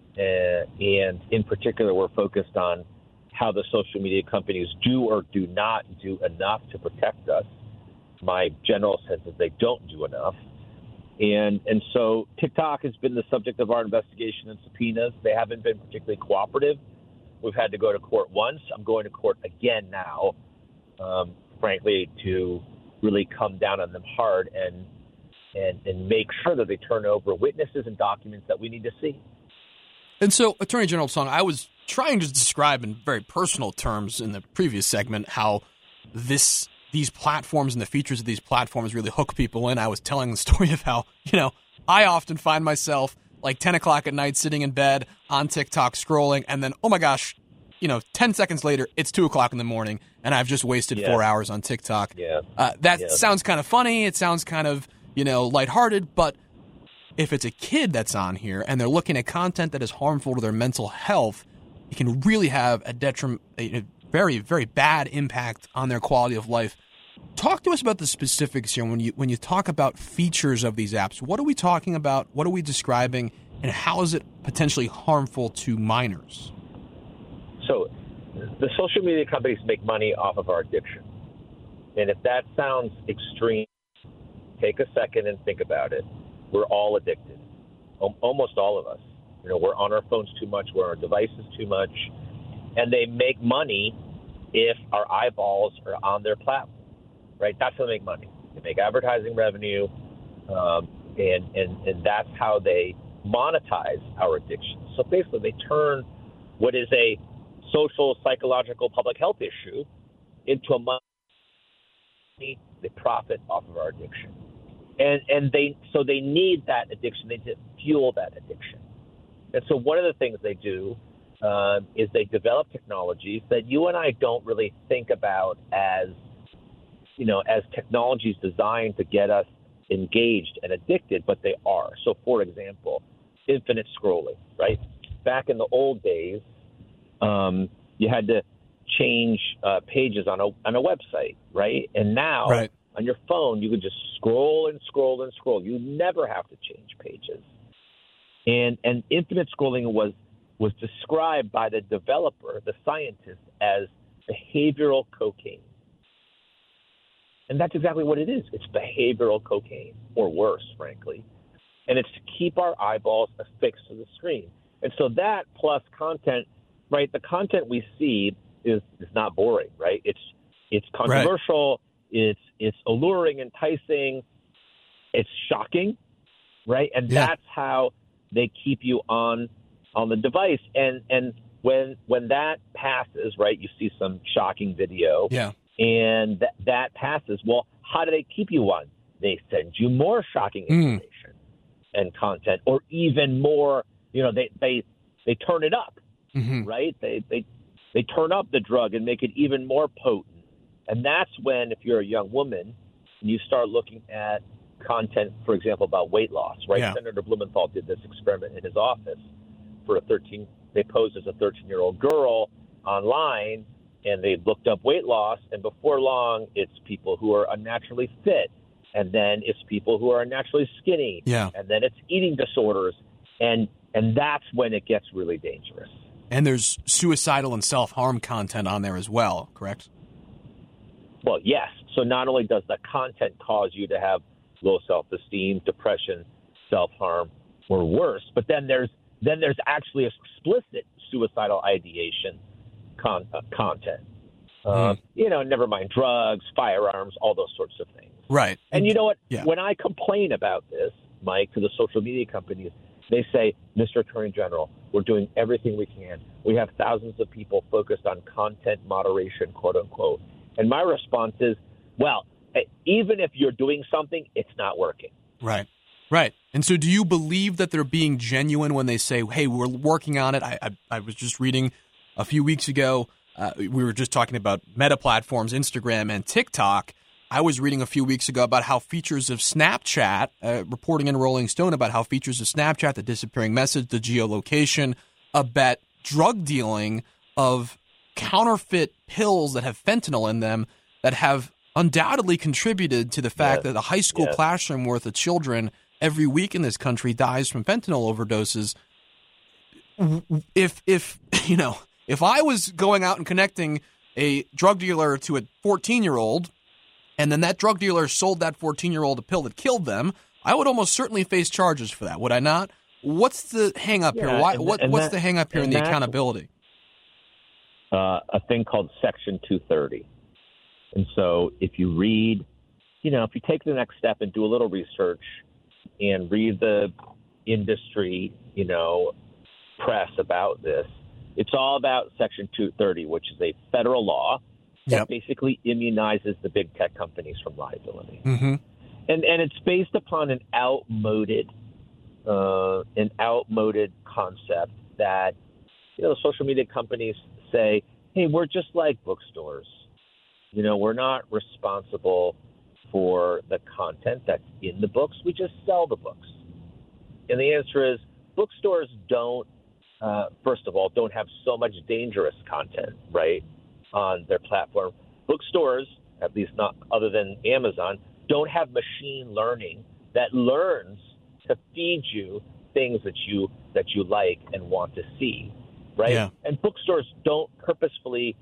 H: And in particular, we're focused on how the social media companies do or do not do enough to protect us. My general sense is they don't do enough. And so TikTok has been the subject of our investigation and subpoenas. They haven't been particularly cooperative. We've had to go to court once. I'm going to court again now, frankly, to really come down on them hard. And and make sure that they turn over witnesses and documents that we need to see.
B: And so, Attorney General Song, I was trying to describe in very personal terms in the previous segment how these platforms and the features of these platforms really hook people in. I was telling the story of how, I often find myself like 10 o'clock at night sitting in bed on TikTok scrolling, and then, oh my gosh, 10 seconds later, it's 2 o'clock in the morning, and I've just wasted 4 hours on TikTok.
H: Yeah.
B: Sounds kind of funny. It sounds kind of, lighthearted, but if it's a kid that's on here and they're looking at content that is harmful to their mental health, it can really have a very, very bad impact on their quality of life. Talk to us about the specifics here. When you talk about features of these apps, what are we talking about? What are we describing? And how is it potentially harmful to minors?
H: So the social media companies make money off of our addiction. And if that sounds extreme, take a second and think about it. We're all addicted, almost all of us. We're on our phones too much. We're on our devices too much. And they make money if our eyeballs are on their platform, right? That's how they make money. They make advertising revenue, and that's how they monetize our addiction. So basically, they turn what is a social, psychological, public health issue into a money. They profit off of our addiction. And they need that addiction. They need to fuel that addiction. And so one of the things they do is they develop technologies that you and I don't really think about as technologies designed to get us engaged and addicted, but they are. So, for example, infinite scrolling, right? Back in the old days, you had to change pages on a website, right? And now on your phone, you could just scroll and scroll and scroll. You never have to change pages. And infinite scrolling was described by the developer, the scientist, as behavioral cocaine. And that's exactly what it is. It's behavioral cocaine, or worse, frankly. And it's to keep our eyeballs affixed to the screen. And so that plus content, right? The content we see is not boring, right? It's controversial. Right. It's alluring, enticing. It's shocking, right? And that's how they keep you on the device. And when that passes, right, you see some shocking video. Yeah. And that passes. Well, how do they keep you on? They send you more shocking information and content, or even more. They turn it up, right? They turn up the drug and make it even more potent. And that's when, if you're a young woman, you start looking at content, for example, about weight loss, right? Yeah. Senator Blumenthal did this experiment in his office for they posed as a 13-year-old girl online, and they looked up weight loss, and before long, it's people who are unnaturally fit, and then it's people who are unnaturally skinny, and then it's eating disorders, and that's when it gets really dangerous.
B: And there's suicidal and self-harm content on there as well, correct?
H: Well, yes. So not only does the content cause you to have low self-esteem, depression, self-harm, or worse, but then there's actually explicit suicidal ideation content. Never mind drugs, firearms, all those sorts of things.
B: Right.
H: And you know what? Yeah. When I complain about this, Mike, to the social media companies, they say, Mr. Attorney General, we're doing everything we can. We have thousands of people focused on content moderation, quote unquote. And my response is, well, even if you're doing something, it's not working.
B: Right. Right. And so do you believe that they're being genuine when they say, hey, we're working on it? I was just reading a few weeks ago, we were just talking about meta platforms, Instagram and TikTok. I was reading a few weeks ago about how features of Snapchat, reporting in Rolling Stone about how features of Snapchat, the disappearing message, the geolocation, about drug dealing of counterfeit pills that have fentanyl in them that have undoubtedly contributed to the fact that a high school classroom worth of children every week in this country dies from fentanyl overdoses. If I was going out and connecting a drug dealer to a 14-year-old, and then that drug dealer sold that 14-year-old a pill that killed them, I would almost certainly face charges for that, would I not? What's the hang-up here? What's the hang-up here in the accountability?
H: A thing called Section 230. And so if you read if you take the next step and do a little research and read the industry, press about this, it's all about Section 230, which is a federal law that basically immunizes the big tech companies from liability.
B: Mm-hmm.
H: And it's based upon an outmoded concept that, the social media companies say, hey, we're just like bookstores. We're not responsible for the content that's in the books. We just sell the books. And the answer is bookstores don't have so much dangerous content, right, on their platform. Bookstores, at least not other than Amazon, don't have machine learning that learns to feed you things that you like and want to see, right?
B: Yeah.
H: And bookstores don't purposefully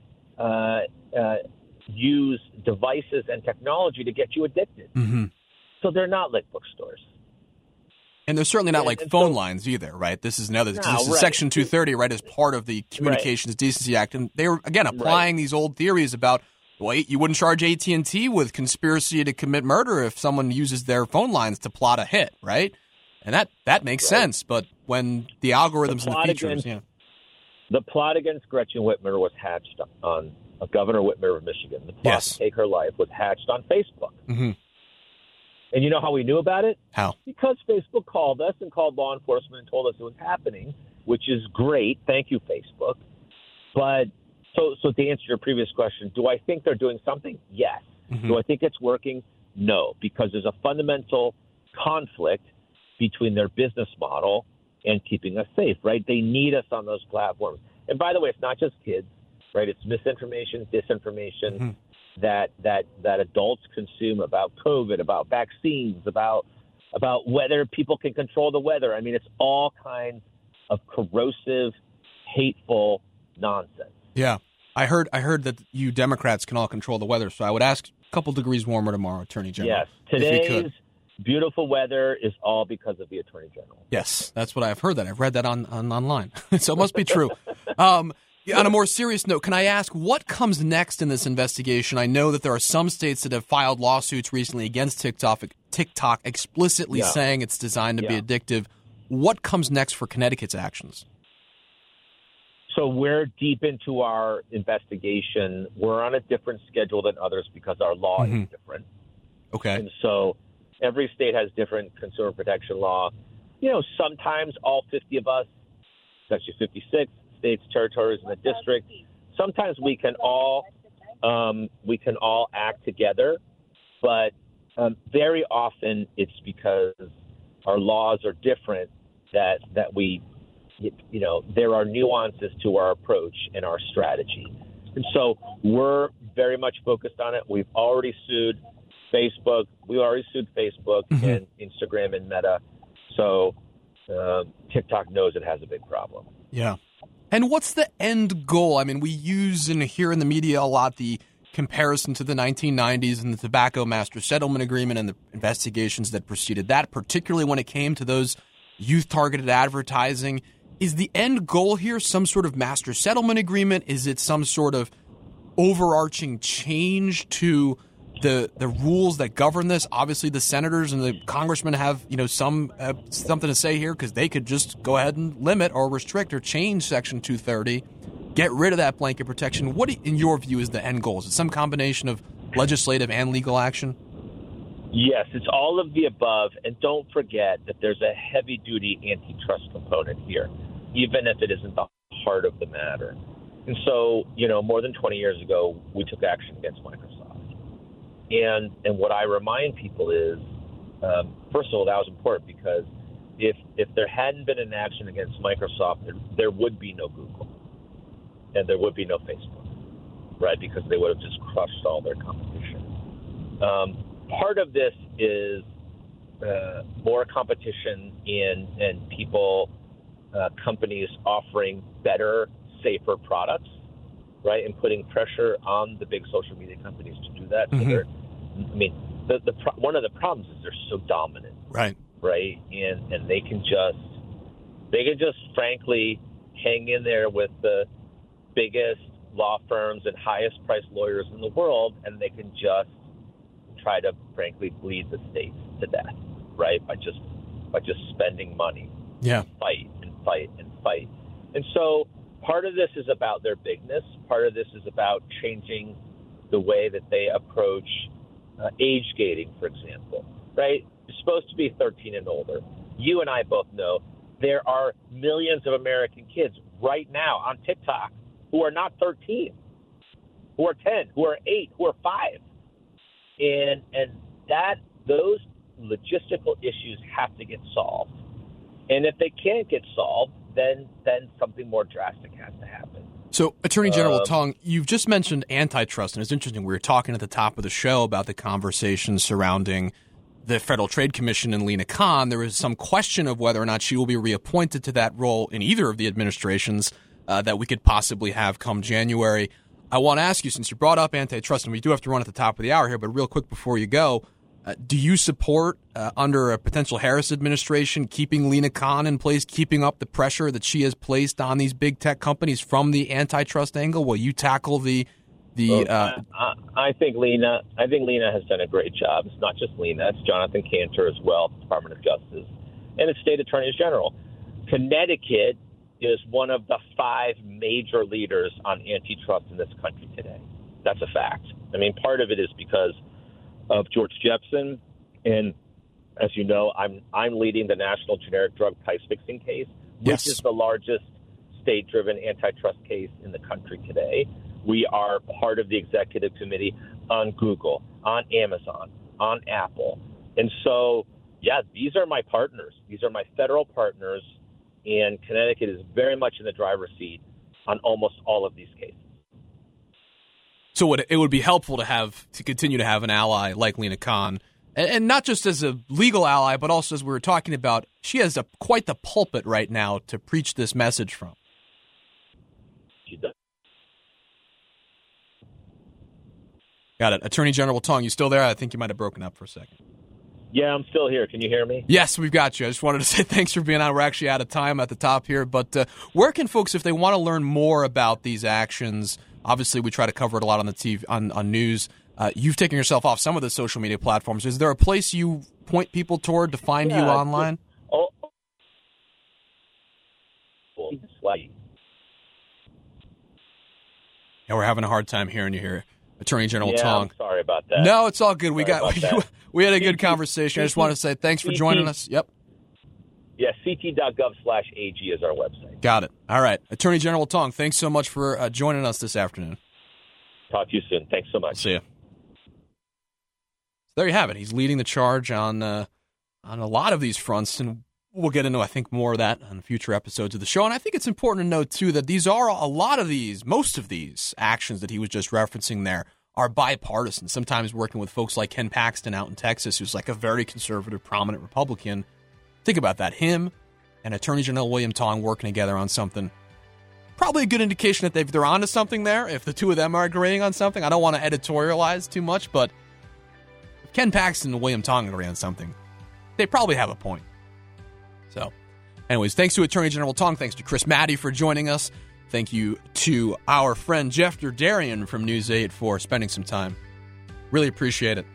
H: use devices and technology to get you addicted.
B: Mm-hmm.
H: So they're not like bookstores.
B: And they're certainly not like phone lines either, right? This is Section 230, right, as part of the Communications Decency Act. And they were, again, applying these old theories about, well, you wouldn't charge AT&T with conspiracy to commit murder if someone uses their phone lines to plot a hit, right? And that makes sense. But when the algorithms and the features,
H: the plot against Gretchen Whitmer was hatched on Governor Whitmer of Michigan. The plot to take her life was hatched on Facebook.
B: Mm-hmm.
H: And you know how we knew about it?
B: How?
H: Because Facebook called us and called law enforcement and told us it was happening, which is great. Thank you, Facebook. But so to answer your previous question, do I think they're doing something? Yes.
B: Mm-hmm.
H: Do I think it's working? No, because there's a fundamental conflict between their business model and keeping us safe, right? They need us on those platforms. And by the way, it's not just kids, right? It's misinformation, disinformation that adults consume about COVID, about vaccines, about whether people can control the weather. I mean, it's all kinds of corrosive, hateful nonsense.
B: Yeah. I heard that you Democrats can all control the weather, so I would ask a couple degrees warmer tomorrow, Attorney General.
H: Yes. Today's beautiful weather is all because of the Attorney General.
B: Yes, that's what I've heard that. I've read that online. So it must be true. On a more serious note, can I ask what comes next in this investigation? I know that there are some states that have filed lawsuits recently against TikTok explicitly saying it's designed to be addictive. What comes next for Connecticut's actions?
H: So we're deep into our investigation. We're on a different schedule than others because our law is different.
B: Okay.
H: And so every state has different consumer protection law. Sometimes all 50 of us, Section 56, states, territories, and the district, sometimes we can all act together, but very often it's because our laws are different that we, there are nuances to our approach and our strategy. And so we're very much focused on it. We've already sued Facebook. We already sued Facebook and Instagram and Meta. So TikTok knows it has a big problem.
B: Yeah. And what's the end goal? I mean, we use and hear in the media a lot the comparison to the 1990s and the Tobacco Master Settlement Agreement and the investigations that preceded that, particularly when it came to those youth-targeted advertising. Is the end goal here some sort of master settlement agreement? Is it some sort of overarching change to the rules that govern this? Obviously, the senators and the congressmen have something to say here because they could just go ahead and limit or restrict or change Section 230, get rid of that blanket protection. What, in your view, is the end goal? Is it some combination of legislative and legal action?
H: Yes, it's all of the above. And don't forget that there's a heavy-duty antitrust component here, even if it isn't the heart of the matter. And so, more than 20 years ago, we took action against Microsoft. And what I remind people is, first of all, that was important because if there hadn't been an action against Microsoft, there would be no Google and there would be no Facebook, right? Because they would have just crushed all their competition. Part of this is more competition and people, companies offering better, safer products, right? And putting pressure on the big social media companies to do that. So one of the problems is they're so dominant,
B: right?
H: And they can just frankly hang in there with the biggest law firms and highest priced lawyers in the world, and they can just try to, frankly, bleed the states to death, right? By just spending money.
B: Yeah.
H: Fight and fight and fight. And so part of this is about their bigness. Part of this is about changing the way that they approach age gating, for example, right? You're supposed to be 13 and older. You and I both know there are millions of American kids right now on TikTok who are not 13, who are 10, who are 8, who are 5. And those logistical issues have to get solved. And if they can't get solved, then something more drastic has to happen.
B: So, Attorney General Tong, you've just mentioned antitrust, and it's interesting. We were talking at the top of the show about the conversation surrounding the Federal Trade Commission and Lina Khan. There is some question of whether or not she will be reappointed to that role in either of the administrations that we could possibly have come January. I want to ask you, since you brought up antitrust, and we do have to run at the top of the hour here, but real quick before you go, do you support, under a potential Harris administration, keeping Lina Khan in place, keeping up the pressure that she has placed on these big tech companies from the antitrust angle? Will you tackle the?
H: I think Lina has done a great job. It's not just Lina; it's Jonathan Cantor as well, the Department of Justice, and its state attorneys general. Connecticut is one of the 5 major leaders on antitrust in this country today. That's a fact. I mean, part of it is because of George Jepsen, and as you know, I'm leading the national generic drug price fixing case, which is the largest state-driven antitrust case in the country today. We are part of the executive committee on Google, on Amazon, on Apple, and so these are my partners. These are my federal partners, and Connecticut is very much in the driver's seat on almost all of these cases.
B: So it would be helpful to continue to have an ally like Lina Khan, and not just as a legal ally, but also, as we were talking about, she has quite the pulpit right now to preach this message from.
H: She does.
B: Got it. Attorney General Tong, you still there? I think you might have broken up for a second.
H: Yeah, I'm still here. Can you hear me?
B: Yes, we've got you. I just wanted to say thanks for being on. We're actually out of time at the top here, but where can folks, if they want to learn more about these actions? Obviously, we try to cover it a lot on the TV, on news. You've taken yourself off some of the social media platforms. Is there a place you point people toward to find you online? Yeah, we're having a hard time hearing you here, Attorney General Tong.
H: I'm sorry about that.
B: No, it's all good. We had a good conversation. I just want to say thanks for joining us. Yep.
H: Yeah, ct.gov/AG is our website.
B: Got it. All right. Attorney General Tong, thanks so much for joining us this afternoon.
H: Talk to you soon. Thanks so much.
B: See ya. So there you have it. He's leading the charge on a lot of these fronts, and we'll get into, I think, more of that on future episodes of the show. And I think it's important to note, too, that most of these actions that he was just referencing there are bipartisan, sometimes working with folks like Ken Paxton out in Texas, who's like a very conservative, prominent Republican. Think about that. Him and Attorney General William Tong working together on something. Probably a good indication that they're onto something there. If the two of them are agreeing on something, I don't want to editorialize too much, but if Ken Paxton and William Tong agree on something, they probably have a point. So, anyways, thanks to Attorney General Tong. Thanks to Chris Maddy for joining us. Thank you to our friend Jeff Derderian from News 8 for spending some time. Really appreciate it.